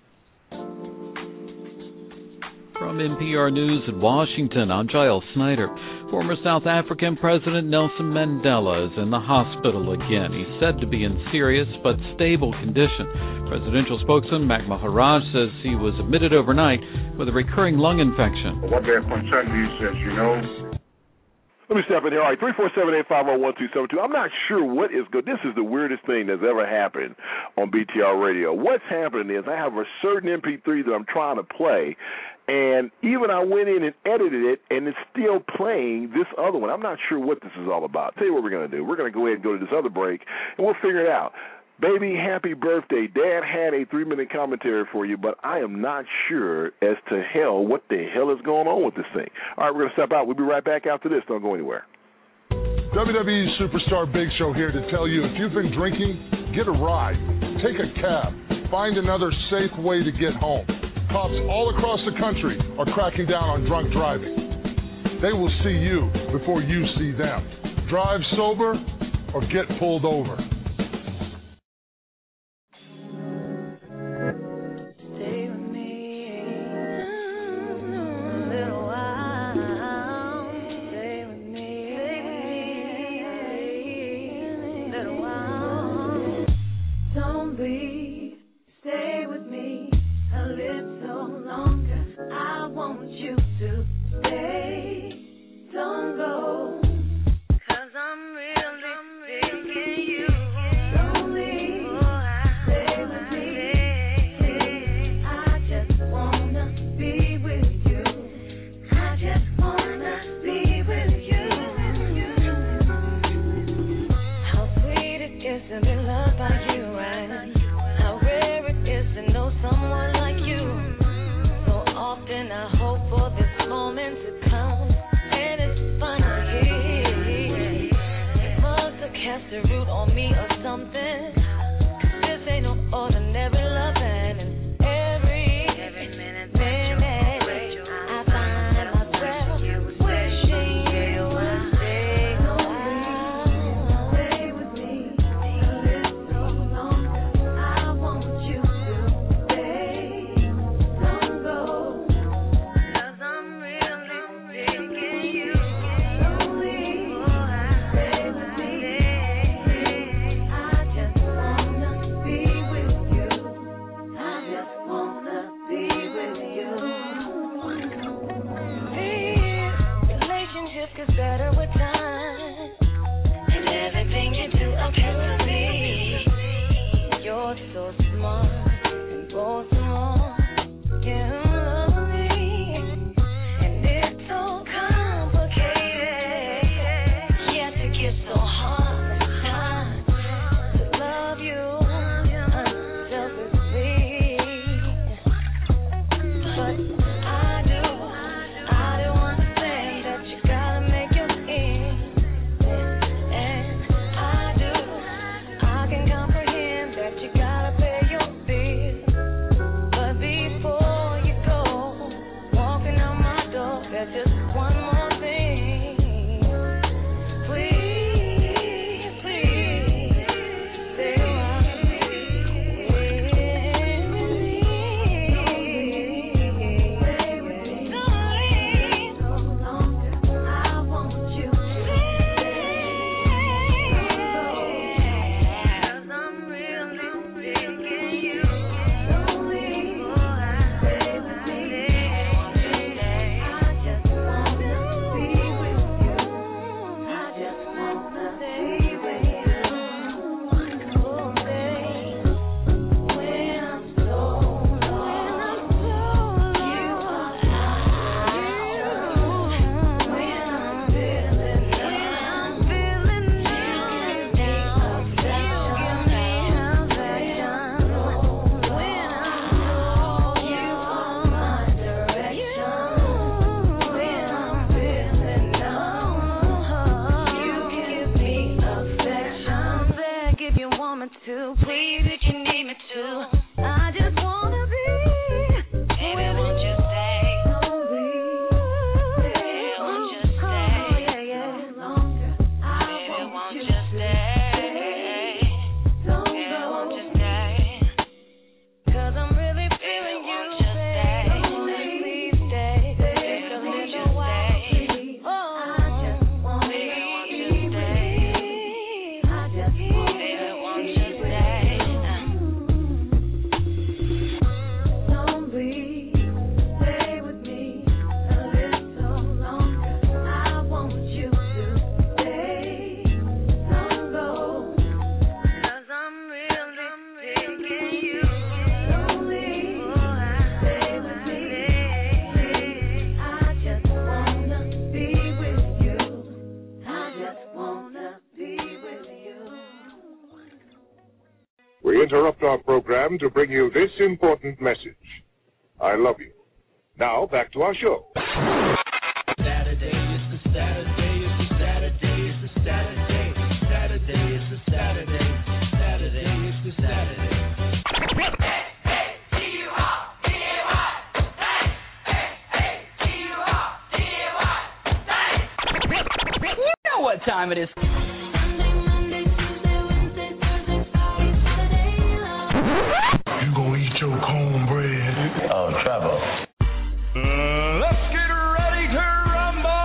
From NPR News in Washington, I'm Giles Snyder. Former South African President Nelson Mandela is in the hospital again. He's said to be in serious but stable condition. Presidential spokesman Mac Maharaj says he was admitted overnight with a recurring lung infection.
What they're concerned is, as you know.
Let me step in here. All right, 347-850-1272. I'm not sure what is good. This is the weirdest thing that's ever happened on BTR Radio. What's happening is I have a certain MP3 that I'm trying to play, and even I went in and edited it, and it's still playing this other one. I'm not sure what this is all about. I'll tell you what we're going to do. We're going to go ahead and go to this other break, and we'll figure it out. Baby, happy birthday. Dad had a 3-minute commentary for you, but I am not sure as to what the hell is going on with this thing. All right, we're going to step out. We'll be right back after this. Don't go anywhere.
WWE Superstar Big Show here to tell you if you've been drinking, get a ride. Take a cab. Find another safe way to get home. Cops all across the country are cracking down on drunk driving. They will see you before you see them. Drive sober or get pulled over.
Don't go, 'cause I'm really thinking you. to. Please, if you need me to. I just wanna be. Baby, won't you stay? Baby, won't you stay? Baby, won't you stay? Baby, won't you stay? 'Cause I'm really feeling you, baby. Please stay. Take a little while. Oh, I just wanna be with you. I just baby, won't you stay? Don't leave. Stay with me a little longer. I want you to stay. Don't go. 'Cause I'm really digging you. Don't leave. Stay with me. I just wanna be with you. I just wanna be with you.
We interrupt our program to bring you this important message. I love you. Now, back to our show.
Saturday is the Saturday, it's the Saturday, it's the Saturday. Saturday is the Saturday, Saturday is the Saturday.
You know what time it is.
You gonna eat your cornbread?
Oh, trouble.
Let's get ready to rumble.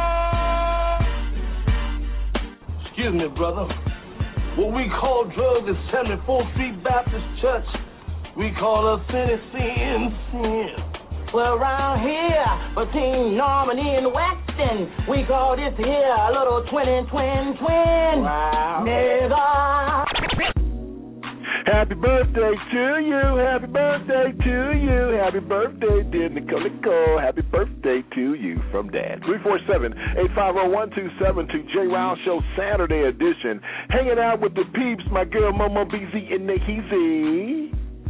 Excuse me, brother. What we call drugs at 74th Street Baptist Church, we call us sin.
Well, around here, between Norman and Weston, we call this here a little twin.
Wow.
Nigga.
Happy birthday to you. Happy birthday to you. Happy birthday, dear Nicole. Happy birthday to you from Dad. 347-850-1272. J. Round Show Saturday edition. Hanging out with the peeps, my girl Mama BZ in the Heezy.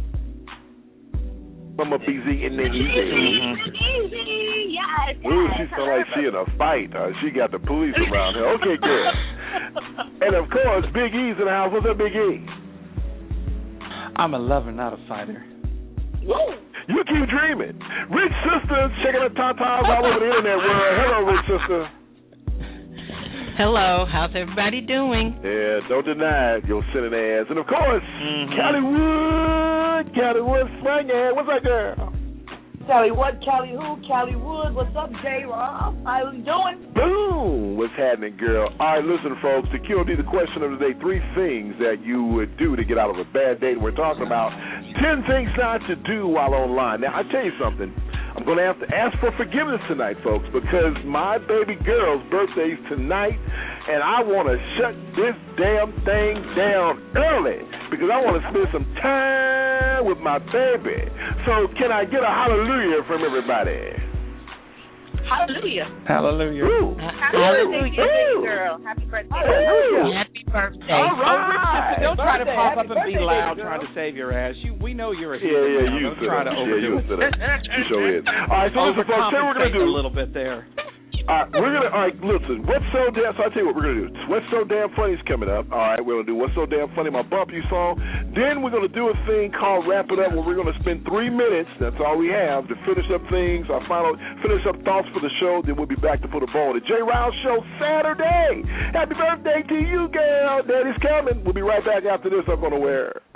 Mama BZ in the Heezy.
Yes.
Ooh, she sounds like she in a fight. She got the police around her. Okay, good. And of course, Big E's in the house. What's up, Big E?
I'm a lover, not a fighter.
You keep dreaming. Rich Sister checking the tatas all over the internet world. Hello, Rich Sister.
Hello, how's everybody doing?
Yeah, don't deny it, your silly ass. And of course, Callie Wood swinging. What's up, girl?
Callie what? Callie who? Callie Wood. What's up, J. Rob? How you doing?
Boom! What's happening, girl? All right, listen, folks. The QOD, the question of the day, 3 things that you would do to get out of a bad date. We're talking about 10 things not to do while online. Now, I tell you something. I'm going to have to ask for forgiveness tonight, folks, because my baby girl's birthday's tonight, and I want to shut this damn thing down early because I want to spend some time with my baby. So can I get a hallelujah from everybody?
Hallelujah.
Hallelujah.
Happy birthday, girl. Happy birthday.
Happy birthday.
All right.
Don't try to pop up and be loud trying to save your ass. We know you're a human.
Yeah, you
Don't try to overdo it.
You sure is. All right, so listen, folks, say what we're going to do.
A little bit there.
All right, listen, what's so damn, so I'll tell you what we're going to do. What's So Damn Funny is coming up. All right, we're going to do What's So Damn Funny, my bump you song. Then we're going to do a thing called Wrap It Up, where we're going to spend 3 minutes, that's all we have, to finish up things, finish up thoughts for the show. Then we'll be back to put a ball on the J. Round Show Saturday. Happy birthday to you, girl. Daddy's coming. We'll be right back after this. I'm going to wear.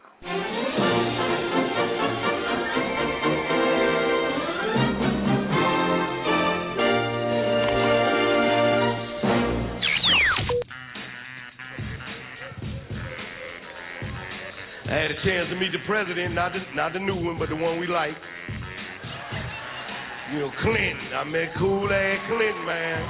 I had a chance to meet the president, not the new one, but the one we like. You know, Clinton. I met cool-ass Clinton, man.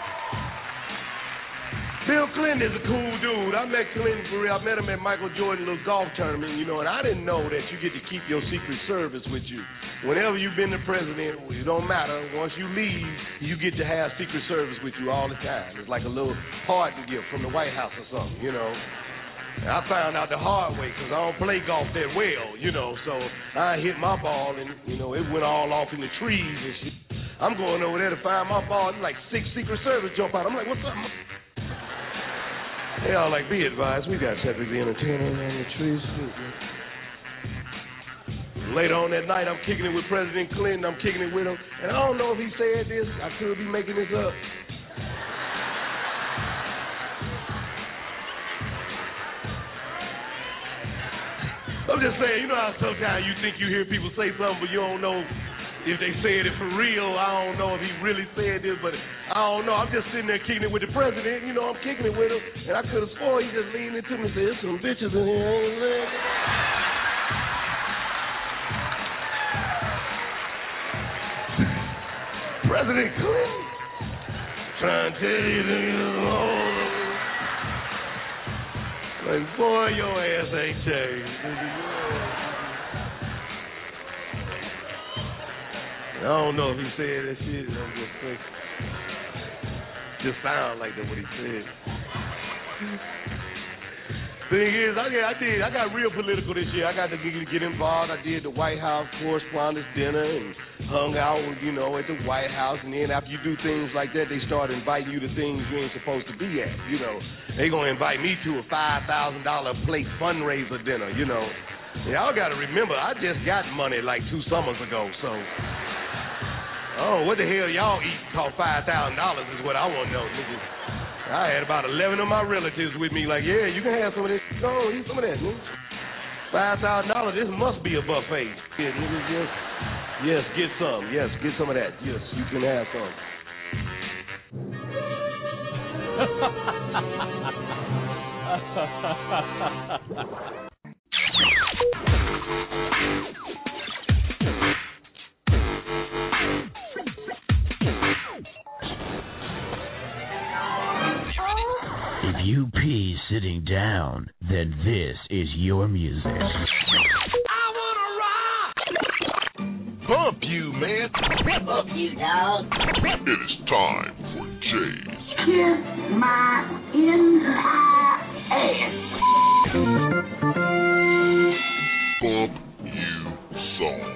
Bill Clinton is a cool dude. I met Clinton for real. I met him at Michael Jordan's little golf tournament, you know, and I didn't know that you get to keep your Secret Service with you. Whenever you've been the president, it don't matter. Once you leave, you get to have Secret Service with you all the time. It's like a little party gift from the White House or something, you know. And I found out the hard way because I don't play golf that well, you know, so I hit my ball and, you know, it went all off in the trees and shit. I'm going over there to find my ball and like 6 Secret Service jump out. I'm like, what's up? They all like, be advised, we got Cedric the Entertainer on the trees. Later on that night, I'm kicking it with President Clinton. I'm kicking it with him. And I don't know if he said this. I could be making this up. I'm just saying, you know how sometimes you think you hear people say something, but you don't know if they said it for real. I don't know if he really said this, but I don't know. I'm just sitting there kicking it with the president. You know, I'm kicking it with him, and I could have sworn he just leaned into me and said, there's some bitches in here. President Clinton trying to tell you like, boy, your ass ain't changed. I don't know if he said that shit. I'm just thinking. Just sound like that what he said. Thing is, I got real political this year. I got to get involved. I did the White House Correspondents' Dinner and hung out, you know, at the White House. And then after you do things like that, they start inviting you to things you ain't supposed to be at. You know, they gonna invite me to a $5,000 plate fundraiser dinner. You know, y'all got to remember, I just got money like 2 summers ago, so. Oh, what the hell y'all eat cost $5,000 is what I want to know, niggas. I had about 11 of my relatives with me like, yeah, you can have some of this. Go, eat some of that, nigga. $5,000, this must be a buffet. Yeah, niggas, yes, get some. Yes, get some of that. Yes, you can have some.
If you pee sitting down, then this is your music.
I wanna rock!
Bump you, man.
Bump you, dog.
It is time for Jay's
Kiss my entire ass.
Bump You song.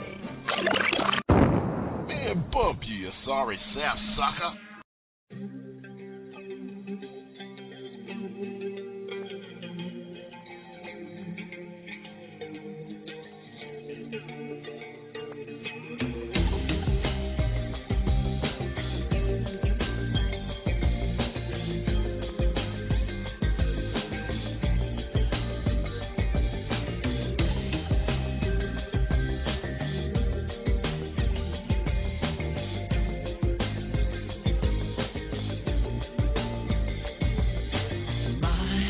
Man, bump you sorry sap sucker.
My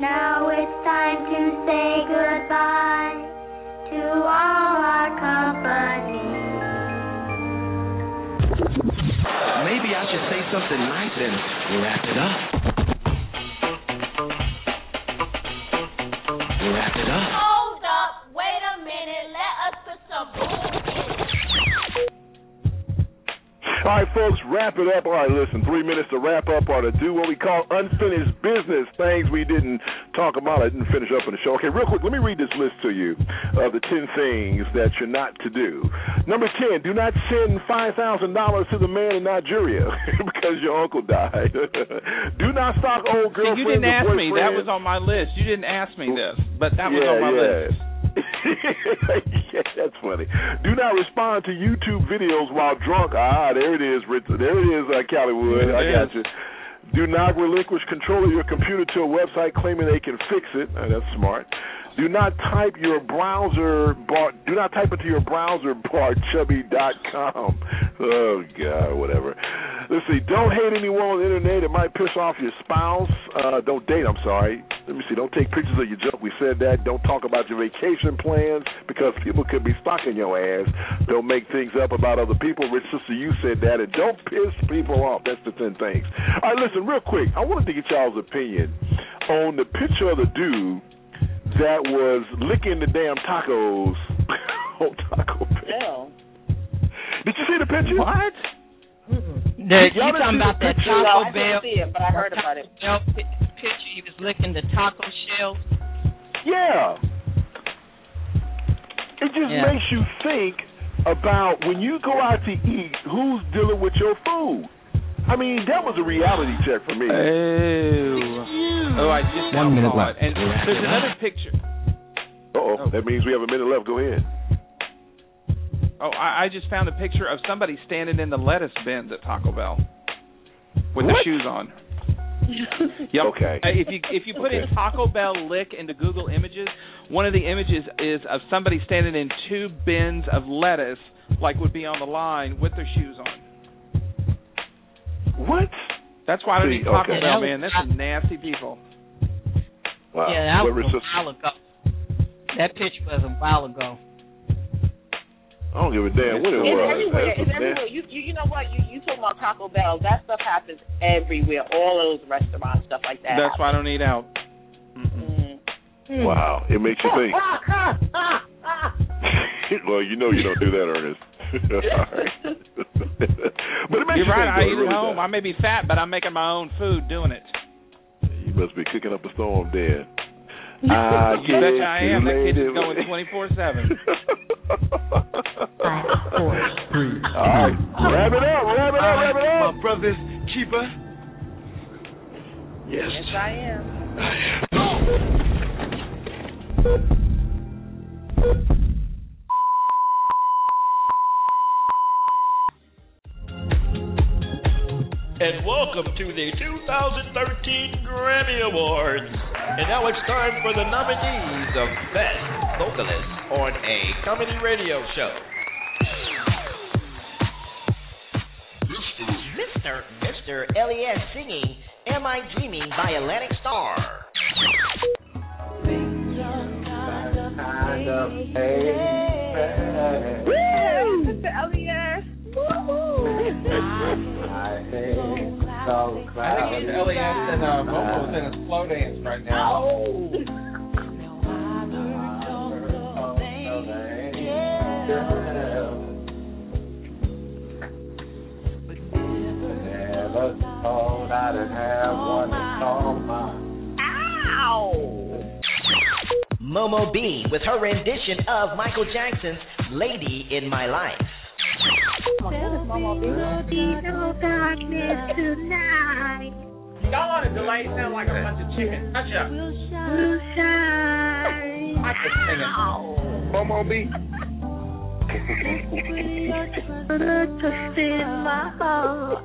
Now it's time to say goodbye to all our company.
Maybe I should say something nice and wrap it up. Wrap it up.
Hold up, wait a minute, let us put some
All right, folks, wrap it up. All right, listen, 3 minutes to wrap up or to do what we call unfinished business, things we didn't talk about, I didn't finish up in the show. Okay, real quick, let me read this list to you of the 10 things that you're not to do. Number 10, do not send $5,000 to the man in Nigeria because your uncle died. Do not stalk old girlfriends.
See, you didn't ask me. That was
boyfriends.
on my list. You didn't ask me this, but that was on my list.
Yeah, that's funny. Do not respond to YouTube videos while drunk. There it is, Richard. There it is, Callywood. I got you. Do not relinquish control of your computer to a website claiming they can fix it. That's smart. Do not type your browser bar. Do not type into your browser bar chubby.com. Oh God, whatever. Let's see. Don't hate anyone on the internet. It might piss off your spouse. Don't date. I'm sorry. Let me see. Don't take pictures of your junk. We said that. Don't talk about your vacation plans because people could be stalking your ass. Don't make things up about other people. Rich sister, you said that. And don't piss people off. That's the 10 things. All right, listen, real quick. I wanted to get y'all's opinion on the picture of the dude that was licking the damn tacos on Taco Bell. Did you see the picture?
What? You talking about that Taco Bell?
I didn't see it, but I heard about it.
Picture, he was licking the taco shells.
Yeah. It just makes you think about when you go out to eat, who's dealing with your food. I mean, that was a reality check for me.
Oh, I just
1 minute left.
And there's another picture.
Uh-oh, that means we have a minute left. Go ahead.
Oh, I just found a picture of somebody standing in the lettuce bins at Taco Bell with the shoes on. Yep.
Okay.
If you put in Taco Bell lick into Google Images, one of the images is of somebody standing in 2 bins of lettuce, like would be on the line, with their shoes on.
What?
That's why I don't eat Taco Bell, man. That's some nasty people.
Wow.
Yeah, that was a while ago. That picture was a while ago.
I don't give a damn what it was.
It's everywhere. You know what? You talking about Taco Bell. That stuff happens everywhere. All those restaurants, stuff like that.
That's why I don't eat out.
Wow. It makes you think. Well, you know you don't do that, Ernest. But it makes
You're right. I eat
really
at home. I may be fat, but I'm making my own food doing it.
You must be cooking up a storm, Dan.
You betcha I am. That kitchen's going 24/7.
5, 4, 3.
All right. Wrap it up.
My brother's keeper. Yes.
Yes, I am.
And welcome to the 2013 Grammy Awards. And now it's time for the nominees of Best Vocalist on a Comedy Radio Show.
Mr. Elias singing Am I Dreaming by Atlantic Star.
Mr. Elias.
I think Mr. Elias and Momo's in a slow dance right now.
Never thought I'd have one to call mine.
Ow!
Momo B with her rendition of Michael Jackson's Lady in My Life.
There'll be no darkness tonight.
Y'all on a delay sound like a bunch of chickens. Hush up.
We'll shine.
I can sing it.
Momo B.
To fill my heart.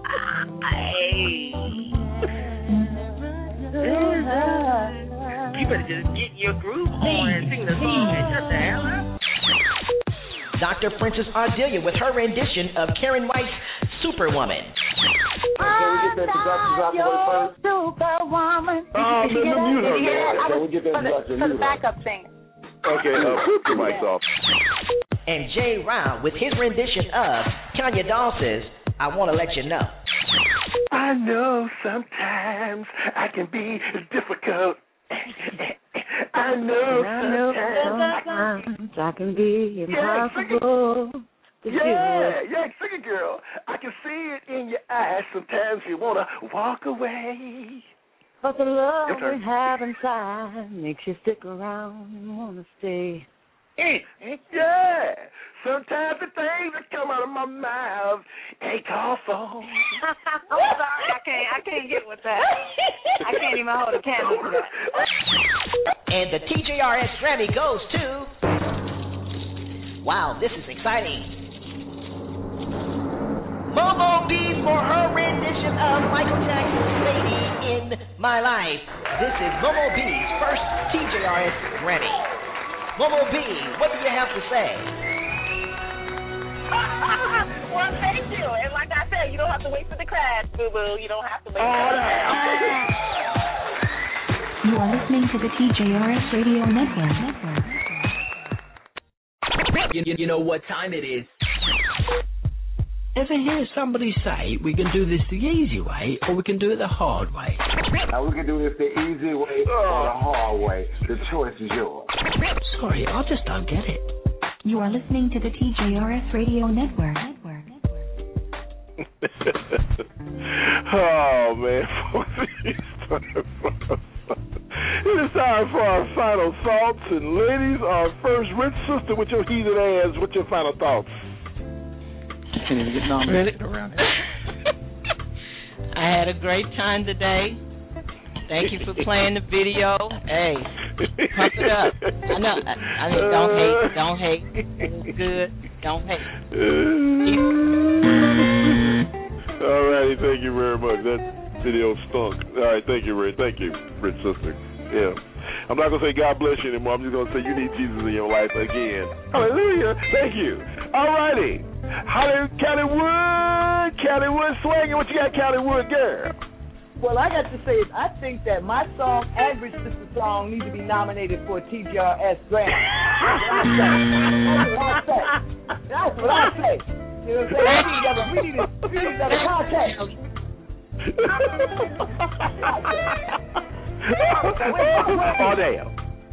You better just get your groove on and sing the song and shut the hell up.
Dr. Princess Ardelia with her rendition of Karen White's Superwoman.
I'm not your superwoman.
Did you mute her,
hear
man. Can we get that introduction?
For the backup thing.
Okay, put the mics off.
And Jay Ryle with his rendition of Kanye Dawson's I Want to Let You Know.
I know sometimes I can be difficult. I know
sometimes I can be impossible to do.
Yeah, sing it, girl. I can see it in your eyes. Sometimes you want to walk away.
But the love we have inside makes you stick around and want to stay.
Yeah. Sometimes the things that come out of my mouth ain't called for.
I'm sorry, I can't get with that. I can't even hold a candle to that.
And the TJRS Grammy goes to... Wow, this is exciting. Momo B for her rendition of Michael Jackson's Lady in My Life. This is Momo B's first TJRS Grammy. Momo B, what do you have to say?
Well, thank you. And like I said, you don't have to wait for the crash, boo-boo. You don't have to wait for the crash.
You are listening to the TJRS Radio Network.
You know what time it is.
Ever hear somebody say we can do this the easy way or we can do it the hard way?
Now we can do this the easy way or the hard way. The choice is yours.
Sorry, I just don't get it.
You are listening to the TJRS Radio Network.
Oh, man. It is time for our final thoughts. And ladies, our first rich sister with your heated ass, what's your final thoughts?
Can't even get nominated around here.
I had a great time today. Thank you for playing the video. Hey, pump it up. I know. I mean, don't hate. It's good. Don't hate.
All righty, thank you very much. That video stunk. All right, thank you, Ray. Thank you, rich sister. Yeah. I'm not going to say God bless you anymore. I'm just going to say you need Jesus in your life again. Hallelujah. Thank you. All righty. Cali-Wood swinging. What you got, Cali-Wood, girl?
Well, I got to say is I think that my song and Rich Sister song need to be nominated for a TJRS Grammy. That's what I say. You know what I'm saying? We need another contest.
Oh, damn.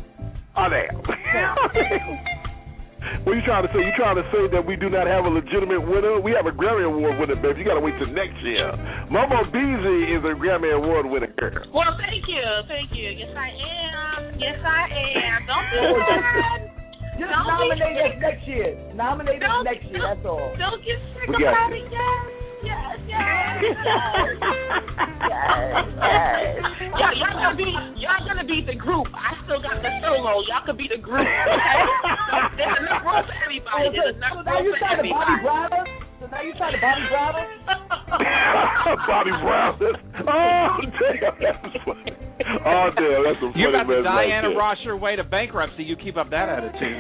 What are you trying to say? You trying to say that we do not have a legitimate winner? We have a Grammy Award winner, baby. You got to wait till next year. Momo Beezy is a Grammy Award winner, girl.
Well, thank you. Yes, I am. Don't do that.
Just nominate us next year. Nominate us next year, that's all.
Don't get sick of having yes. Y'all gonna be the group. I still got the solo. Y'all could be the group. Okay? There's enough room for everybody.
So now you trying to Bobby Brown us?
Bobby Brown. Oh, damn, that's funny. Oh, damn, that's some funny.
You're about to Diana Ross your way to bankruptcy. You keep up that attitude.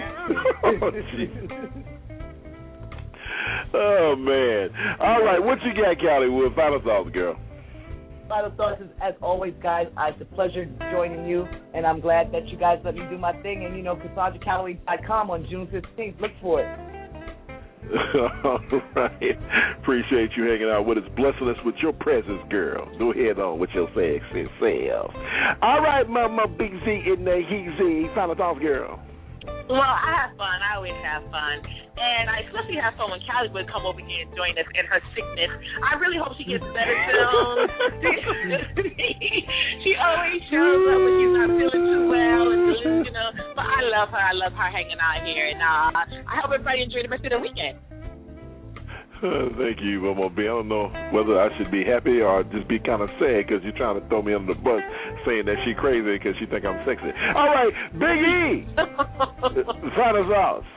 Oh, man. All right, what you got, Cali-Wood? Final thoughts, girl.
Final thoughts is, as always, guys, it's a pleasure joining you, and I'm glad that you guys let me do my thing. And, CassandraCalloway.com on June 15th. Look for it.
All right. Appreciate you hanging out with us, blessing us with your presence, girl. Go ahead on with your sexy self. All right, Mama Big Z in the Heezy. Final thoughts, girl.
Well, I have fun. I always have fun. And I especially have fun when Callie would come over here and join us in her sickness. I really hope she gets better soon. She always shows up when she's not feeling too well. And but I love her. I love her hanging out here. And I hope everybody enjoyed the rest of the weekend.
Thank you, Momo B. I don't know whether I should be happy or just be kind of sad because you're trying to throw me under the bus saying that she crazy because she think I'm sexy. All right, Big E. Final thoughts.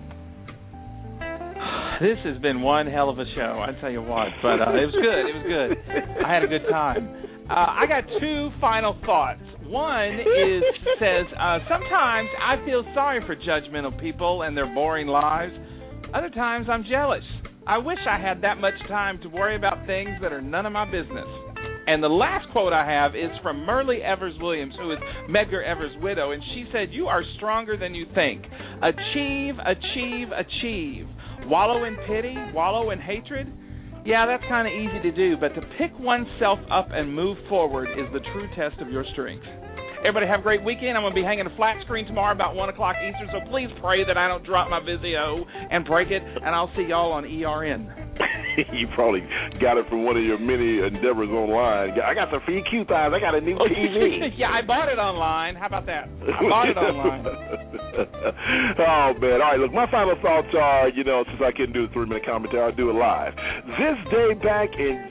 This has been one hell of a show, I tell you what. But it was good. It was good. I had a good time. I got two final thoughts. One says, sometimes I feel sorry for judgmental people and their boring lives. Other times I'm jealous. I wish I had that much time to worry about things that are none of my business. And the last quote I have is from Merle Evers-Williams, who is Medgar Evers' widow, and she said, "You are stronger than you think. Achieve, achieve, achieve. Wallow in pity, wallow in hatred? Yeah, that's kind of easy to do, but to pick oneself up and move forward is the true test of your strength." Everybody have a great weekend. I'm going to be hanging a flat screen tomorrow about 1 o'clock Eastern, so please pray that I don't drop my Vizio and break it, and I'll see y'all on ERN.
You probably got it from one of your many endeavors online. I got some free coupons. I got a new TV.
Yeah, I bought it online. How about that? I bought it online.
Oh, man. All right, look, my final thoughts are, since I couldn't do the 3-minute commentary, I'll do it live. This day back in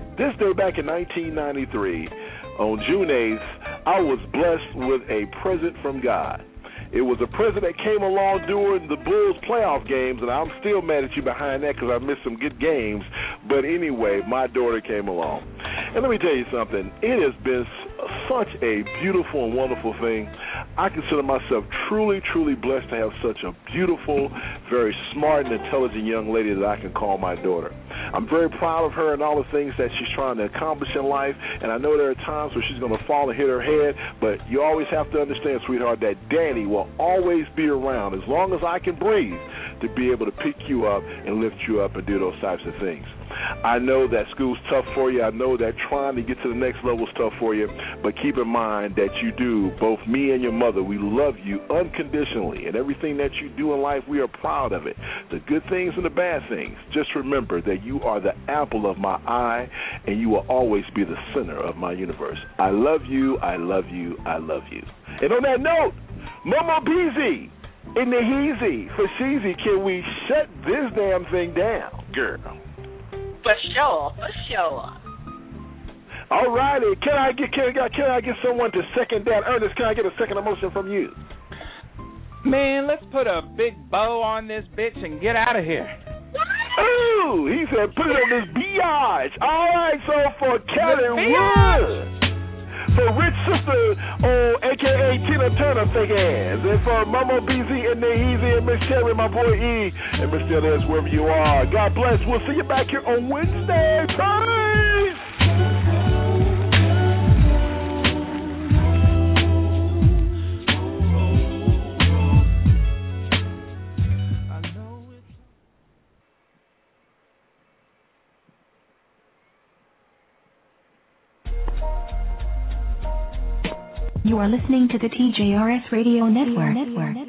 1993, on June 8th, I was blessed with a present from God. It was a present that came along during the Bulls playoff games, and I'm still mad at you behind that because I missed some good games. But anyway, my daughter came along. And let me tell you something. It has been such a beautiful and wonderful thing. I consider myself truly, truly blessed to have such a beautiful, very smart and intelligent young lady that I can call my daughter. I'm very proud of her and all the things that she's trying to accomplish in life, and I know there are times where she's going to fall and hit her head, but you always have to understand, sweetheart, that Daddy will always be around as long as I can breathe to be able to pick you up and lift you up and do those types of things. I know that school's tough for you. I know that trying to get to the next level is tough for you, but keep in mind that you do, both me and your mother, we love you unconditionally, and everything that you do in life, we are proud of it, the good things and the bad things. Just remember that you are the apple of my eye, and you will always be the center of my universe. I love you, I love you, I love you. And on that note, Momo Beezy in the Heezy for Sheezy, can we shut this damn thing down, girl?
For sure, for sure.
All righty. Can I get someone to second that? Ernest, can I get a second emotion from you?
Man, let's put a big bow on this bitch and get out of here.
Ooh, he said put it on this biatch. All right, so for Kelly Wood, for Rich Sister, a.k.a. Tina Turner, fake ass. And for Momo BZ and the Easy and Miss Sherry, my boy E, and Miss Still wherever you are. God bless. We'll see you back here on Wednesday. Peace!
You are listening to the TJRS Radio Network.